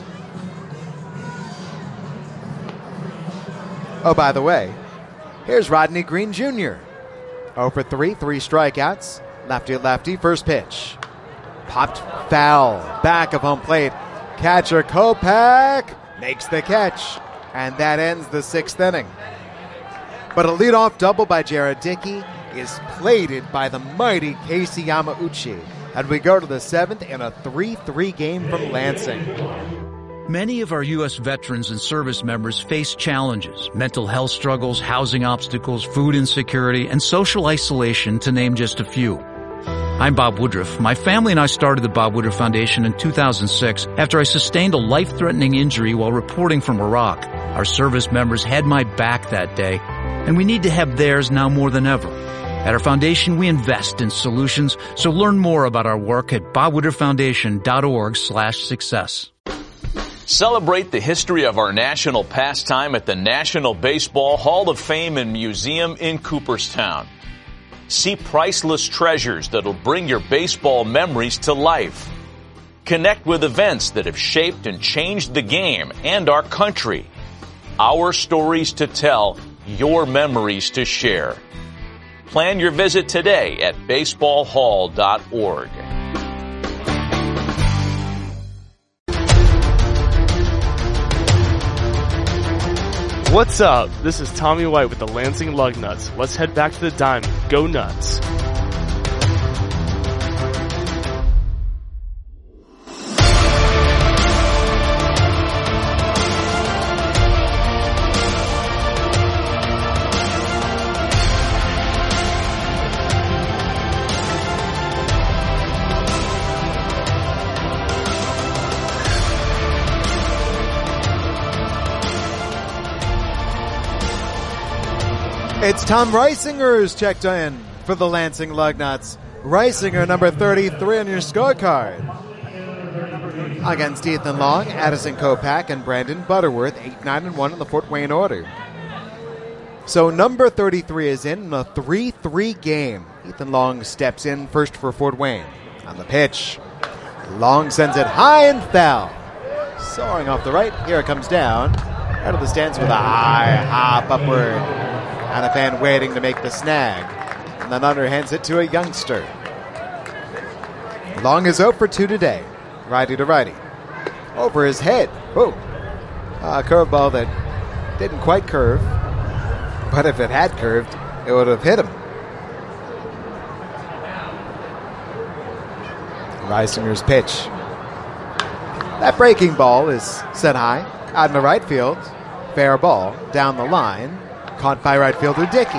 Speaker 1: Oh, by the way, here's Rodney Green Junior oh for three, three strikeouts. Lefty lefty, first pitch. Popped foul, back of home plate. Catcher Kopech makes the catch, and that ends the sixth inning. But a leadoff double by Jared Dickey is plated by the mighty Casey Yamauchi. And we go to the seventh in a three three game from Lansing.
Speaker 6: Many of our U S veterans and service members face challenges, mental health struggles, housing obstacles, food insecurity, and social isolation, to name just a few. I'm Bob Woodruff. My family and I started the Bob Woodruff Foundation in two thousand six after I sustained a life-threatening injury while reporting from Iraq. Our service members had my back that day, and we need to have theirs now more than ever. At our foundation, we invest in solutions, so learn more about our work at bob woodruff foundation dot org slash success.
Speaker 7: Celebrate the history of our national pastime at the National Baseball Hall of Fame and Museum in Cooperstown. See priceless treasures that'll bring your baseball memories to life. Connect with events that have shaped and changed the game and our country. Our stories to tell, your memories to share. Plan your visit today at baseball hall dot org.
Speaker 16: What's up? This is Tommy White with the Lansing Lugnuts. Let's head back to the diamond. Go Nuts.
Speaker 1: It's Tom Reisinger's checked in for the Lansing Lugnuts. Reisinger, number thirty-three on your scorecard. Against Ethan Long, Addison Kopech, and Brandon Butterworth, eight, nine, and one in the Fort Wayne order. So number thirty-three is in a three three game. Ethan Long steps in first for Fort Wayne. On the pitch, Long sends it high and foul. Soaring off the right, here it comes down. Out of the stance with a high hop upward. And a fan waiting to make the snag. And then underhands it to a youngster. Long is oh for two today. Righty to righty. Over his head. Whoa. A curveball that didn't quite curve. But if it had curved, it would have hit him. Reisinger's pitch. That breaking ball is set high. Out in the right field. Fair ball. Down the line. Caught by right fielder Dickey.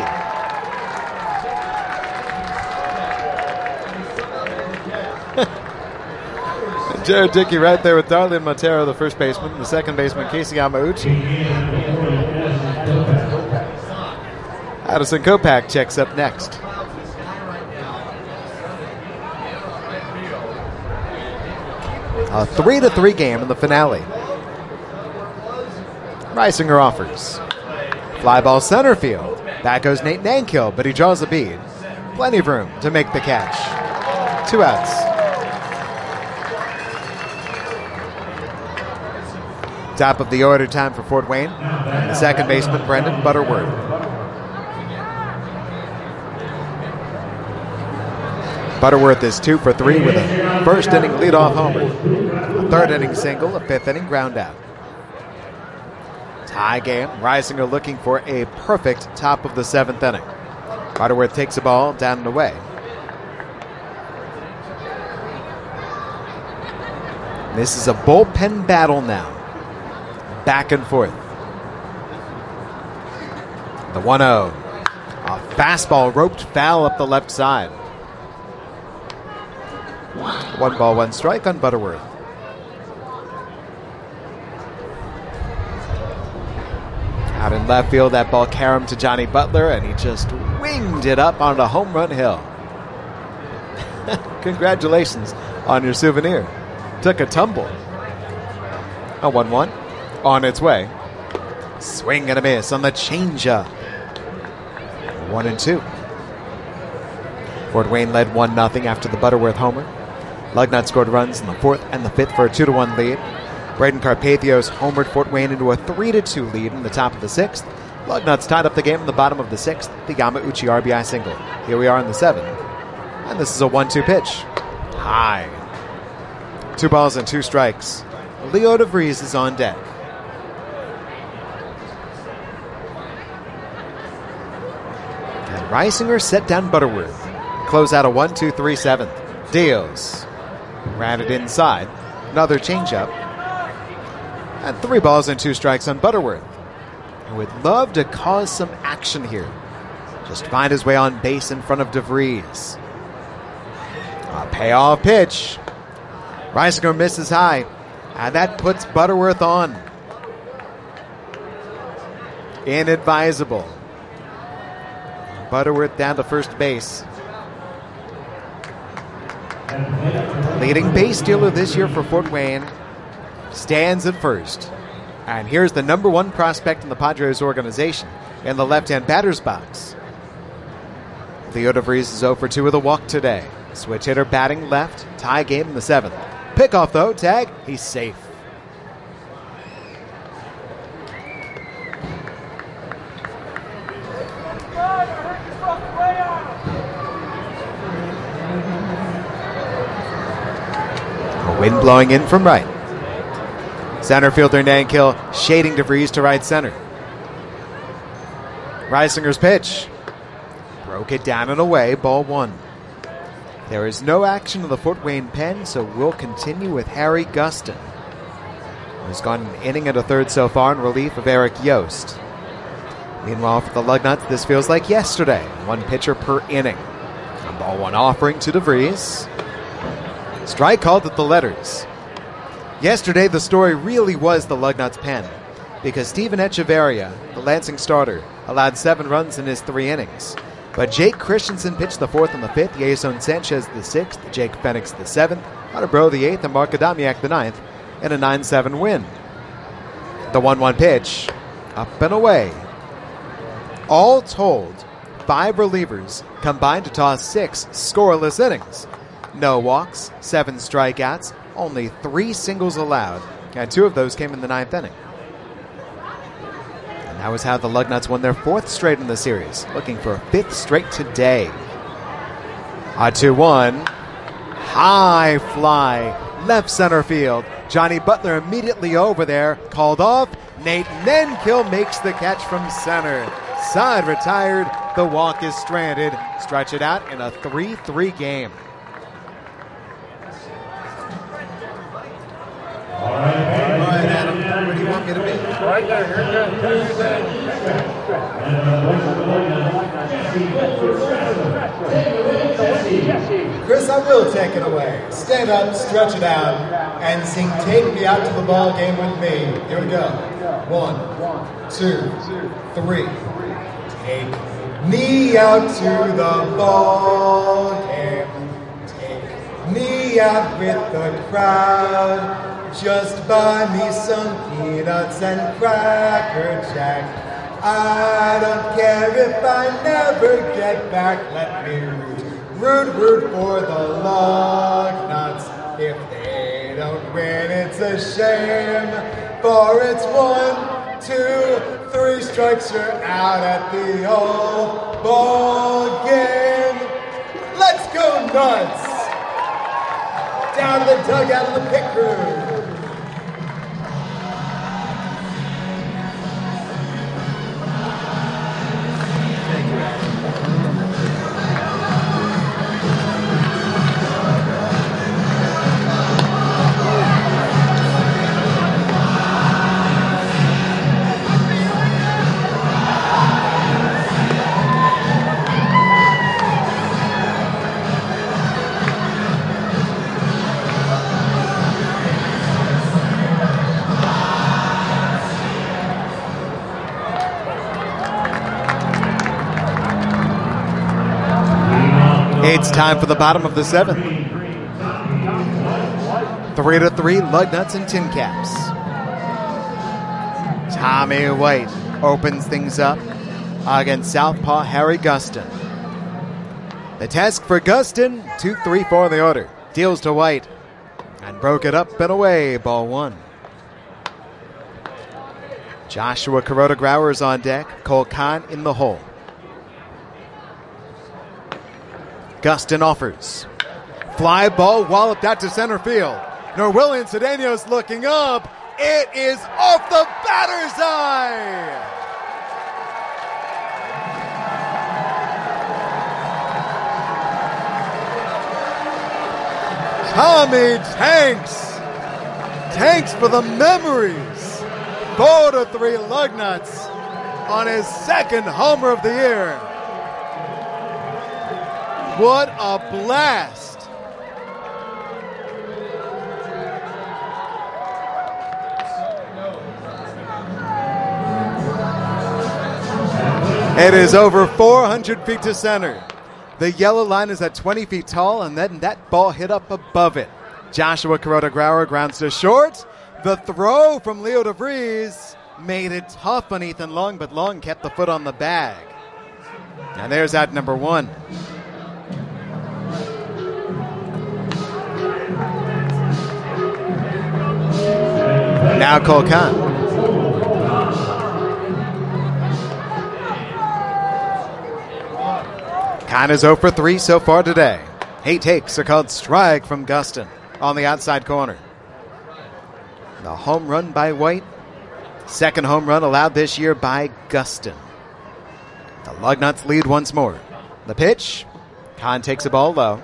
Speaker 1: Jared Dickey right there with Darlene Montero, the first baseman, the second baseman, Casey Yamauchi. Addison Kopech checks up next. A three to three game in the finale. Reisinger offers. Fly ball center field. Back goes Nate Nankill, but he draws a bead. Plenty of room to make the catch. Two outs. Top of the order time for Fort Wayne. The second baseman, Brendan Butterworth. Butterworth is two for three with a first inning leadoff homer. A third inning single, a fifth inning ground out. Tie game. Reisinger looking for a perfect top of the seventh inning. Butterworth takes the ball down and away. This is a bullpen battle now. Back and forth. The one oh. A fastball roped foul up the left side. One ball, one strike on Butterworth. Out in left field, that ball caromed to Johnny Butler, and he just winged it up onto home run hill. Congratulations on your souvenir. Took a tumble. A one one on its way. Swing and a miss on the changeup. One and two. Fort Wayne led one nothing after the Butterworth homer. Lugnut scored runs in the fourth and the fifth for a two to one lead. Braden Carpathios homered Fort Wayne into a three to two lead in the top of the sixth. Lugnuts tied up the game in the bottom of the sixth. The Yamauchi R B I single. Here we are in the seventh. And this is a one two pitch. High. Two balls and two strikes. Leo DeVries is on deck. And Reisinger set down Butterworth. Close out a one two three seventh. Deals. Ran it inside. Another changeup. And three balls and two strikes on Butterworth. And would love to cause some action here. Just find his way on base in front of DeVries. A payoff pitch. Reisinger misses high. And that puts Butterworth on. Inadvisable. Butterworth down to first base. The leading base stealer this year for Fort Wayne stands at first. And here's the number one prospect in the Padres organization in the left-hand batter's box. Leo DeVries is oh for two with a walk today. Switch hitter batting left. Tie game in the seventh. Pickoff though. Tag. He's safe. A wind blowing in from right. Center fielder Nankill shading DeVries to right center. Reisinger's pitch. Broke it down and away. Ball one. There is no action in the Fort Wayne pen, so we'll continue with Harry Gustin, who's gone an inning and a third so far in relief of Eric Yost. Meanwhile, for the Lugnuts, this feels like yesterday. One pitcher per inning. A ball one offering to DeVries. Strike called at the letters. Yesterday, the story really was the Lugnuts pen, because Steven Echeverria, the Lansing starter, allowed seven runs in his three innings. But Jake Christensen pitched the fourth and the fifth, Jason Sanchez the sixth, Jake Fenix the seventh, Hunter Bro the eighth, and Mark Adamiak the ninth in a nine seven win. The one one pitch, up and away. All told, five relievers combined to toss six scoreless innings. No walks, seven strikeouts, only three singles allowed, and two of those came in the ninth inning. And that was how the Lugnuts won their fourth straight in the series, looking for a fifth straight today. A two one. High fly, left center field. Johnny Butler immediately over there, called off. Nate Nankill makes the catch from center. Side retired, the walk is stranded. Stretch it out in a three three game. All right, Adam, where do you want me to be? Right there, you're good.
Speaker 5: Chris, I will take it away. Stand up, stretch it out, and sing Take Me Out to the Ball Game with me. Here we go. One, two, three. Take me out to the ball game. Take me out with the crowd. Just buy me some peanuts and Cracker Jack. I don't care if I never get back. Let me root, root, root for the Lugnuts. If they don't win, it's a shame. For it's one, two, three strikes, you're out at the old ball game. Let's go Nuts! Down to the dugout of the pit crew.
Speaker 1: It's time for the bottom of the seventh. Three to three, Lugnuts and Tin Caps. Tommy White opens things up against Southpaw Harry Gustin. The task for Gustin, two three four in the order. Deals to White and broke it up and away, ball one. Joshua Kuroda-Grauer is on deck. Cole Kahn in the hole. Gustin offers. Fly ball walloped out to center field. Norwillian Cedeno's looking up. It is off the batter's eye. Tommy tanks. Tanks for the memories. Four to three Lugnuts on his second homer of the year. What a blast. It is over four hundred feet to center. The yellow line is at twenty feet tall, and then that ball hit up above it. Joshua Kuroda-Grauer grounds to short. The throw from Leo DeVries made it tough on Ethan Long, but Long kept the foot on the bag. And there's out number one. Now Cole Kahn. Kahn is zero for three so far today. Eight takes, a called strike from Gustin on the outside corner. The home run by White. Second home run allowed this year by Gustin. The Lugnuts lead once more. The pitch. Kahn takes a ball low.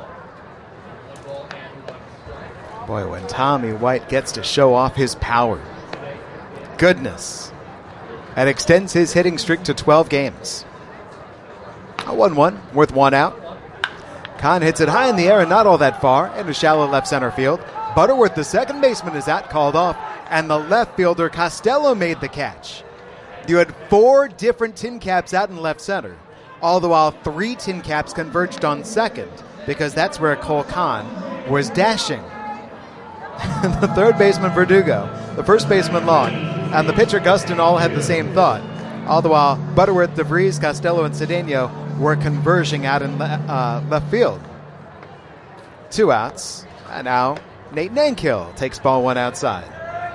Speaker 1: Boy, when Tommy White gets to show off his power. Goodness. That extends his hitting streak to twelve games. A one one, worth one out. Kahn hits it high in the air and not all that far into shallow left center field. Butterworth, the second baseman, is out, called off, and the left fielder Costello made the catch. You had four different Tin Caps out in left center, all the while three Tin Caps converged on second, because that's where Cole Kahn was dashing. The third baseman Verdugo, the first baseman Long, and the pitcher Gustin all had the same thought. All the while, Butterworth, DeVries, Costello, and Cedeno were converging out in le- uh, left field. Two outs, and now Nate Nankill takes ball one outside.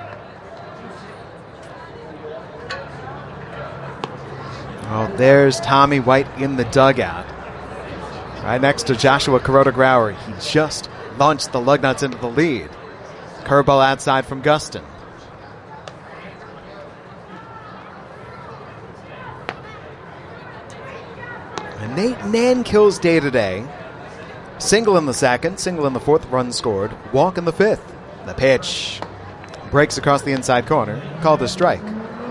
Speaker 1: Oh, there's Tommy White in the dugout. Right next to Joshua Kuroda-Grauer. He just launched the Lugnuts into the lead. Curveball outside from Gustin. And Nate Nankill's day today. Single in the second, single in the fourth, run scored, walk in the fifth. The pitch breaks across the inside corner, called a strike.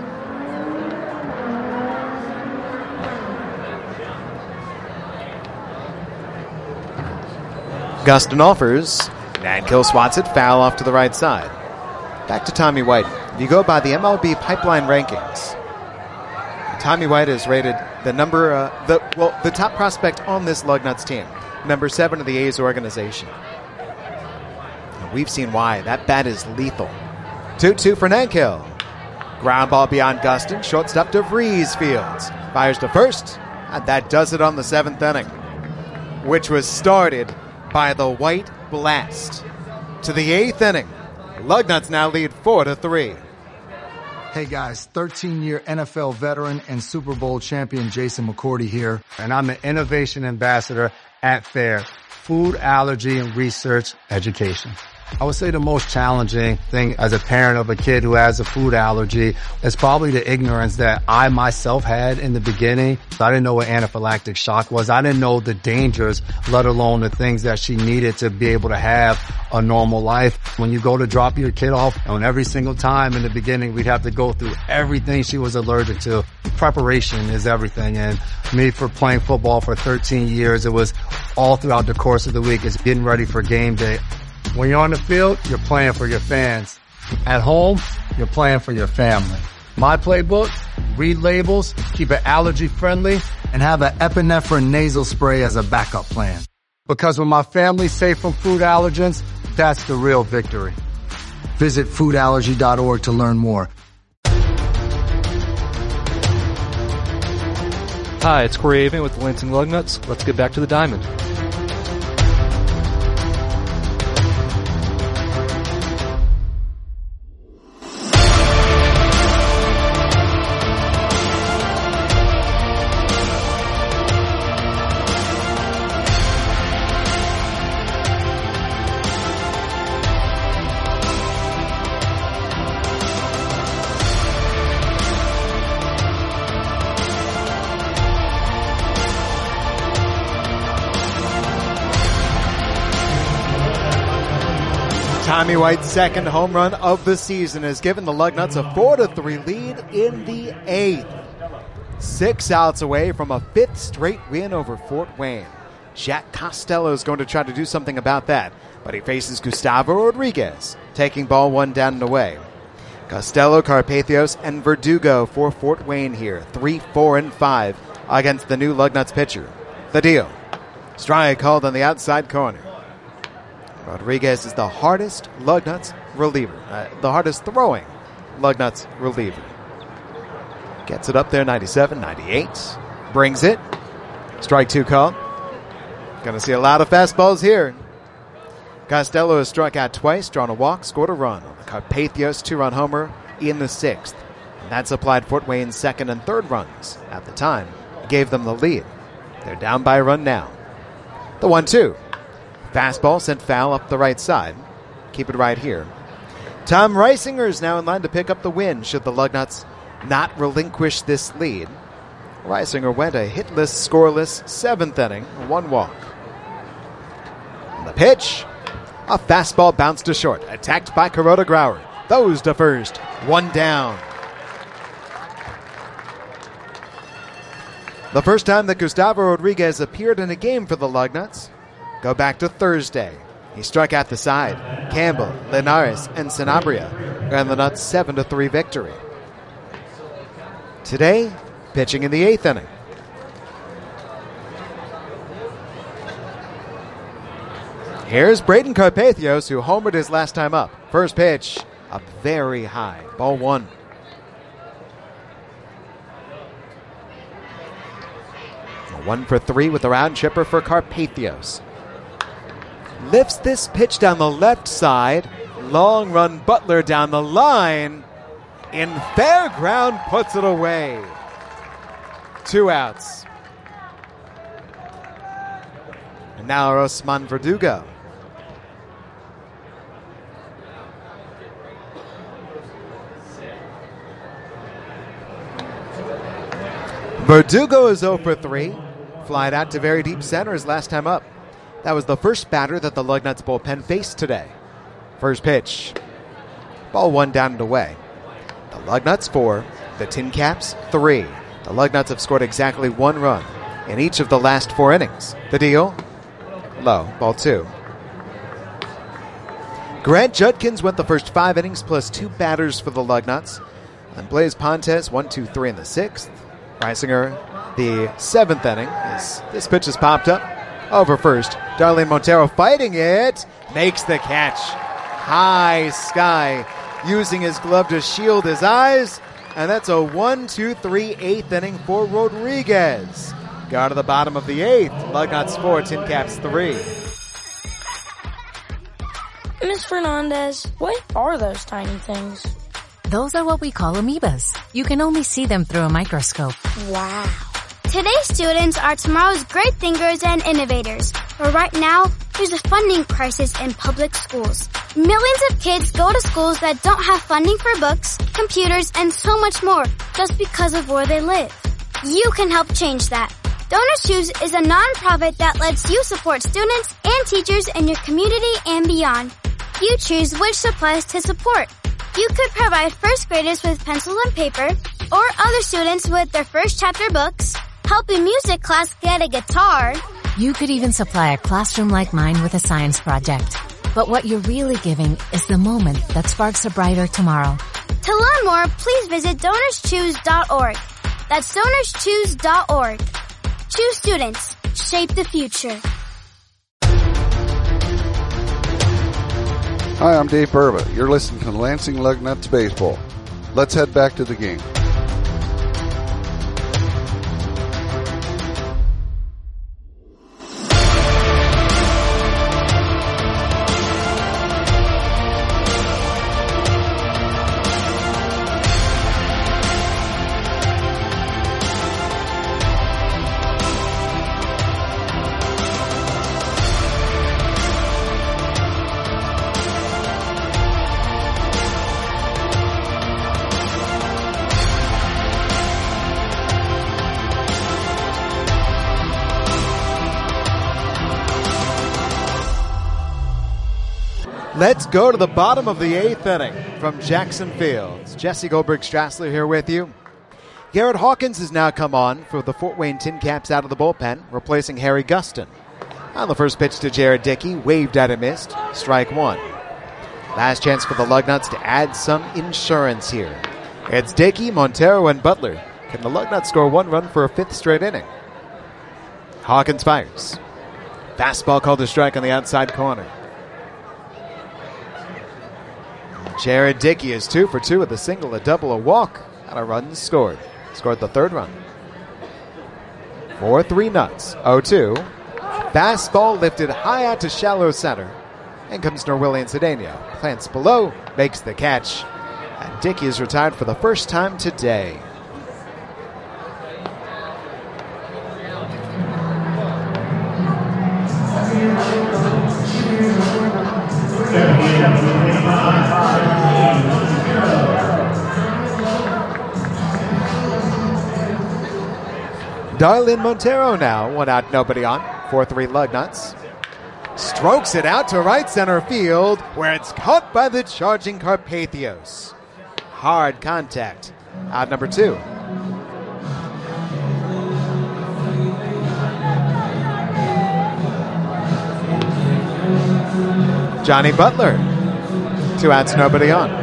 Speaker 1: Gustin offers. Nankill swats it, foul off to the right side. Back to Tommy White. If you go by the M L B pipeline rankings, Tommy White is rated the number, uh, the well, the top prospect on this Lugnuts team, number seven of the A's organization. And we've seen why. That bat is lethal. two two for Nankill. Ground ball beyond Gustin. Shortstop DeVries fields. Fires to first, and that does it on the seventh inning, which was started by the White Blast. To the eighth inning, Lugnuts now lead four to three.
Speaker 4: Hey guys, thirteen-year N F L veteran and Super Bowl champion Jason McCourty here, and I'm an innovation ambassador at FAIR, Food Allergy and Research Education. I would say the most challenging thing as a parent of a kid who has a food allergy is probably the ignorance that I myself had in the beginning. I didn't know what anaphylactic shock was. I didn't know the dangers, let alone the things that she needed to be able to have a normal life. When you go to drop your kid off, and every single time in the beginning, we'd have to go through everything she was allergic to. Preparation is everything. And me, for playing football for thirteen years, it was all throughout the course of the week. It's getting ready for game day. When you're on the field, you're playing for your fans. At home, you're playing for your family. My playbook, read labels, keep it allergy friendly, and have an epinephrine nasal spray as a backup plan. Because when my family's safe from food allergens, that's the real victory. Visit food allergy dot org to learn more.
Speaker 3: Hi, it's Corey Avon with the Lansing Lugnuts. Let's get back to the diamond.
Speaker 1: Tommy White's second home run of the season has given the Lugnuts a four to three lead in the eighth. Six outs away from a fifth straight win over Fort Wayne. Jack Costello is going to try to do something about that, but he faces Gustavo Rodriguez, taking ball one down and away. Costello, Carpathios, and Verdugo for Fort Wayne here, three, four, and five against the new Lugnuts pitcher. The deal. Strike called on the outside corner. Rodriguez is the hardest Lugnuts reliever, uh, the hardest throwing Lugnuts reliever. Gets it up there, ninety-seven, ninety-eight. Brings it. Strike two call. Going to see a lot of fastballs here. Costello has struck out twice, drawn a walk, scored a run on the Carpathios two-run homer in the sixth. And that supplied Fort Wayne's second and third runs at the time. Gave them the lead. They're down by a run now. The one two. Fastball sent foul up the right side. Keep it right here. Tom Reisinger is now in line to pick up the win should the Lugnuts not relinquish this lead. Reisinger went a hitless, scoreless seventh inning, one walk. And the pitch, a fastball bounced to short, attacked by Kuroda Grauer. Those to first, one down. The first time that Gustavo Rodriguez appeared in a game for the Lugnuts, go back to Thursday. He struck out the side. Campbell, Linares, and Sanabria earned the Nuts seven to three victory. Today, pitching in the eighth inning. Here's Braden Carpathios, who homered his last time up. First pitch, up very high. Ball one. A one for three with a round chipper for Carpathios. Lifts this pitch down the left side. Long run Butler down the line. In fair ground, puts it away. Two outs. And now Osman Verdugo. Verdugo is oh for three. Flied out to very deep center his last time up. That was the first batter that the Lugnuts bullpen faced today. First pitch. Ball one down and away. The Lugnuts four, the Tin Caps three. The Lugnuts have scored exactly one run in each of the last four innings. The deal? Low. Ball two. Grant Judkins went the first five innings plus two batters for the Lugnuts. And Blaise Pontes, one, two, three in the sixth. Reisinger, the seventh inning. This, this pitch has popped up. Over first. Darlene Montero fighting it. Makes the catch. High sky. Using his glove to shield his eyes. And that's a one, two, three, eighth inning for Rodriguez. Got to the bottom of the eighth. Lugnuts four, Tin Caps three.
Speaker 11: Miss Fernandez, what are those tiny things?
Speaker 28: Those are what we call amoebas. You can only see them through a microscope.
Speaker 11: Wow.
Speaker 12: Today's students are tomorrow's great thinkers and innovators. But right now, there's a funding crisis in public schools. Millions of kids go to schools that don't have funding for books, computers, and so much more just because of where they live. You can help change that. Donors Choose is a nonprofit that lets you support students and teachers in your community and beyond. You choose which supplies to support. You could provide first graders with pencil and paper, or other students with their first chapter books, help a music class get a guitar.
Speaker 28: You could even supply a classroom like mine with a science project. But what you're really giving is the moment that sparks a brighter tomorrow.
Speaker 12: To learn more, please visit donors choose dot org. That's donors choose dot org. Choose students. Shape the future.
Speaker 13: Hi, I'm Dave Burba. You're listening to Lansing Lugnuts Baseball. Let's head back to the game.
Speaker 1: Let's go to the bottom of the eighth inning from Jackson Fields. Jesse Goldberg-Strassler here with you. Garrett Hawkins has now come on for the Fort Wayne Tin Caps out of the bullpen, replacing Harry Gustin. On the first pitch to Jared Dickey, waved at and missed, strike one. Last chance for the Lugnuts to add some insurance here. It's Dickey, Montero, and Butler. Can the Lugnuts score one run for a fifth straight inning? Hawkins fires. Fastball called a strike on the outside corner. Jared Dickey is two for two with a single, a double, a walk, and a run scored. Scored the third run. four three Nuts. oh two. Fastball lifted high out to shallow center. In comes Norwillian Cedeno. Plants below, makes the catch. And Dickey is retired for the first time today. Darlin Montero now, one out, nobody on. four three Lugnuts. Strokes it out to right center field, where it's caught by the charging Carpathios. Hard contact. Out number two. Johnny Butler. Two outs, nobody on.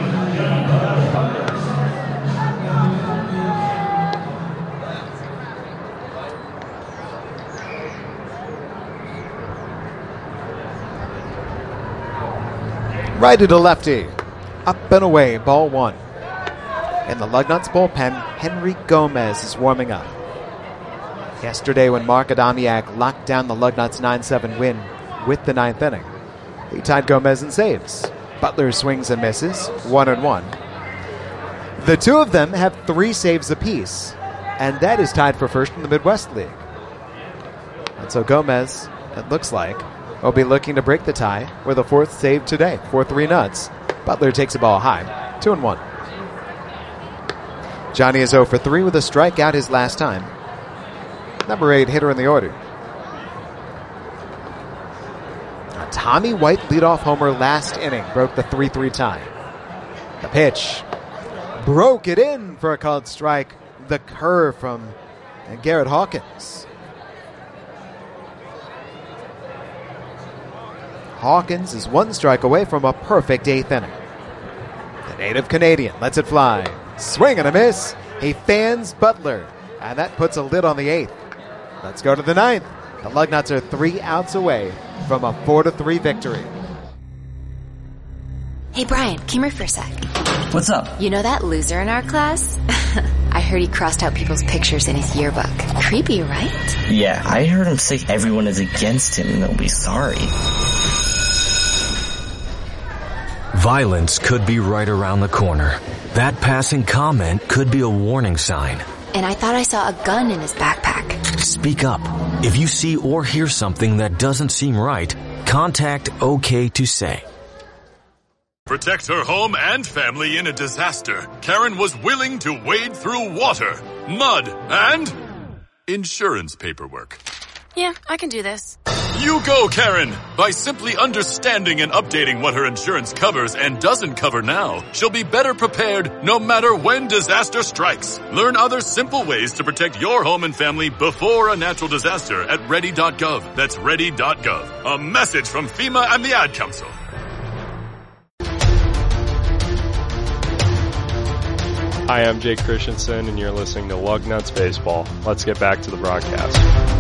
Speaker 1: Righty to lefty. Up and away, ball one. In the Lugnuts bullpen, Henry Gomez is warming up. Yesterday when Mark Adamiak locked down the Lugnuts nine seven win with the ninth inning, he tied Gomez in saves. Butler swings and misses, one and one. The two of them have three saves apiece, and that is tied for first in the Midwest League. And so Gomez, it looks like, will be looking to break the tie with a fourth save today. four three Nuts. Butler takes a ball high. two and one. Johnny is oh for three with a strikeout his last time. Number eight hitter in the order. A Tommy White leadoff homer last inning broke the three three tie. The pitch. Broke it in for a called strike. The curve from Garrett Hawkins. Hawkins is one strike away from a perfect eighth inning. The native Canadian lets it fly. Swing and a miss. He fans Butler. And that puts a lid on the eighth. Let's go to the ninth. The Lugnuts are three outs away from a four to three victory.
Speaker 14: Hey Brian, come here for a sec.
Speaker 15: What's up?
Speaker 14: You know that loser in our class? I heard he crossed out people's pictures in his yearbook. Creepy, right?
Speaker 15: Yeah, I heard him say everyone is against him and they'll be sorry.
Speaker 17: Violence could be right around the corner. That passing comment could be a warning sign.
Speaker 14: And I thought I saw a gun in his backpack.
Speaker 17: Speak up. If you see or hear something that doesn't seem right, contact OK to say.
Speaker 18: Protect her home and family in a disaster. Karen was willing to wade through water, mud, and insurance paperwork.
Speaker 11: Yeah, I can do this.
Speaker 18: You go, Karen! By simply understanding and updating what her insurance covers and doesn't cover now, she'll be better prepared no matter when disaster strikes. Learn other simple ways to protect your home and family before a natural disaster at ready dot gov. That's ready dot gov. A message from FEMA and the Ad Council.
Speaker 16: Hi, I'm Jake Christensen, and you're listening to Lugnuts Baseball. Let's get back to the broadcast.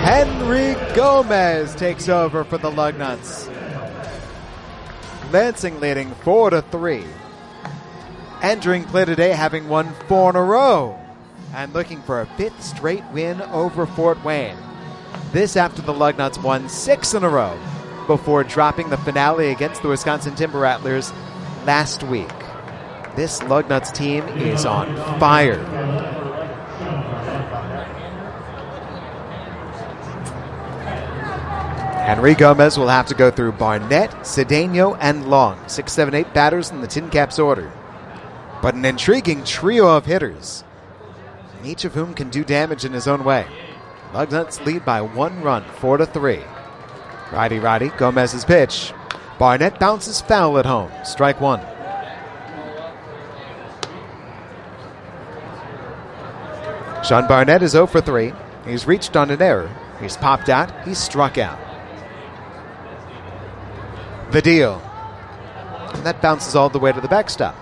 Speaker 1: Henry Gomez takes over for the Lugnuts. Lansing leading four to three. Entering play today having won four in a row and looking for a fifth straight win over Fort Wayne. This after the Lugnuts won six in a row before dropping the finale against the Wisconsin Timber Rattlers last week. This Lugnuts team is on fire. Henry Gomez will have to go through Barnett, Cedeno, and Long. Six, seven, eight batters in the Tin Caps order. But an intriguing trio of hitters, each of whom can do damage in his own way. Lugnuts lead by one run, four to three. Righty, righty, Gomez's pitch. Barnett bounces foul at home. Strike one. Sean Barnett is oh for three. He's reached on an error. He's popped out. He's struck out. The deal. And that bounces all the way to the backstop.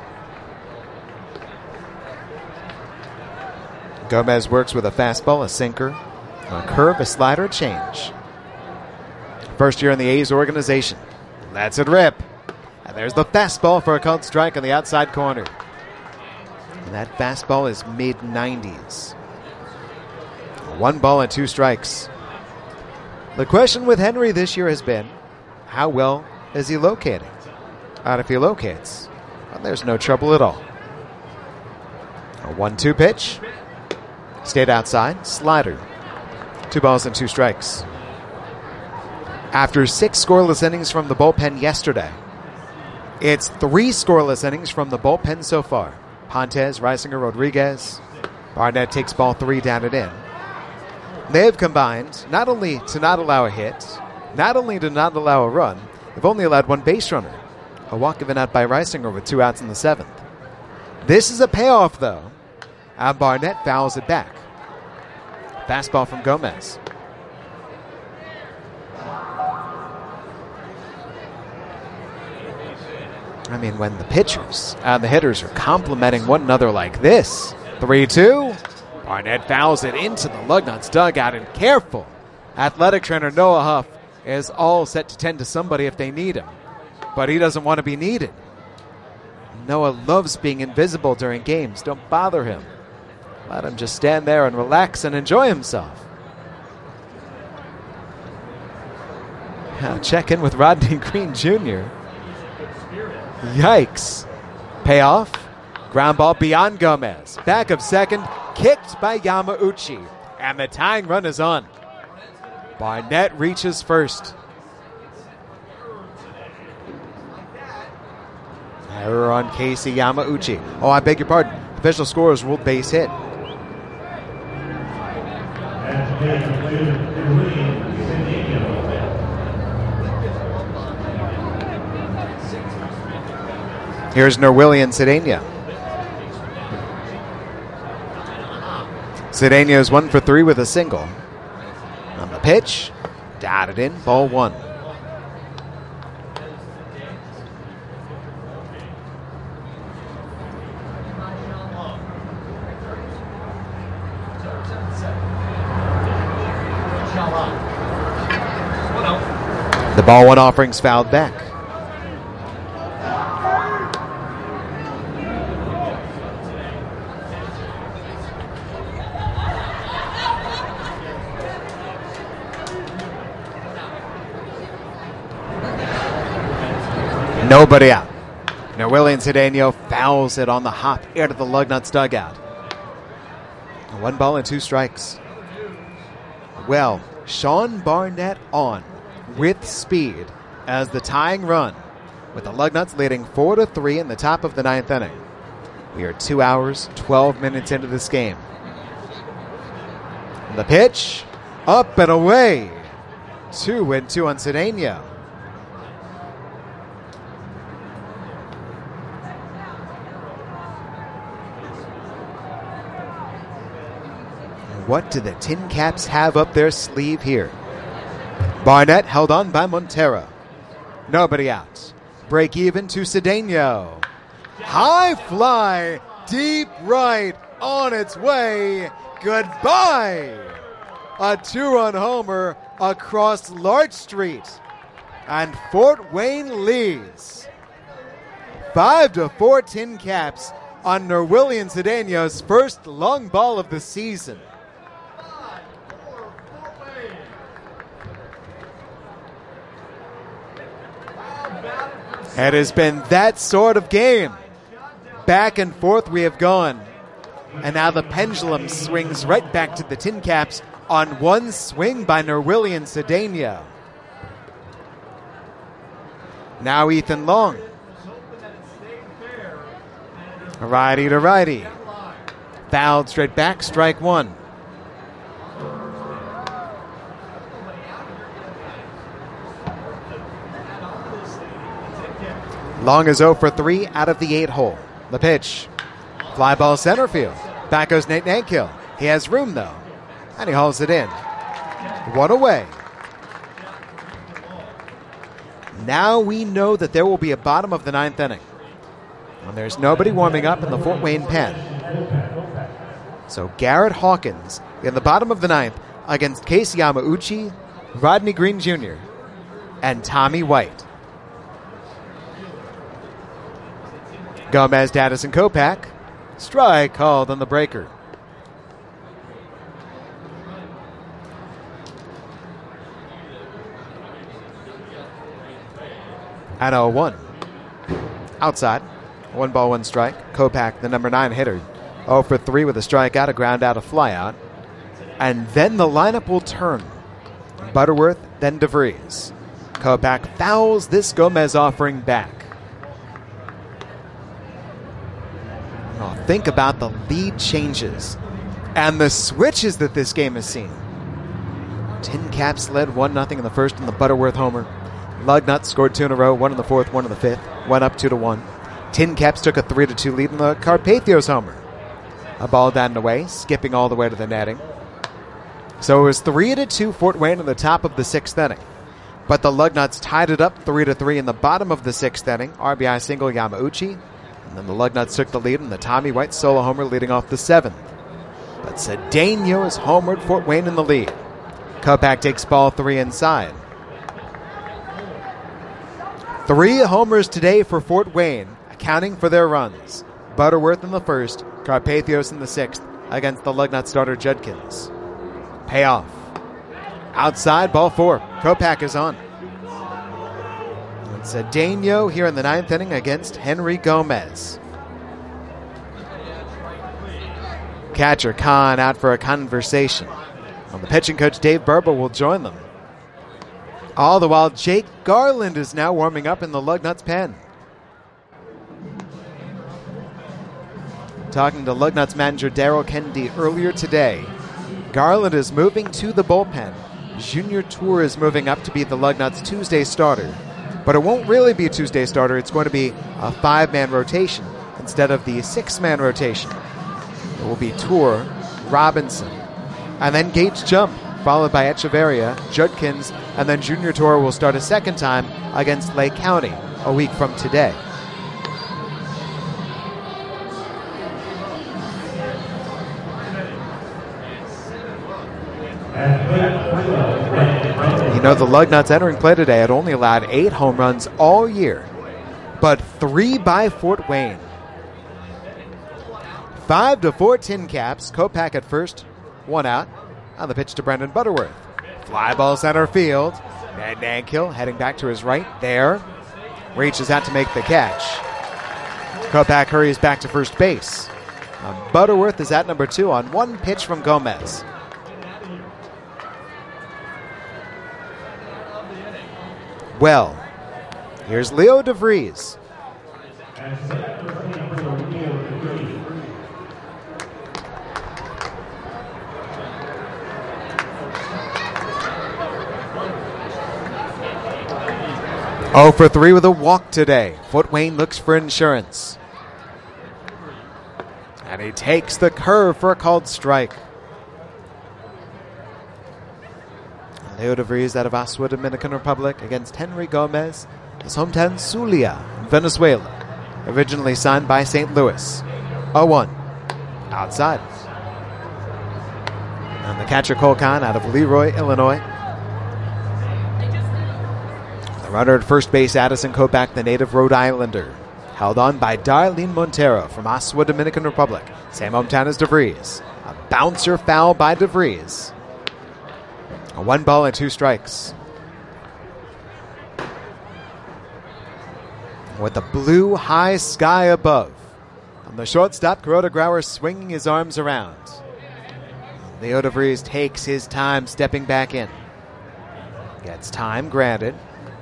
Speaker 1: Gomez works with a fastball, a sinker, a curve, a slider, a change. First year in the A's organization. Lets it rip. And there's the fastball for a called strike on the outside corner. And that fastball is mid nineties. One ball and two strikes. The question with Henry this year has been, how well is he locating? And if he locates, well, there's no trouble at all. A one two pitch. Stayed outside. Slider. Two balls and two strikes. After six scoreless innings from the bullpen yesterday, it's three scoreless innings from the bullpen so far. Pontes, Reisinger, Rodriguez. Barnett takes ball three down and in. They have combined not only to not allow a hit, not only to not allow a run, they've only allowed one base runner. A walk given out by Reisinger with two outs in the seventh. This is a payoff, though, and Barnett fouls it back. Fastball from Gomez. I mean, when the pitchers and the hitters are complimenting one another like this. three two. Barnett fouls it into the Lugnuts dugout, and careful athletic trainer Noah Huff is all set to tend to somebody if they need him. But he doesn't want to be needed. Noah loves being invisible during games. Don't bother him. Let him just stand there and relax and enjoy himself. Now check in with Rodney Green Junior Yikes. Payoff. Ground ball beyond Gomez. Back of second. Kicked by Yamauchi. And the tying run is on. Barnett reaches first. Error on Casey Yamauchi. Oh, I beg your pardon. Official score is ruled base hit. Here's Norwillian Cedeno. Cedeno is one for three with a single. On the pitch, dotted in, ball one. The ball one offering's fouled back. Nobody out. Norwillian Cedeno fouls it on the hop into the Lugnuts dugout. One ball and two strikes. Well, Sean Barnett on with speed as the tying run, with the Lugnuts leading four to three in the top of the ninth inning. We are two hours, twelve minutes into this game. The pitch, up and away. Two and two on Cedeno. What do the Tin Caps have up their sleeve here? Barnett held on by Montero. Nobody out. Break even to Cedeno. High fly, deep right, on its way. Goodbye. a two-run homer across Larch Street. And Fort Wayne leads. Five to four Tin Caps on Nerwillian Cedeno's first long ball of the season. It has been that sort of game. Back and forth we have gone. And now the pendulum swings right back to the Tin Caps on one swing by Nerwillian Cedeno. Now Ethan Long. Righty to righty. Fouled straight back, strike one. Long is oh for three out of the eight hole. The pitch. Fly ball center field. Back goes Nate Nankill. He has room though. And he hauls it in. One away. Now we know that there will be a bottom of the ninth inning. And there's nobody warming up in the Fort Wayne pen. So Garrett Hawkins in the bottom of the ninth against Casey Yamauchi, Rodney Green Junior, and Tommy White. Gomez, Daddis, and Kopak. Strike called on the breaker. At oh one. Outside. One ball, one strike. Kopak, the number nine hitter. oh for three with a strikeout, a ground out, a flyout. And then the lineup will turn. Butterworth, then DeVries. Kopak fouls this Gomez offering back. Oh, think about the lead changes and the switches that this game has seen. Tin Caps led one nothing in the first in the Butterworth homer. Lugnuts scored two in a row, one in the fourth, one in the fifth, went up two to one. Tin Caps took a three to two lead in the Carpathios homer. A ball down and away, skipping all the way to the netting. So it was three to two Fort Wayne in the top of the sixth inning. But the Lugnuts tied it up three to three in the bottom of the sixth inning. R B I single Yamauchi. And then the Lugnuts took the lead in the Tommy White solo homer leading off the seventh. But Cedeno has homered Fort Wayne in the lead. Kopak takes ball three inside. Three homers today for Fort Wayne, accounting for their runs. Butterworth in the first, Carpathios in the sixth against the Lugnut starter Judkins. Payoff. Outside, ball four. Kopak is on. And Cedeno here in the ninth inning against Henry Gomez. Catcher Khan out for a conversation. Well, the pitching coach Dave Burba will join them. All the while, Jake Garland is now warming up in the Lugnuts pen. Talking to Lugnuts manager Daryl Kennedy earlier today, Garland is moving to the bullpen. Junior Tour is moving up to be the Lugnuts Tuesday starter. But it won't really be a Tuesday starter. It's going to be a five-man rotation instead of the six-man rotation. It will be Tour, Robinson, and then Gage Jump, followed by Echeverria, Judkins, and then Junior Tour will start a second time against Lake County a week from today. You know, the Lugnuts entering play today had only allowed eight home runs all year, but three by Fort Wayne. Five to four Tin Caps. Kopak at first, one out. On the pitch to Brendan Butterworth. Fly ball center field. Ned Nankill heading back to his right there. Reaches out to make the catch. Kopak hurries back to first base. Now Butterworth is at number two on one pitch from Gomez. Well, here's Leo DeVries. oh for three with a walk today. Fort Wayne looks for insurance. And he takes the curve for a called strike. Leo DeVries out of Asua, Dominican Republic against Henry Gomez, his hometown Zulia, Venezuela. Originally signed by Saint Louis. oh one. Outside. And the catcher Cole Kahn out of Leroy, Illinois. The runner at first base, Addison Kopach, the native Rhode Islander. Held on by Darlene Montero from Osceola, Dominican Republic. Same hometown as DeVries. A bouncer foul by DeVries. A one ball and two strikes. With the blue high sky above. On the shortstop, Kuroda Grauer swinging his arms around. Leo DeVries takes his time stepping back in. Gets time granted.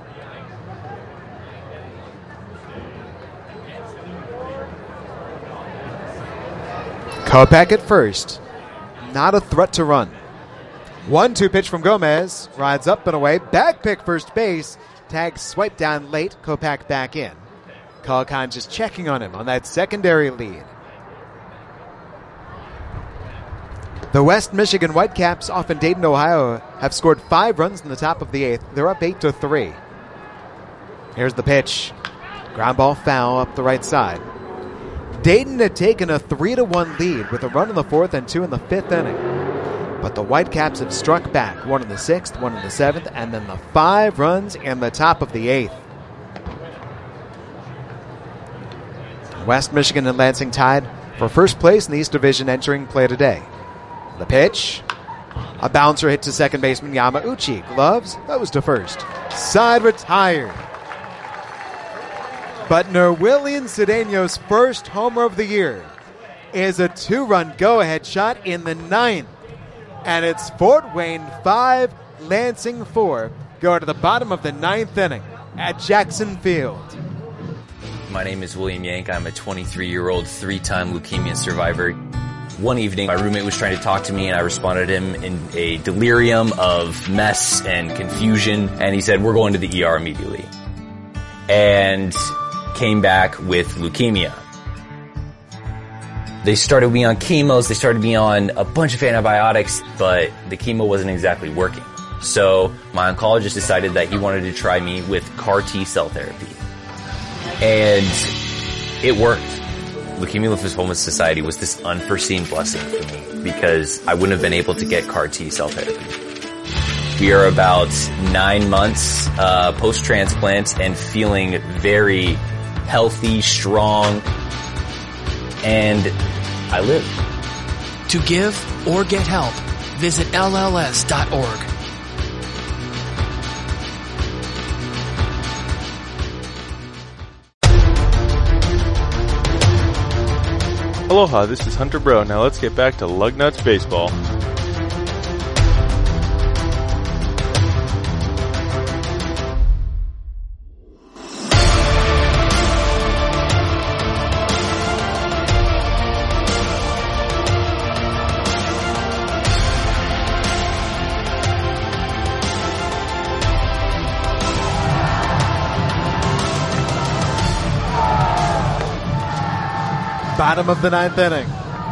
Speaker 1: Kopach at first. Not a threat to run. one two pitch from Gomez. Rides up and away. Back pick first base. Tag swipe down late. Kopach back in. Cole Kahn just checking on him on that secondary lead. The West Michigan Whitecaps off in Dayton, Ohio have scored five runs in the top of the eighth. They're up eight to three. Here's the pitch. Ground ball foul up the right side. Dayton had taken a three to one lead with a run in the fourth and two in the fifth inning. But the Whitecaps have struck back, one in the sixth, one in the seventh, and then the five runs in the top of the eighth. West Michigan and Lansing tied for first place in the East Division entering play today. The pitch. A bouncer hit to second baseman Yamauchi. Gloves, that was to first. Side retired. But Nerwillian Cedeno's first homer of the year is a two-run go-ahead shot in the ninth. And it's Fort Wayne five, Lansing four. Go to the bottom of the ninth inning at Jackson Field.
Speaker 2: My name is William Yank. I'm a twenty-three-year-old three-time leukemia survivor. One evening, my roommate was trying to talk to me, and I responded to him in a delirium of mess and confusion. And he said, "We're going to the E R immediately." And came back with leukemia. They started me on chemos, they started me on a bunch of antibiotics, but the chemo wasn't exactly working. So my oncologist decided that he wanted to try me with C A R T cell therapy. And it worked. Leukemia Lymphoma Society was this unforeseen blessing for me because I wouldn't have been able to get C A R T cell therapy. We are about nine months uh, post-transplant and feeling very healthy, strong, and I live.
Speaker 8: To give or get help, visit L L S dot org.
Speaker 16: Aloha, this is Hunter Bro. Now let's get back to Lugnuts Baseball.
Speaker 1: Bottom of the ninth inning.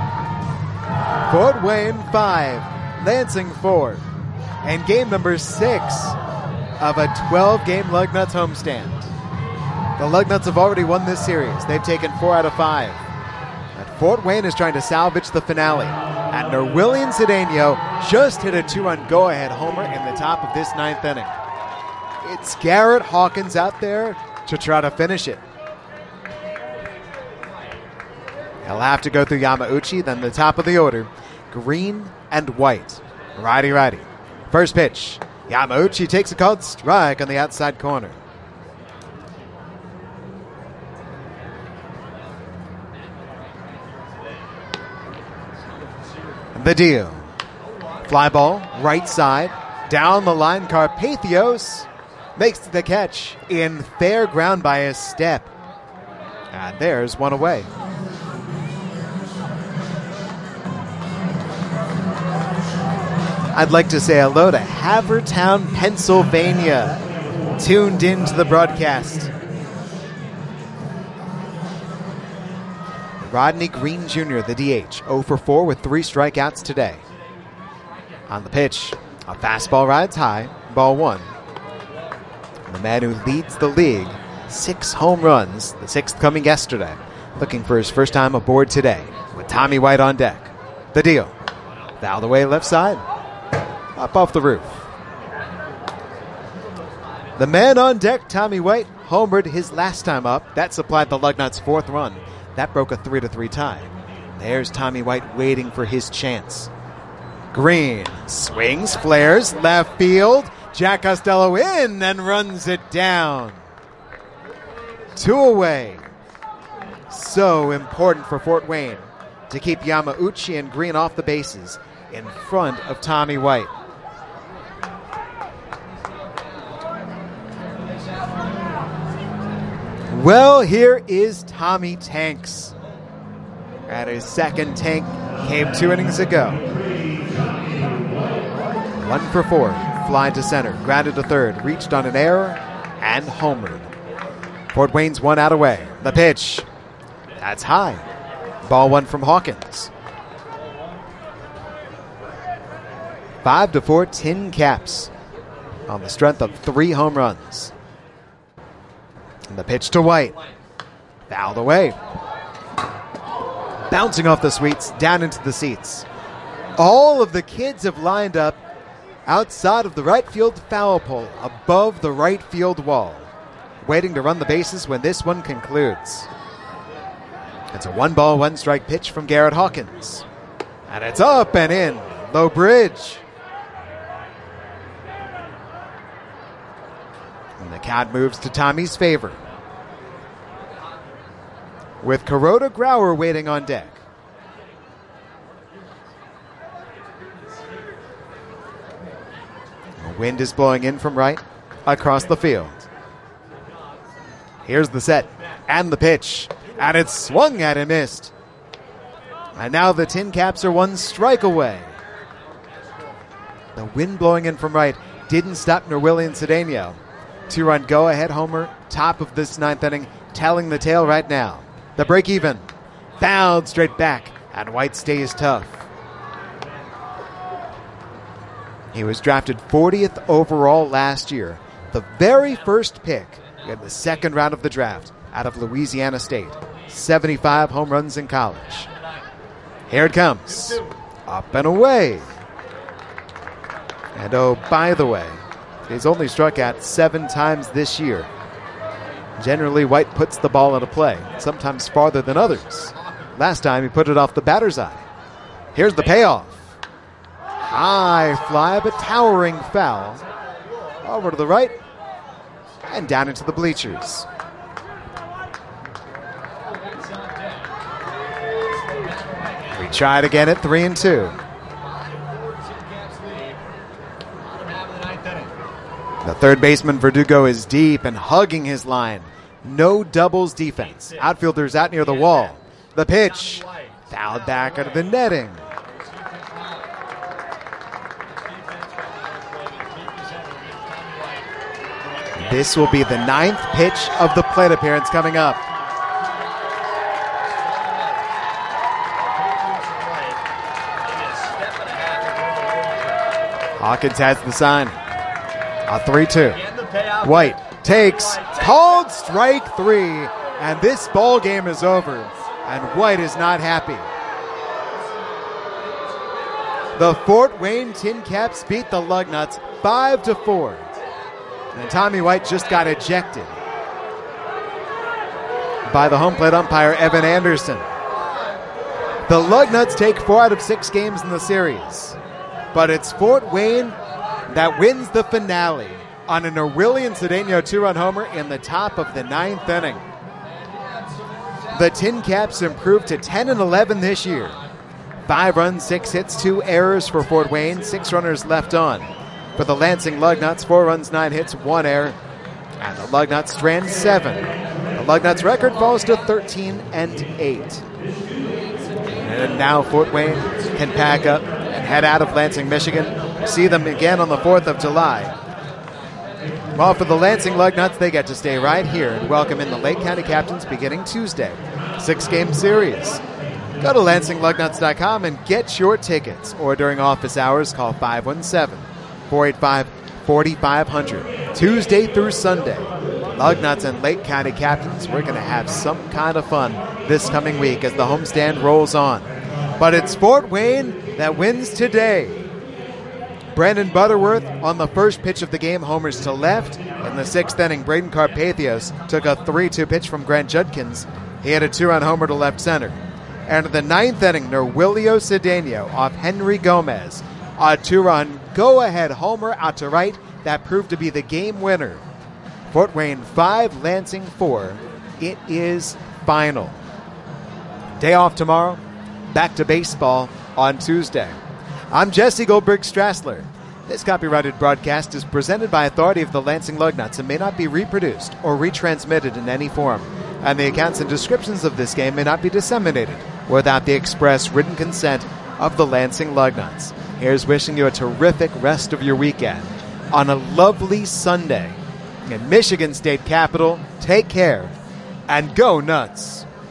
Speaker 1: Fort Wayne five, Lansing four, and game number six of a twelve-game Lugnuts homestand. The Lugnuts have already won this series. They've taken four out of five. But Fort Wayne is trying to salvage the finale. And Nerwillian Cedeno just hit a two-run go-ahead homer in the top of this ninth inning. It's Garrett Hawkins out there to try to finish it. He'll have to go through Yamauchi, then the top of the order, Green and White. Righty-righty. First pitch. Yamauchi takes a called strike on the outside corner. The deal. Fly ball, right side, down the line. Carpathios makes the catch in fair ground by a step. And there's one away. I'd like to say hello to Havertown, Pennsylvania, tuned into the broadcast. Rodney Green Junior, the D H, oh for four with three strikeouts today. On the pitch, a fastball rides high, ball one. And the man who leads the league, six home runs, the sixth coming yesterday, looking for his first time aboard today, with Tommy White on deck. The deal. Fouled away left side. Up off the roof. The man on deck, Tommy White, homered his last time up. That supplied the Lugnuts' fourth run. That broke a three to three tie. There's Tommy White waiting for his chance. Green swings, flares, left field. Jack Costello in and runs it down. Two away. So important for Fort Wayne to keep Yamauchi and Green off the bases in front of Tommy White. Well, here is Tommy Tanks. And his second tank came two innings ago. One for four, fly to center, grounded to third, reached on an error, and homered. Fort Wayne's one out away. The pitch. That's high. Ball one from Hawkins. Five to four, Tin Caps on the strength of three home runs. And the pitch to White. Fouled away. Bouncing off the suites, down into the seats. All of the kids have lined up outside of the right field foul pole, above the right field wall, waiting to run the bases when this one concludes. It's a one ball, one strike pitch from Garrett Hawkins. And it's up and in. Low bridge. And the count moves to Tommy's favor, with Kuroda Grauer waiting on deck. The wind is blowing in from right across the field. Here's the set and the pitch, and it's swung at and missed. And now the Tin Caps are one strike away. The wind blowing in from right didn't stop Norwillian Cedeno. Two-run go-ahead homer, top of this ninth inning, telling the tale right now. The break even, fouled straight back, and White stays tough. He was drafted fortieth overall last year, the very first pick in the second round of the draft out of Louisiana State. seventy-five home runs in college. Here it comes, up and away. And oh, by the way, he's only struck out seven times this year. Generally, White puts the ball into play, sometimes farther than others. Last time, he put it off the batter's eye. Here's the payoff. High fly, but towering foul. Over to the right, and down into the bleachers. We try it again at three and two. The third baseman, Verdugo, is deep and hugging his line. No doubles defense. Outfielders out near the wall. The pitch. Fouled back out of the netting. This will be the ninth pitch of the plate appearance coming up. Hawkins has the sign. A three two. White takes, called strike three, and this ball game is over, and White is not happy. The Fort Wayne Tin Caps beat the Lugnuts five to four, and Tommy White just got ejected by the home plate umpire, Evan Anderson. The Lugnuts take four out of six games in the series, but it's Fort Wayne that wins the finale on a Norwillian Cedeno two-run homer in the top of the ninth inning. The Tin Caps improved to ten and eleven this year. Five runs, six hits, two errors for Fort Wayne, six runners left on. For the Lansing Lugnuts, four runs, nine hits, one error, and the Lugnuts strand seven. The Lugnuts record falls to thirteen and eight. And now Fort Wayne can pack up and head out of Lansing, Michigan. See them again on the fourth of July. While for the Lansing Lugnuts, they get to stay right here and welcome in the Lake County Captains beginning Tuesday. Six-game series. Go to Lansing Lugnuts dot com and get your tickets. Or during office hours, call five one seven, four eight five, four five zero zero. Tuesday through Sunday. Lugnuts and Lake County Captains, we're going to have some kind of fun this coming week as the homestand rolls on. But it's Fort Wayne that wins today. Brandon Butterworth on the first pitch of the game homers to left. In the sixth inning, Braden Carpathios took a three two pitch from Grant Judkins. He had a two-run homer to left center. And in the ninth inning, Nerwilio Cedeno off Henry Gomez. A two-run go-ahead homer out to right that proved to be the game winner. Fort Wayne five, Lansing four. It is final. Day off tomorrow. Back to baseball on Tuesday. I'm Jesse Goldberg Strassler. This copyrighted broadcast is presented by authority of the Lansing Lugnuts and may not be reproduced or retransmitted in any form. And the accounts and descriptions of this game may not be disseminated without the express written consent of the Lansing Lugnuts. Here's wishing you a terrific rest of your weekend on a lovely Sunday in Michigan State Capitol. Take care and go Nuts!